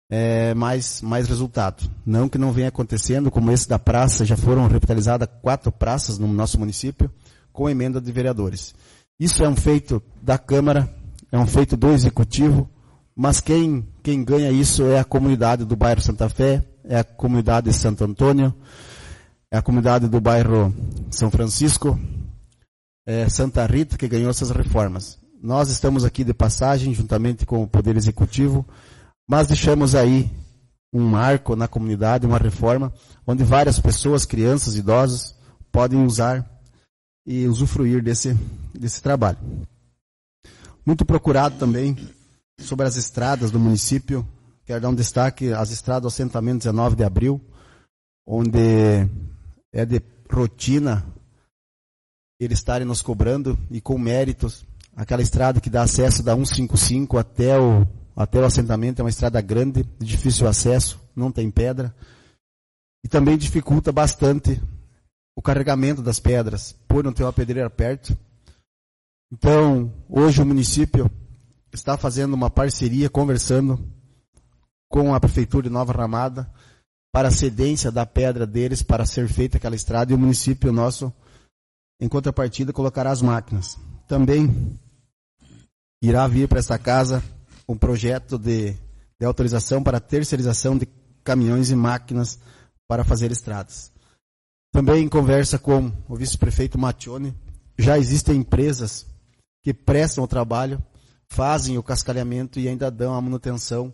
mais resultado. Não que não venha acontecendo, como esse da praça, já foram revitalizadas 4 praças no nosso município, com emenda de vereadores. Isso é um feito da Câmara, é um feito do Executivo, mas quem ganha isso é a comunidade do bairro Santa Fé, é a comunidade de Santo Antônio, é a comunidade do bairro São Francisco, Santa Rita, que ganhou essas reformas. Nós estamos aqui de passagem, juntamente com o Poder Executivo, mas deixamos aí um marco na comunidade, uma reforma, onde várias pessoas, crianças, idosos, podem usar e usufruir desse trabalho. Muito procurado também sobre as estradas do município. Quero dar um destaque às estradas do assentamento 19 de abril, onde é de rotina eles estarem nos cobrando e com méritos. Aquela estrada que dá acesso da 155 até o assentamento é uma estrada grande, de difícil acesso, não tem pedra. E também dificulta bastante o carregamento das pedras, por não ter uma pedreira perto. Então, hoje o município está fazendo uma parceria, conversando com a Prefeitura de Nova Ramada, para a cedência da pedra deles, para ser feita aquela estrada, e o município nosso, em contrapartida, colocará as máquinas. Também irá vir para essa casa um projeto de autorização para terceirização de caminhões e máquinas para fazer estradas. Também em conversa com o vice-prefeito Mattioni, já existem empresas que prestam o trabalho, fazem o cascalhamento e ainda dão a manutenção,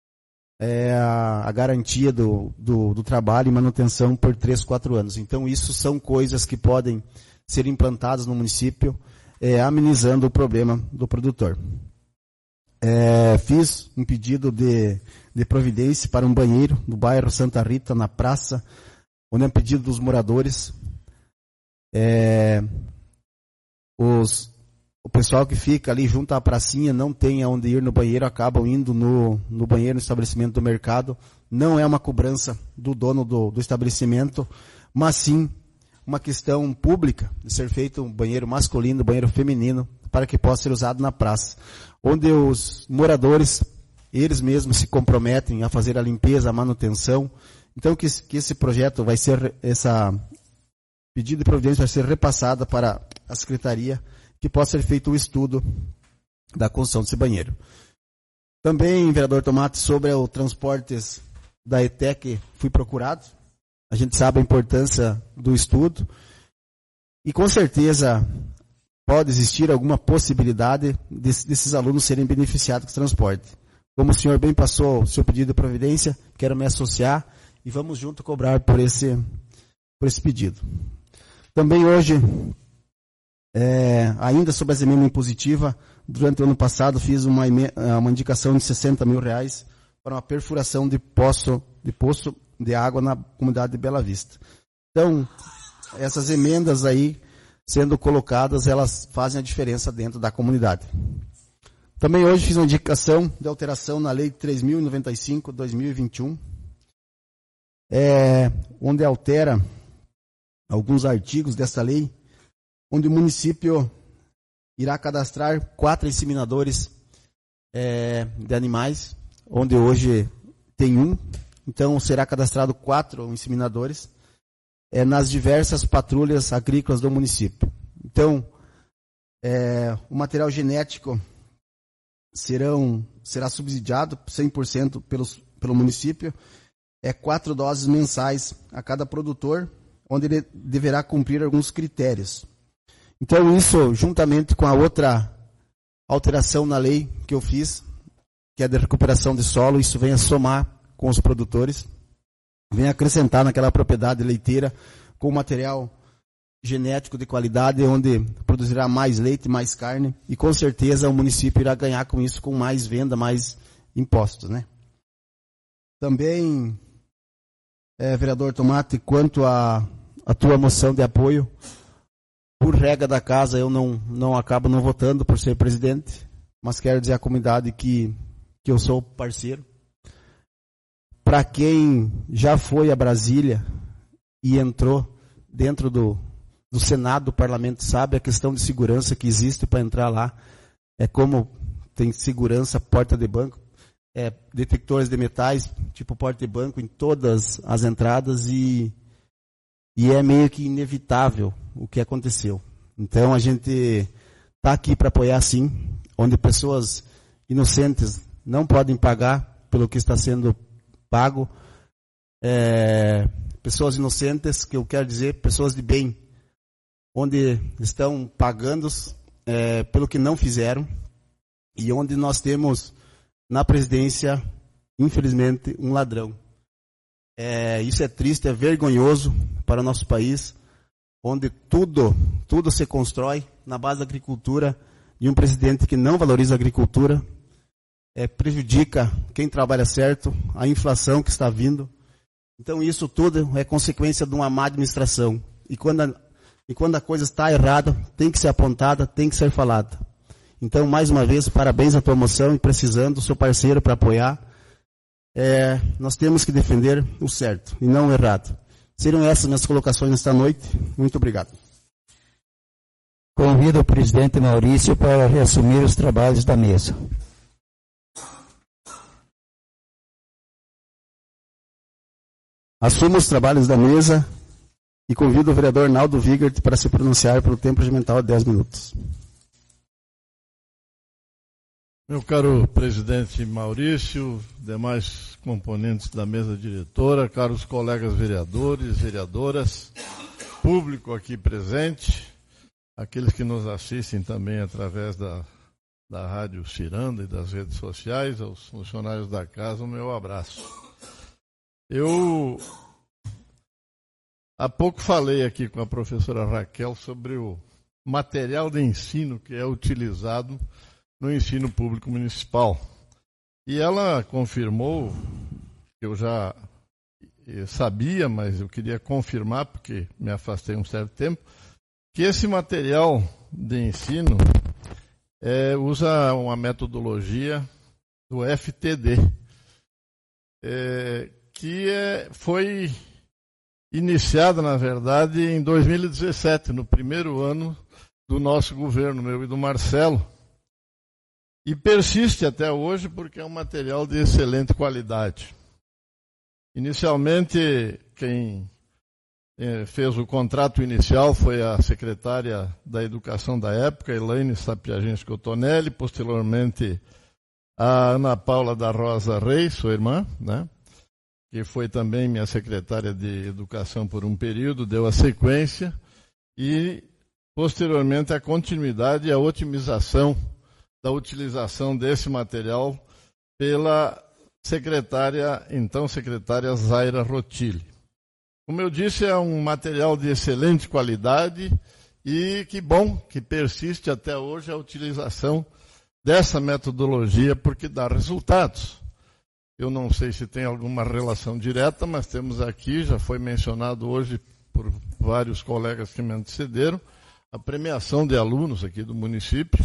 a garantia do trabalho e manutenção por 3, 4 anos. Então isso são coisas que podem ser implantadas no município, amenizando o problema do produtor. Fiz um pedido de providência para um banheiro no bairro Santa Rita, na praça, onde é um pedido dos moradores. O pessoal que fica ali junto à pracinha não tem aonde ir no banheiro, acabam indo no banheiro no estabelecimento do mercado. Não é uma cobrança do dono do estabelecimento, mas sim uma questão pública de ser feito um banheiro masculino, um banheiro feminino, para que possa ser usado na praça, onde os moradores, eles mesmos se comprometem a fazer a limpeza, a manutenção. Então que esse projeto vai ser, essa pedido de providência vai ser repassada para a Secretaria, que possa ser feito o estudo da construção desse banheiro. Também, vereador Tomate, sobre o transportes da ETEC, fui procurado. A gente sabe a importância do estudo e com certeza pode existir alguma possibilidade desses alunos serem beneficiados com o transporte. Como o senhor bem passou o seu pedido de providência, quero me associar e vamos junto cobrar por esse pedido. Também hoje, ainda sobre as emendas impositivas, durante o ano passado fiz uma indicação de R$60 mil para uma perfuração de poço de água na comunidade de Bela Vista. Então, essas emendas aí, sendo colocadas, elas fazem a diferença dentro da comunidade. Também hoje fiz uma indicação de alteração na Lei 3.095/2021, onde altera alguns artigos dessa lei, onde o município irá cadastrar 4 inseminadores de animais, onde hoje tem 1. Então, será cadastrado 4 inseminadores nas diversas patrulhas agrícolas do município. Então, o material genético será subsidiado 100% pelo município. 4 doses mensais a cada produtor, onde ele deverá cumprir alguns critérios. Então, isso, juntamente com a outra alteração na lei que eu fiz, que é de recuperação de solo, isso vem a somar com os produtores, vem acrescentar naquela propriedade leiteira com material genético de qualidade, onde produzirá mais leite, mais carne, e com certeza o município irá ganhar com isso, com mais venda, mais impostos, né? Também, vereador Tomate, quanto à tua moção de apoio, por regra da casa, eu não acabo não votando por ser presidente, mas quero dizer à comunidade que eu sou parceiro. Para quem já foi a Brasília e entrou dentro do Senado, do Parlamento, sabe a questão de segurança que existe para entrar lá. É como tem segurança, porta de banco. detectores de metais, tipo porta-banco, em todas as entradas e é meio que inevitável o que aconteceu. Então a gente está aqui para apoiar sim, onde pessoas inocentes não podem pagar pelo que está sendo pago. Pessoas inocentes, que eu quero dizer, pessoas de bem, onde estão pagando pelo que não fizeram, e onde nós temos na presidência, infelizmente, um ladrão. Isso é triste, é vergonhoso para o nosso país, onde tudo se constrói na base da agricultura, de um presidente que não valoriza a agricultura, prejudica quem trabalha certo, a inflação que está vindo. Então isso tudo é consequência de uma má administração. E quando a coisa está errada, tem que ser apontada, tem que ser falada. Então, mais uma vez, parabéns à tua moção e precisando, sou parceiro para apoiar. Nós temos que defender o certo e não o errado. Seriam essas minhas colocações nesta noite. Muito obrigado. Convido o presidente Maurício para reassumir os trabalhos da mesa. Assumo os trabalhos da mesa e convido o vereador Naldo Wigert para se pronunciar pelo tempo regimental de 10 minutos. Meu caro presidente Maurício, demais componentes da mesa diretora, caros colegas vereadores, vereadoras, público aqui presente, aqueles que nos assistem também através da Rádio Ciranda e das redes sociais, aos funcionários da casa, o meu abraço. Eu há pouco falei aqui com a professora Raquel sobre o material de ensino que é utilizado no ensino público municipal. E ela confirmou, que eu já sabia, mas eu queria confirmar, porque me afastei um certo tempo, que esse material de ensino usa uma metodologia do FTD, que foi iniciada, na verdade, em 2017, no primeiro ano do nosso governo, meu e do Marcelo, e persiste até hoje porque é um material de excelente qualidade. Inicialmente, quem fez o contrato inicial foi a secretária da Educação da época, Elaine Sapiagens Cotonelli, posteriormente a Ana Paula da Rosa Reis, sua irmã, né, que foi também minha secretária de Educação por um período, deu a sequência, e posteriormente a continuidade e a otimização da utilização desse material pela então secretária Zaira Rotilli. Como eu disse, é um material de excelente qualidade e que bom que persiste até hoje a utilização dessa metodologia, porque dá resultados. Eu não sei se tem alguma relação direta, mas temos aqui, já foi mencionado hoje por vários colegas que me antecederam, a premiação de alunos aqui do município,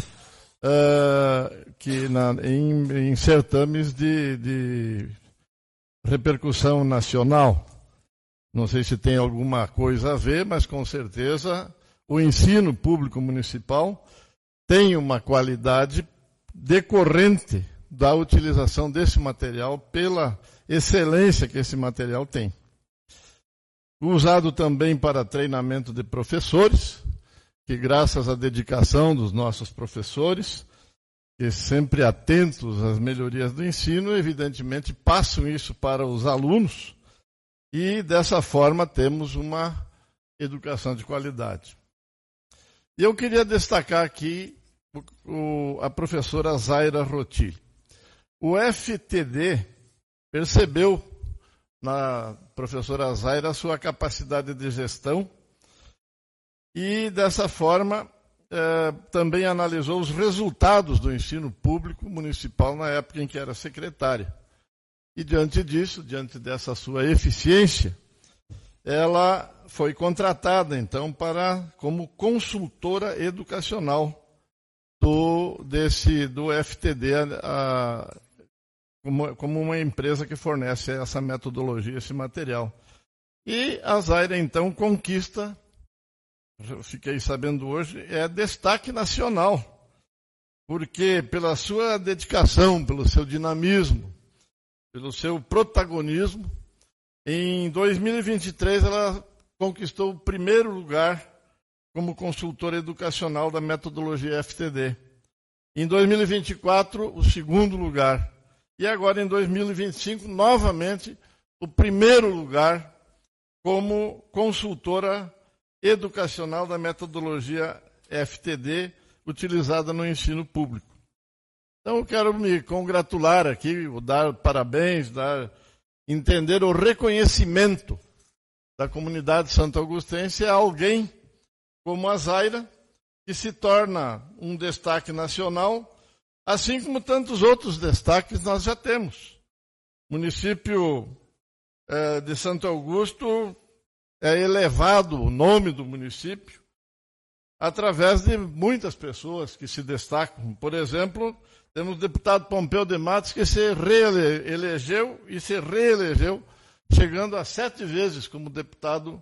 em certames de repercussão nacional. Não sei se tem alguma coisa a ver, mas com certeza o ensino público municipal tem uma qualidade decorrente da utilização desse material pela excelência que esse material tem. Usado também para treinamento de professores, que graças à dedicação dos nossos professores, que sempre atentos às melhorias do ensino, evidentemente passam isso para os alunos e dessa forma temos uma educação de qualidade. E eu queria destacar aqui a professora Zaira Rotilli. O FTD percebeu na professora Zaira a sua capacidade de gestão e, dessa forma, também analisou os resultados do ensino público municipal na época em que era secretária. E, diante disso, diante dessa sua eficiência, ela foi contratada, então, como consultora educacional do FTD, como uma empresa que fornece essa metodologia, esse material. E a Zaira, então, conquista, fiquei sabendo hoje, destaque nacional, porque pela sua dedicação, pelo seu dinamismo, pelo seu protagonismo. Em 2023, ela conquistou o primeiro lugar como consultora educacional da metodologia FTD. Em 2024, o segundo lugar. E agora, em 2025, novamente, o primeiro lugar como consultora educacional da metodologia FTD, utilizada no ensino público. Então, eu quero me congratular aqui, dar parabéns, entender o reconhecimento da comunidade santo-augustense a alguém como a Zaira, que se torna um destaque nacional, assim como tantos outros destaques nós já temos. O município de Santo Augusto é elevado o nome do município através de muitas pessoas que se destacam. Por exemplo, temos o deputado Pompeu de Matos, que se reelegeu e se reelegeu, chegando a 7 vezes como deputado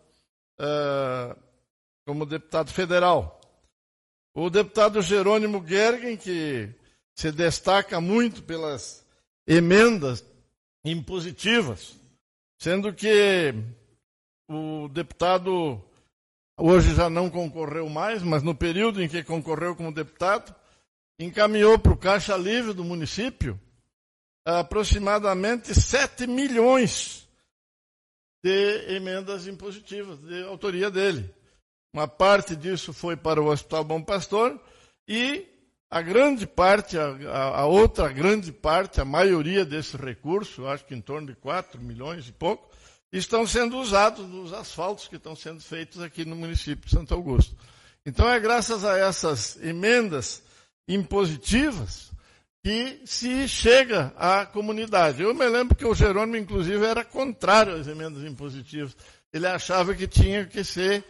federal. O deputado Jerônimo Gergen, que se destaca muito pelas emendas impositivas, sendo que o deputado hoje já não concorreu mais, mas no período em que concorreu como deputado, encaminhou para o Caixa Livre do município aproximadamente 7 milhões de emendas impositivas de autoria dele. Uma parte disso foi para o Hospital Bom Pastor e a grande parte, a outra grande parte, a maioria desse recurso, acho que em torno de 4 milhões e pouco, estão sendo usados nos asfaltos que estão sendo feitos aqui no município de Santo Augusto. Então é graças a essas emendas impositivas que se chega à comunidade. Eu me lembro que o Jerônimo, inclusive, era contrário às emendas impositivas. Ele achava que tinha que ser,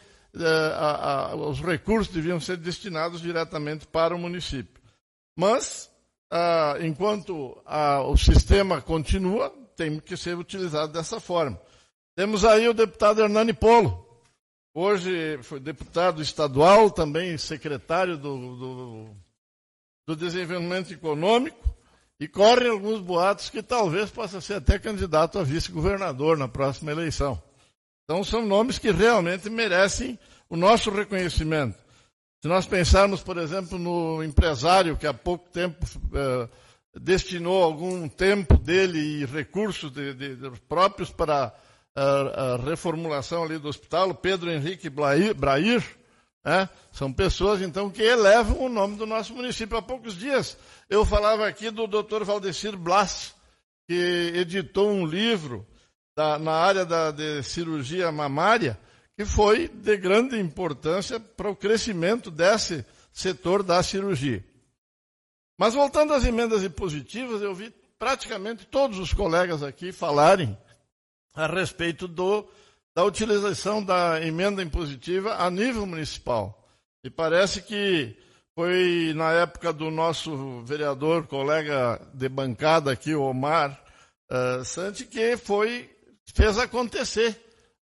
os recursos deviam ser destinados diretamente para o município. Mas, enquanto o sistema continua, tem que ser utilizado dessa forma. Temos aí o deputado Hernani Polo. Hoje foi deputado estadual, também secretário do Desenvolvimento Econômico, e correm alguns boatos que talvez possa ser até candidato a vice-governador na próxima eleição. Então são nomes que realmente merecem o nosso reconhecimento. Se nós pensarmos, por exemplo, no empresário que há pouco tempo destinou algum tempo dele e recursos próprios para a reformulação ali do hospital, o Pedro Henrique Brair, são pessoas, então, que elevam o nome do nosso município. Há poucos dias eu falava aqui do Dr. Valdecir Blas, que editou um livro na área de cirurgia mamária, que foi de grande importância para o crescimento desse setor da cirurgia. Mas voltando às emendas impositivas, eu vi praticamente todos os colegas aqui falarem a respeito da utilização da emenda impositiva a nível municipal. E parece que foi na época do nosso vereador, colega de bancada aqui, o Omar Santi, que fez acontecer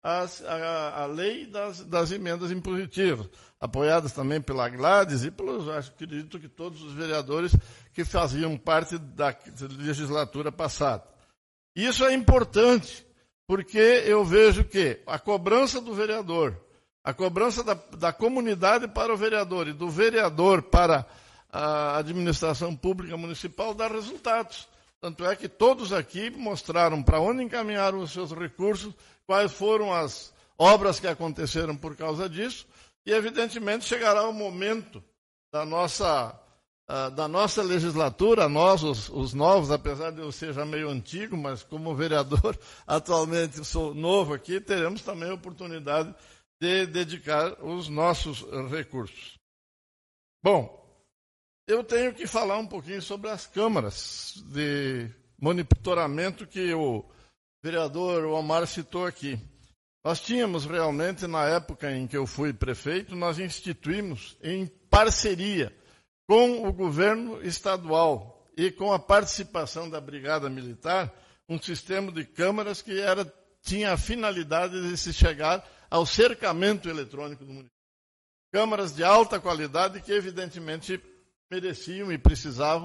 a lei das emendas impositivas, apoiadas também pela Gladys e pelos, acredito que todos os vereadores que faziam parte da legislatura passada. Isso é importante, porque eu vejo que a cobrança do vereador, a cobrança da comunidade para o vereador e do vereador para a administração pública municipal dá resultados. Tanto é que todos aqui mostraram para onde encaminharam os seus recursos, quais foram as obras que aconteceram por causa disso, e evidentemente chegará o momento da nossa legislatura, nós, os novos, apesar de eu ser já meio antigo, mas como vereador, atualmente sou novo aqui, teremos também a oportunidade de dedicar os nossos recursos. Bom, eu tenho que falar um pouquinho sobre as câmaras de monitoramento que o vereador Omar citou aqui. Nós tínhamos realmente, na época em que eu fui prefeito, nós instituímos em parceria com o governo estadual e com a participação da Brigada Militar, um sistema de câmaras que tinha a finalidade de se chegar ao cercamento eletrônico do município. Câmaras de alta qualidade que, evidentemente, mereciam e precisavam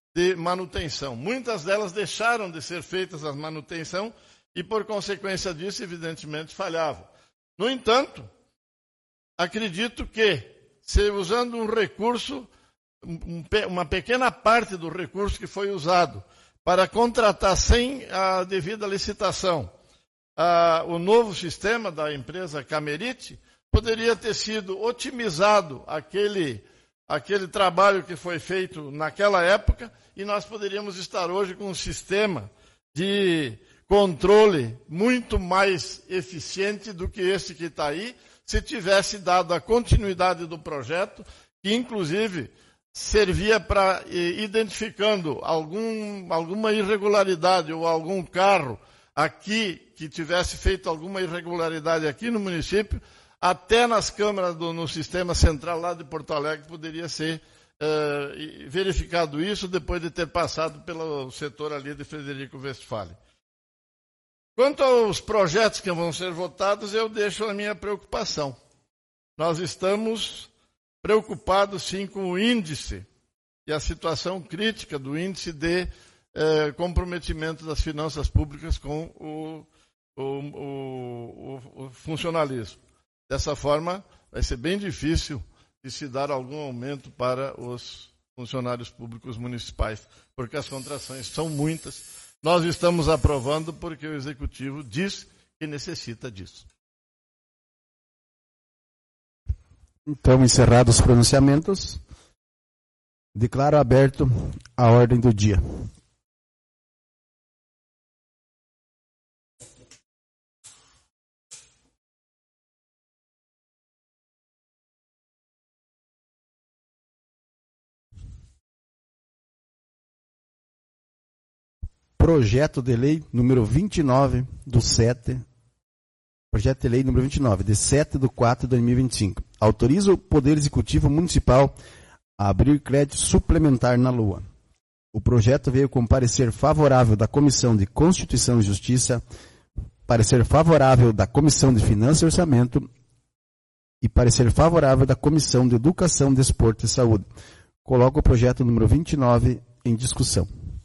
de manutenção. Muitas delas deixaram de ser feitas a manutenção e, por consequência disso, evidentemente, falhavam. No entanto, acredito que, se usando um recurso, uma pequena parte do recurso que foi usado para contratar sem a devida licitação o novo sistema da empresa Camerite, poderia ter sido otimizado aquele trabalho que foi feito naquela época e nós poderíamos estar hoje com um sistema de controle muito mais eficiente do que esse que está aí, se tivesse dado a continuidade do projeto, que inclusive servia para, identificando alguma irregularidade ou algum carro aqui que tivesse feito alguma irregularidade aqui no município, até nas câmaras no sistema central lá de Porto Alegre poderia ser verificado isso depois de ter passado pelo setor ali de Frederico Westphalen. Quanto aos projetos que vão ser votados, eu deixo a minha preocupação. Nós estamos preocupados, sim, com o índice e a situação crítica do índice de comprometimento das finanças públicas com o funcionalismo. Dessa forma, vai ser bem difícil de se dar algum aumento para os funcionários públicos municipais, porque as contrações são muitas. Nós estamos aprovando porque o Executivo diz que necessita disso. Então, encerrados os pronunciamentos, declaro aberto a ordem do dia. Projeto de lei número 29 do 7. Projeto de lei número 29, de 7/4/2025. Autoriza o Poder Executivo Municipal a abrir crédito suplementar na LOA. O projeto veio com parecer favorável da Comissão de Constituição e Justiça, parecer favorável da Comissão de Finanças e Orçamento e parecer favorável da Comissão de Educação, Desporto e Saúde. Coloco o projeto número 29 em discussão.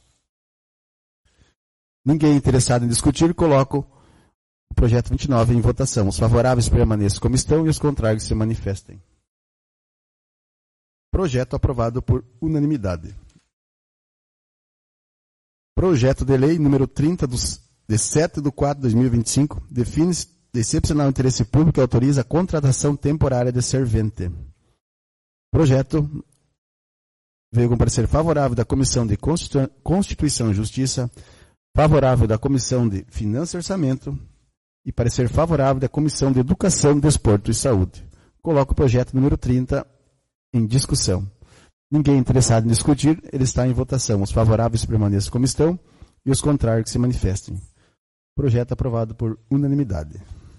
Ninguém interessado em discutir, coloco o projeto 29 em votação. Os favoráveis permaneçam como estão e os contrários se manifestem. Projeto aprovado por unanimidade. Projeto de lei número 30 de 7/4/2025 define de excepcional interesse público e autoriza a contratação temporária de servente. Projeto veio com parecer favorável da Comissão de Constituição e Justiça, favorável da Comissão de Finanças e Orçamento e parecer favorável da Comissão de Educação, Desporto e Saúde. Coloco o projeto número 30 em discussão. Ninguém interessado em discutir, ele está em votação. Os favoráveis permaneçam como estão e os contrários que se manifestem. Projeto aprovado por unanimidade.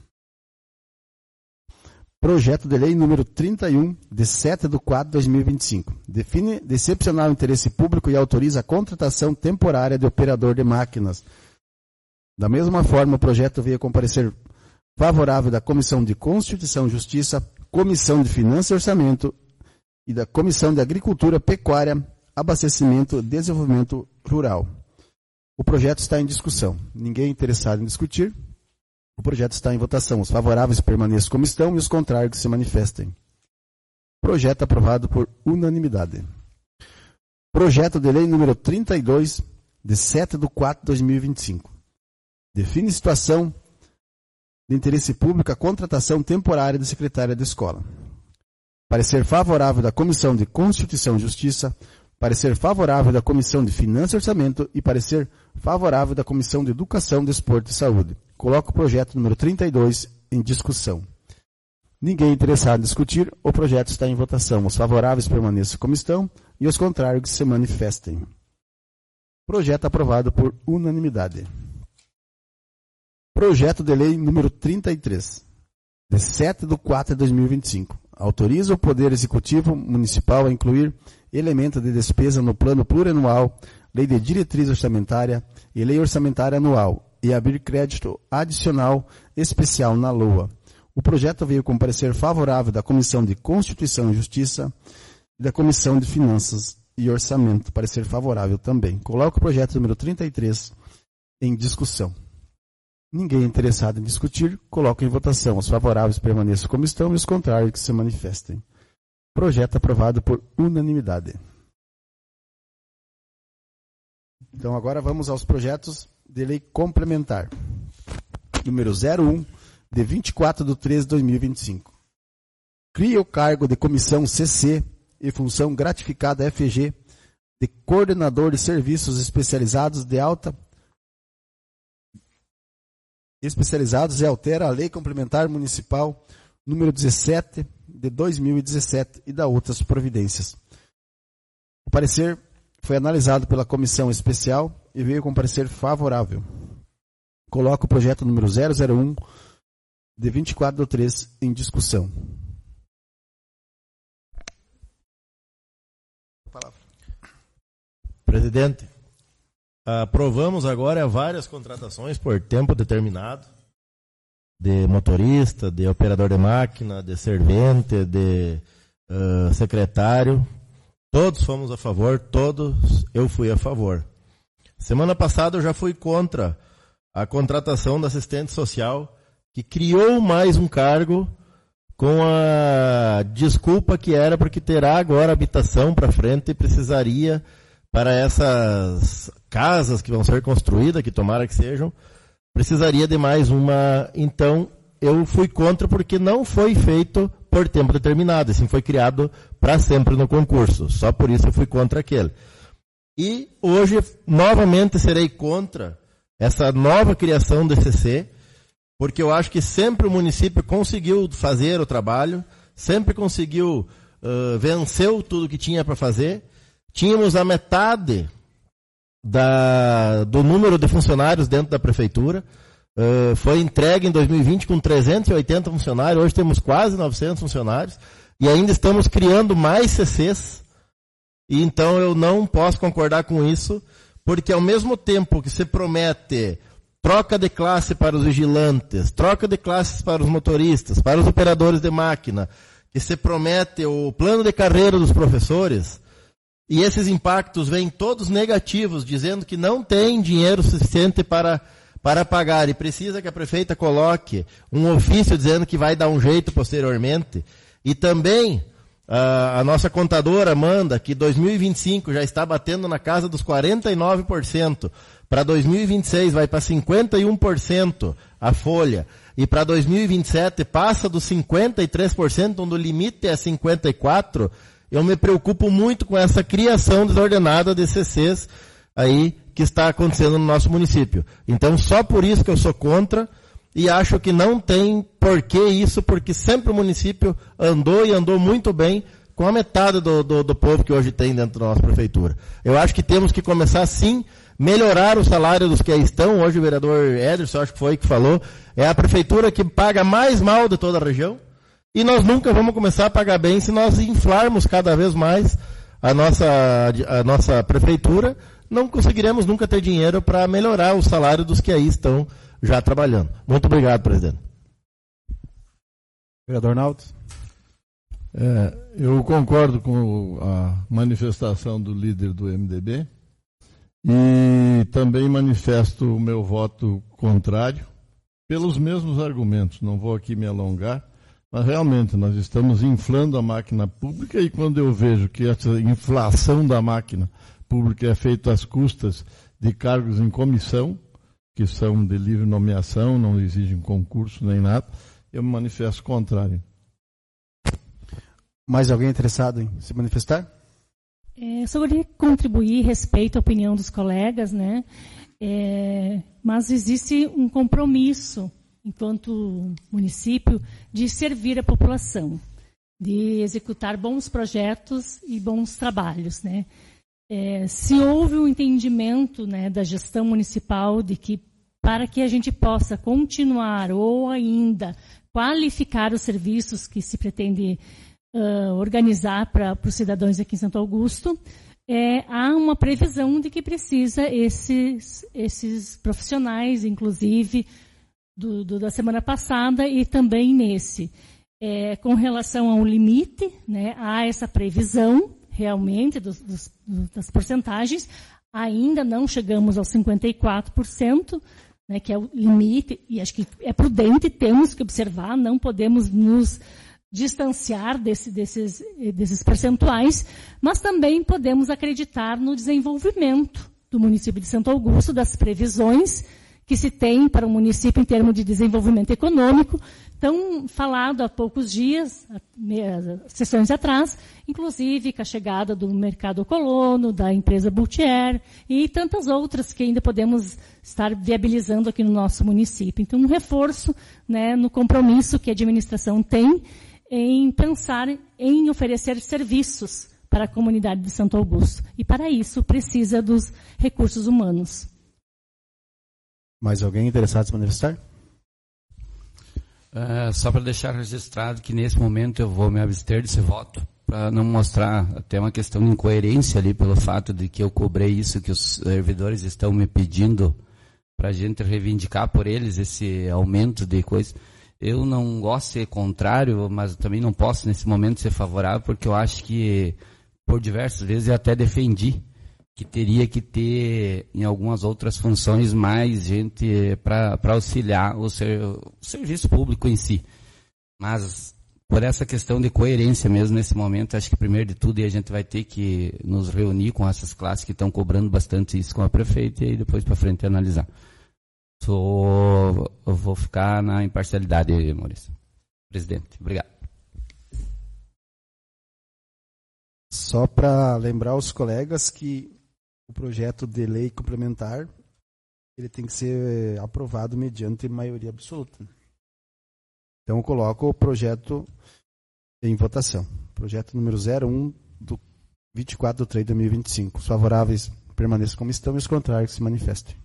Projeto de lei número 31, de 7/4/2025. Define de excepcional interesse público e autoriza a contratação temporária de operador de máquinas. Da mesma forma, o projeto veio com parecer favorável da Comissão de Constituição e Justiça, Comissão de Finanças e Orçamento e da Comissão de Agricultura, Pecuária, Abastecimento e Desenvolvimento Rural. O projeto está em discussão. Ninguém interessado em discutir. O projeto está em votação. Os favoráveis permaneçam como estão e os contrários que se manifestem. Projeto aprovado por unanimidade. Projeto de lei número 32, de 7/4/2025. Define situação de interesse público a contratação temporária de secretária de escola. Parecer favorável da Comissão de Constituição e Justiça, parecer favorável da Comissão de Finanças e Orçamento e parecer favorável da Comissão de Educação, Desporto e Saúde. Coloco o projeto número 32 em discussão. Ninguém interessado em discutir, o projeto está em votação. Os favoráveis permaneçam como estão e os contrários que se manifestem. Projeto aprovado por unanimidade. Projeto de lei número 33, de 7/4/2025. Autoriza o Poder Executivo Municipal a incluir elemento de despesa no plano plurianual, lei de diretriz orçamentária e lei orçamentária anual e abrir crédito adicional especial na LOA. O projeto veio com parecer favorável da Comissão de Constituição e Justiça e da Comissão de Finanças e Orçamento. Parecer favorável também. Coloco o projeto número 33 em discussão. Ninguém interessado em discutir, coloco em votação. Os favoráveis permaneçam como estão e os contrários que se manifestem. Projeto aprovado por unanimidade. Então agora vamos aos projetos de lei complementar. Número 01, de 24/3/2025. Cria o cargo de comissão CC e função gratificada FG de coordenador de serviços especializados de alta e altera a Lei Complementar Municipal número 17 de 2017 e dá outras providências. O parecer foi analisado pela comissão especial e veio com parecer favorável. Coloco o projeto número 001 de 24/3 em discussão. Presidente, aprovamos agora várias contratações por tempo determinado, de motorista, de operador de máquina, de servente, de secretário. Todos fomos a favor, todos eu fui a favor. Semana passada eu já fui contra a contratação da assistente social, que criou mais um cargo com a desculpa que era porque terá agora habitação para frente e precisaria, para essas casas que vão ser construídas, que tomara que sejam, precisaria de mais uma. Então, eu fui contra porque não foi feito por tempo determinado, assim foi criado para sempre no concurso. Só por isso eu fui contra aquele. E hoje, novamente, serei contra essa nova criação do CC, porque eu acho que sempre o município conseguiu fazer o trabalho, sempre conseguiu, venceu tudo que tinha para fazer. Tínhamos a metade do número de funcionários dentro da prefeitura. Foi entregue em 2020 com 380 funcionários, hoje temos quase 900 funcionários, e ainda estamos criando mais CCs, e então eu não posso concordar com isso, porque ao mesmo tempo que se promete troca de classe para os vigilantes, troca de classes para os motoristas, para os operadores de máquina, que se promete o plano de carreira dos professores, e esses impactos vêm todos negativos, dizendo que não tem dinheiro suficiente para pagar, e precisa que a prefeita coloque um ofício dizendo que vai dar um jeito posteriormente. E também a nossa contadora manda que 2025 já está batendo na casa dos 49%, para 2026 vai para 51% a folha, e para 2027 passa dos 53%, onde o limite é 54%. Eu me preocupo muito com essa criação desordenada de CCs aí que está acontecendo no nosso município. Então, só por isso que eu sou contra, e acho que não tem porquê isso, porque sempre o município andou muito bem com a metade do povo que hoje tem dentro da nossa prefeitura. Eu acho que temos que começar, sim, melhorar o salário dos que aí estão. Hoje o vereador Ederson, acho que foi que falou, é a prefeitura que paga mais mal de toda a região. E nós nunca vamos começar a pagar bem se nós inflarmos cada vez mais a nossa prefeitura. Não conseguiremos nunca ter dinheiro para melhorar o salário dos que aí estão já trabalhando. Muito obrigado, presidente. Vereador Naldo. Eu concordo com a manifestação do líder do MDB e também manifesto o meu voto contrário pelos mesmos argumentos. Não vou aqui me alongar. Mas realmente nós estamos inflando a máquina pública, e quando eu vejo que essa inflação da máquina pública é feita às custas de cargos em comissão, que são de livre nomeação, não exigem concurso nem nada, eu me manifesto contrário. Mais alguém interessado em se manifestar? Só queria contribuir, respeito a opinião dos colegas, né? Mas existe um compromisso enquanto município, de servir a população, de executar bons projetos e bons trabalhos, né? Se houve um entendimento, né, da gestão municipal de que, para que a gente possa continuar ou ainda qualificar os serviços que se pretende organizar para os cidadãos aqui em Santo Augusto, há uma previsão de que precisa esses profissionais, inclusive, da semana passada e também nesse. Com relação ao limite, né, há essa previsão, realmente das porcentagens, ainda não chegamos aos 54%, né, que é o limite, e acho que é prudente, temos que observar, não podemos nos distanciar desses percentuais, mas também podemos acreditar no desenvolvimento do município de Santo Augusto, das previsões que se tem para o município em termos de desenvolvimento econômico, tão falado há poucos dias, sessões atrás, inclusive com a chegada do mercado colono, da empresa Boutier e tantas outras que ainda podemos estar viabilizando aqui no nosso município. Então, um reforço, né, no compromisso que a administração tem em pensar em oferecer serviços para a comunidade de Santo Augusto. E, para isso, precisa dos recursos humanos. Mais alguém interessado em se manifestar? Só para deixar registrado que nesse momento eu vou me abster desse voto, para não mostrar até uma questão de incoerência ali pelo fato de que eu cobrei isso que os servidores estão me pedindo para a gente reivindicar por eles esse aumento de coisa. Eu não gosto de ser contrário, mas também não posso nesse momento ser favorável, porque eu acho que por diversas vezes eu até defendi que teria que ter em algumas outras funções mais gente para auxiliar o serviço público em si. Mas por essa questão de coerência mesmo nesse momento, acho que primeiro de tudo a gente vai ter que nos reunir com essas classes que estão cobrando bastante isso com a prefeita e aí depois para frente analisar. Eu vou ficar na imparcialidade, Maurício. Presidente, obrigado. Só para lembrar os colegas que o projeto de lei complementar ele tem que ser aprovado mediante maioria absoluta. Então, eu coloco o projeto em votação. Projeto número 01, do 24 de 3 de 2025. Os favoráveis permaneçam como estão e os contrários se manifestem.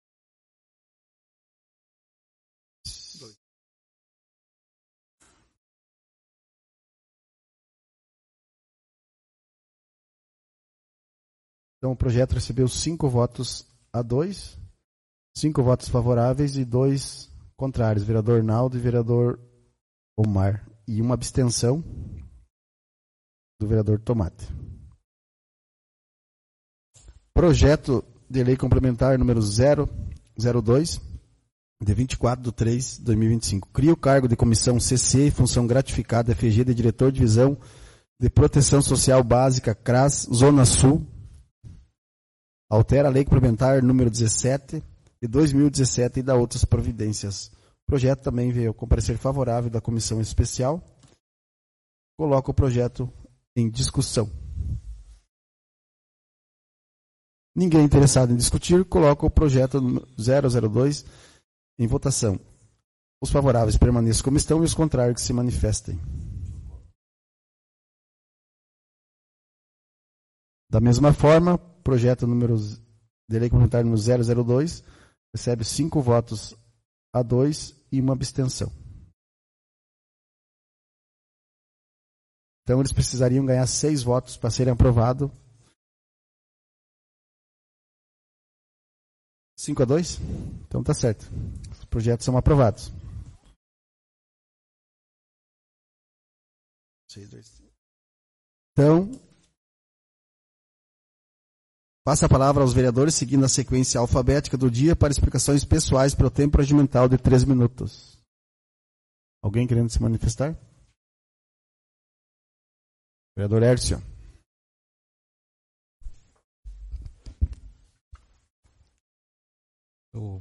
Então, o projeto recebeu 5 votos a 2, 5 votos favoráveis e 2 contrários, vereador Naldo e vereador Omar, e uma abstenção do vereador Tomate. Projeto de lei complementar número 002, de 24 de 3 de 2025. Cria o cargo de comissão CC e função gratificada FG de diretor de divisão de proteção social básica CRAS, Zona Sul. Altera a lei complementar número 17 de 2017 e dá outras providências. O projeto também veio com parecer favorável da comissão especial. Coloca o projeto em discussão. Ninguém interessado em discutir, coloca o projeto 002 em votação. Os favoráveis permaneçam como estão e os contrários que se manifestem. Da mesma forma, projeto de lei complementar número 002 recebe 5 votos a 2 e uma abstenção. Então, eles precisariam ganhar 6 votos para serem aprovados. 5 a 2? Então, tá certo. Os projetos são aprovados. Então, passa a palavra aos vereadores, seguindo a sequência alfabética do dia, para explicações pessoais pelo tempo regimental de 3 minutos. Alguém querendo se manifestar? Vereador Hércio. O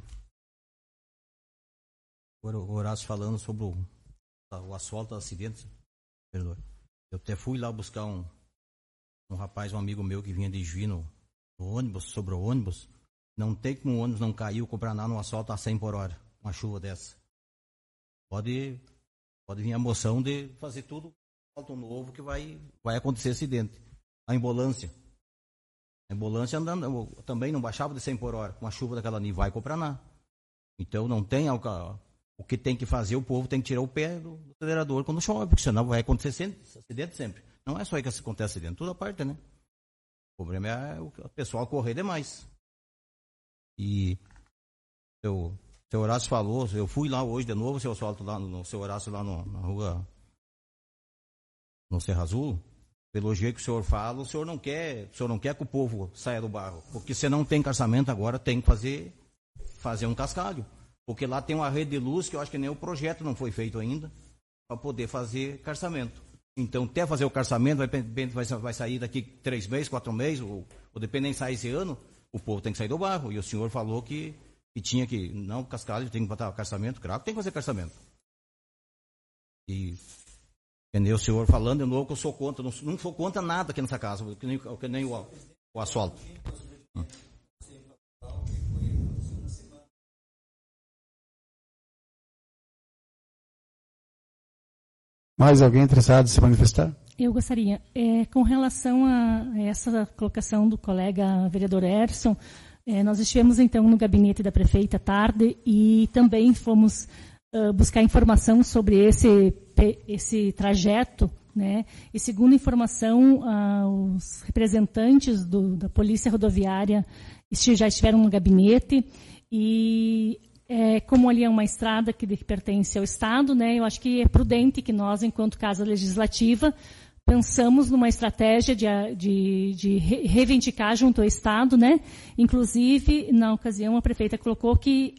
Horácio falando sobre o asfalto do acidente, vereador. Eu até fui lá buscar um rapaz, um amigo meu que vinha de Juí no ônibus, sobre o ônibus. Não tem como o ônibus não cair ou comprar no asfalto a 100 por hora, uma chuva dessa. Pode vir a moção de fazer tudo asfalto novo que vai acontecer acidente. A ambulância andando, também não baixava de 100 por hora, com a chuva daquela ali, vai comprar nada. Então não tem o que tem que fazer, o povo tem que tirar o pé do acelerador quando chove, porque senão vai acontecer acidente sempre. Não é só aí que acontece acidente, toda parte, né? O problema é o pessoal correr demais. E o seu Horácio falou, eu fui lá hoje de novo, seu asfalto lá no seu Horácio lá na rua, no Serra Azul, pelo jeito que o senhor fala, o senhor não quer que o povo saia do barro. Porque se não tem calçamento agora, tem que fazer um cascalho. Porque lá tem uma rede de luz que eu acho que nem o projeto não foi feito ainda para poder fazer calçamento. Então, até fazer o calçamento, vai sair daqui 3 meses, 4 meses, ou dependendo de sair esse ano, o povo tem que sair do barro. E o senhor falou que tinha que, não, cascalho, tem que botar calçamento, claro que tem que fazer calçamento. E entendeu o senhor falando de novo que eu sou contra, não sou contra nada aqui nessa casa, que nem o asfalto. Mais alguém interessado em se manifestar? Eu gostaria. Com relação a essa colocação do colega vereador Erson, nós estivemos então no gabinete da prefeita à tarde e também fomos buscar informação sobre esse trajeto, né? E segundo informação, os representantes da Polícia Rodoviária já estiveram no gabinete e como ali é uma estrada que pertence ao Estado, né? Eu acho que é prudente que nós, enquanto Casa Legislativa, pensamos numa estratégia de reivindicar junto ao Estado, né? Inclusive, na ocasião, a prefeita colocou que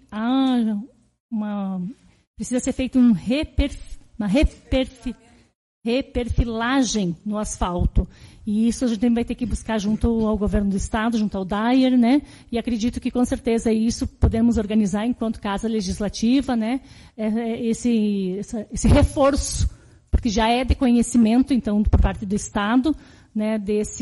precisa ser feita uma reperfilagem no asfalto. E isso a gente vai ter que buscar junto ao governo do Estado, junto ao DAIR, né? E acredito que, com certeza, isso podemos organizar enquanto Casa Legislativa, né? Esse reforço, porque já é de conhecimento, então, por parte do Estado, né?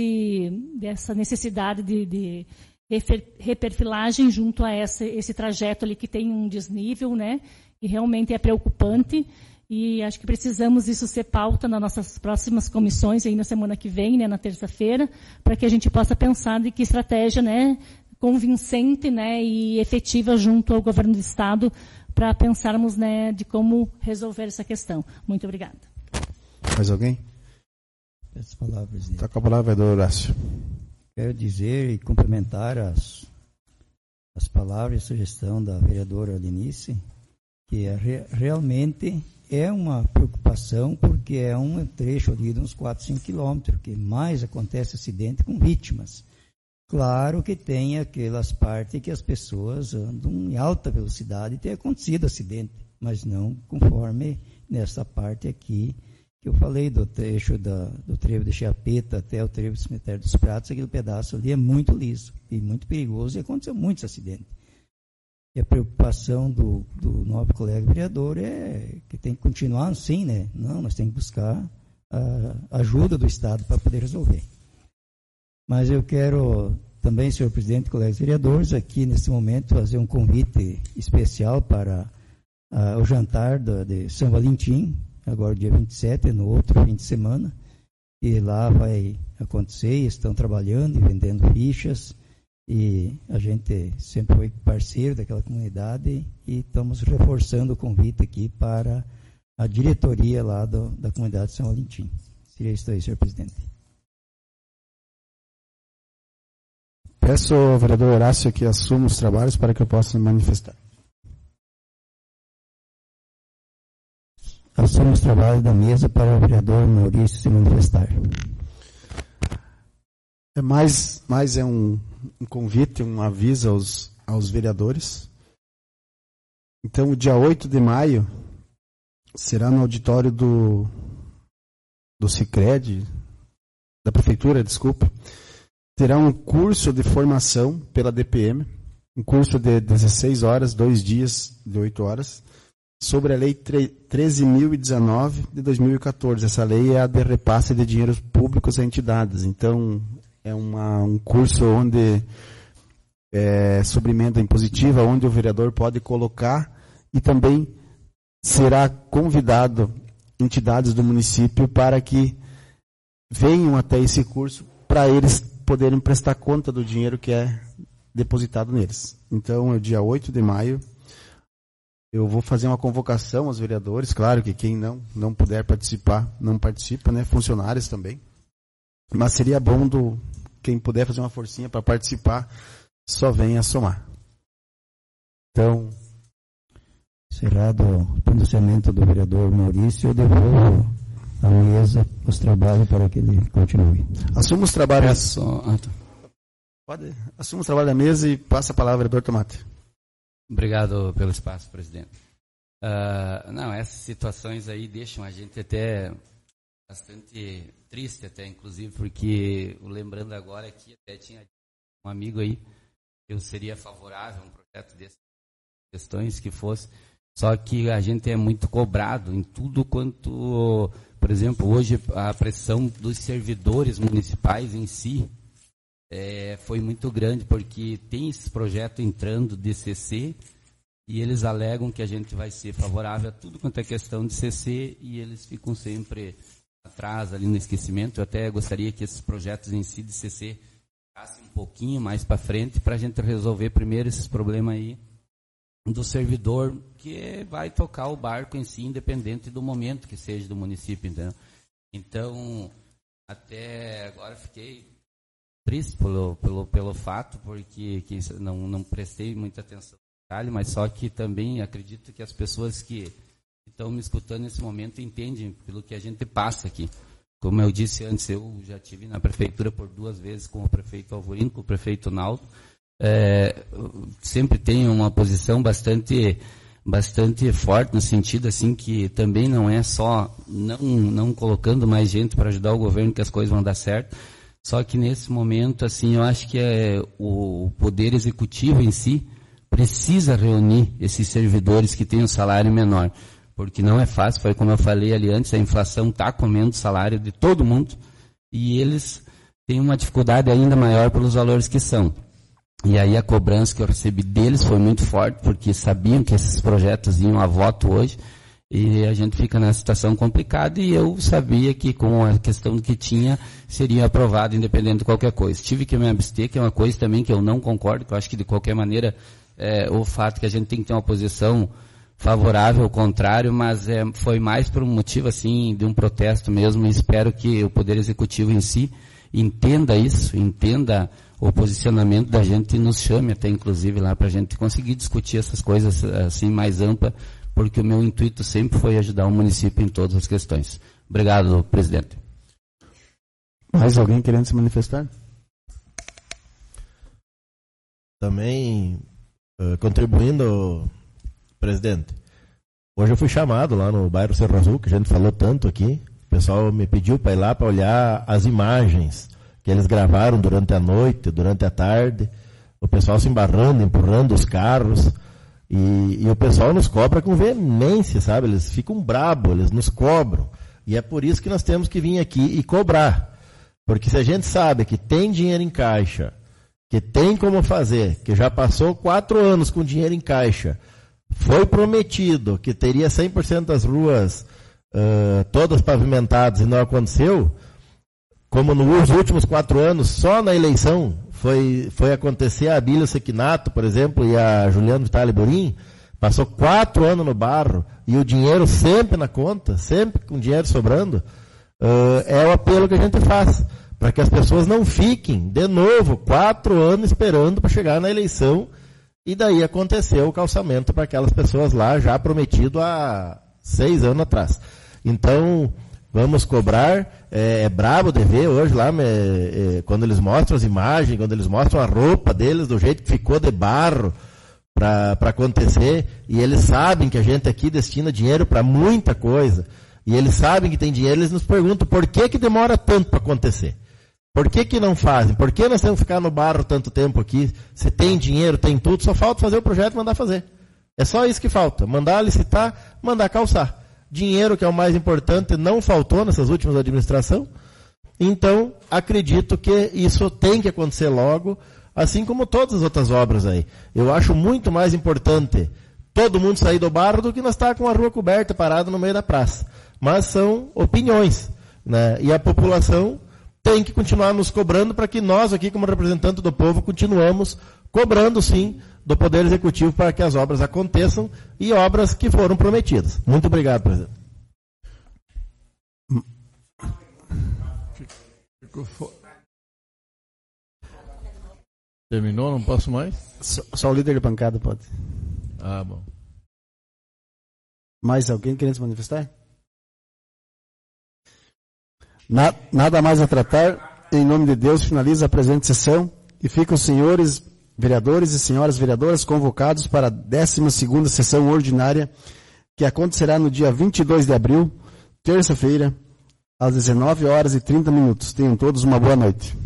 Dessa necessidade de reperfilagem junto a esse trajeto ali que tem um desnível, né? E realmente é preocupante. E acho que precisamos isso ser pauta nas nossas próximas comissões, aí na semana que vem, né, na terça-feira, para que a gente possa pensar de que estratégia, né, convincente, né, e efetiva junto ao governo do Estado para pensarmos, né, de como resolver essa questão. Muito obrigada. Mais alguém? As palavras. Está com a palavra, vereador Horácio. Quero dizer e complementar as palavras e sugestão da vereadora Lenice, que realmente é uma preocupação, porque é um trecho ali de uns 4, 5 quilômetros, que mais acontece acidente com vítimas. Claro que tem aquelas partes que as pessoas andam em alta velocidade e tem acontecido acidente, mas não conforme nessa parte aqui que eu falei do trecho do trevo de Chiapeta até o trevo do cemitério dos Pratos. Aquele pedaço ali é muito liso e muito perigoso e aconteceu muitos acidentes. E a preocupação do nobre colega vereador é que tem que continuar assim, né? Não, nós temos que buscar a ajuda do Estado para poder resolver. Mas eu quero também, senhor presidente, colegas vereadores, aqui nesse momento fazer um convite especial para o jantar de São Valentim, agora dia 27, no outro fim de semana, e lá vai acontecer, estão trabalhando e vendendo fichas, e a gente sempre foi parceiro daquela comunidade e estamos reforçando o convite aqui para a diretoria lá da comunidade de São Valentim. Seria isso aí, senhor presidente. Peço ao vereador Horácio que assuma os trabalhos para que eu possa me manifestar. Assumo os trabalhos da mesa para o vereador Maurício se manifestar. Mais um convite, um aviso aos vereadores. Então, o dia 8 de maio será no auditório do Sicredi, da Prefeitura, desculpa. Terá um curso de formação pela DPM, um curso de 16 horas, 2 dias de 8 horas, sobre a Lei 13.019 de 2014. Essa lei é a de repasse de dinheiros públicos a entidades. Então, é um curso onde sobre emenda impositiva, onde o vereador pode colocar e também será convidado entidades do município para que venham até esse curso para eles poderem prestar conta do dinheiro que é depositado neles. Então, é o dia 8 de maio. Eu vou fazer uma convocação aos vereadores, claro que quem não puder participar, não participa, né? Funcionários também. Mas seria bom quem puder fazer uma forcinha para participar, só venha somar. Então, encerrado o pronunciamento do vereador Maurício, eu devolvo à mesa os trabalhos para que ele continue. Assuma os trabalhos. Assuma os trabalhos da mesa e passa a palavra ao vereador Tomate. Obrigado pelo espaço, presidente. Não, essas situações aí deixam a gente até bastante triste, até inclusive, porque lembrando agora que até tinha um amigo aí que eu seria favorável a um projeto dessas questões que fosse, só que a gente é muito cobrado em tudo quanto, por exemplo, hoje a pressão dos servidores municipais em si foi muito grande, porque tem esse projeto entrando de CC e eles alegam que a gente vai ser favorável a tudo quanto é questão de CC e eles ficam sempre atrás, ali no esquecimento. Eu até gostaria que esses projetos em si de CC ficassem um pouquinho mais para frente para a gente resolver primeiro esses problemas aí do servidor que vai tocar o barco em si, independente do momento que seja do município, entendeu? Então, até agora fiquei triste pelo fato, porque não prestei muita atenção no detalhe, mas só que também acredito que as pessoas que estão me escutando nesse momento entendem pelo que a gente passa aqui. Como eu disse antes, eu já estive na prefeitura por 2 vezes com o prefeito Alvorino, com o prefeito Naldo. Sempre tenho uma posição bastante forte, no sentido assim que também não é só não colocando mais gente para ajudar o governo que as coisas vão dar certo, só que nesse momento assim eu acho que o poder executivo em si precisa reunir esses servidores que têm um salário menor, porque não é fácil, foi como eu falei ali antes, a inflação está comendo o salário de todo mundo e eles têm uma dificuldade ainda maior pelos valores que são. E aí a cobrança que eu recebi deles foi muito forte, porque sabiam que esses projetos iam a voto hoje, e a gente fica nessa situação complicada, e eu sabia que com a questão que tinha, seria aprovado independente de qualquer coisa. Tive que me abster, que é uma coisa também que eu não concordo, que eu acho que de qualquer maneira, o fato que a gente tem que ter uma posição favorável, ao contrário, mas foi mais por um motivo assim, de um protesto mesmo, e espero que o Poder Executivo em si entenda isso, entenda o posicionamento da gente e nos chame até inclusive lá para a gente conseguir discutir essas coisas assim mais ampla, porque o meu intuito sempre foi ajudar o município em todas as questões. Obrigado, presidente. Mais alguém querendo se manifestar? Também contribuindo, presidente. Hoje eu fui chamado lá no bairro Cerro Azul, que a gente falou tanto aqui. O pessoal me pediu para ir lá para olhar as imagens que eles gravaram durante a noite, durante a tarde, o pessoal se embarrando, empurrando os carros, e o pessoal nos cobra com veemência, sabe? Eles ficam bravos, eles nos cobram, e é por isso que nós temos que vir aqui e cobrar, porque se a gente sabe que tem dinheiro em caixa, que tem como fazer, que já passou 4 anos com dinheiro em caixa, foi prometido que teria 100% das ruas todas pavimentadas e não aconteceu, como nos últimos 4 anos, só na eleição foi acontecer a Abílio Sequinato, por exemplo, e a Juliano Vitale Burim, passou 4 anos no barro, e o dinheiro sempre na conta, sempre com dinheiro sobrando, é o apelo que a gente faz, para que as pessoas não fiquem, de novo, 4 anos esperando para chegar na eleição, e daí aconteceu o calçamento para aquelas pessoas lá, já prometido há 6 anos atrás. Então, vamos cobrar, é brabo de ver hoje lá, quando eles mostram as imagens, quando eles mostram a roupa deles, do jeito que ficou de barro para acontecer, e eles sabem que a gente aqui destina dinheiro para muita coisa, e eles sabem que tem dinheiro, eles nos perguntam por que demora tanto para acontecer? Por que não fazem? Por que nós temos que ficar no barro tanto tempo aqui? Se tem dinheiro, tem tudo, só falta fazer o projeto e mandar fazer. É só isso que falta, mandar licitar, mandar calçar. Dinheiro, que é o mais importante, não faltou nessas últimas administrações. Então, acredito que isso tem que acontecer logo, assim como todas as outras obras aí. Eu acho muito mais importante todo mundo sair do barro do que nós estar com a rua coberta, parada no meio da praça. Mas são opiniões, né? E a população tem que continuar nos cobrando para que nós aqui, como representantes do povo, continuamos cobrando, sim, do Poder Executivo para que as obras aconteçam e obras que foram prometidas. Muito obrigado, presidente. Terminou? Não posso mais? Só o líder de bancada pode. Ah, bom. Mais alguém querendo se manifestar? Nada mais a tratar. Em nome de Deus, finaliza a presente sessão e ficam os senhores vereadores e senhoras vereadoras convocados para a 12ª sessão ordinária, que acontecerá no dia 22 de abril, terça-feira, às 19h30. Tenham todos uma boa noite.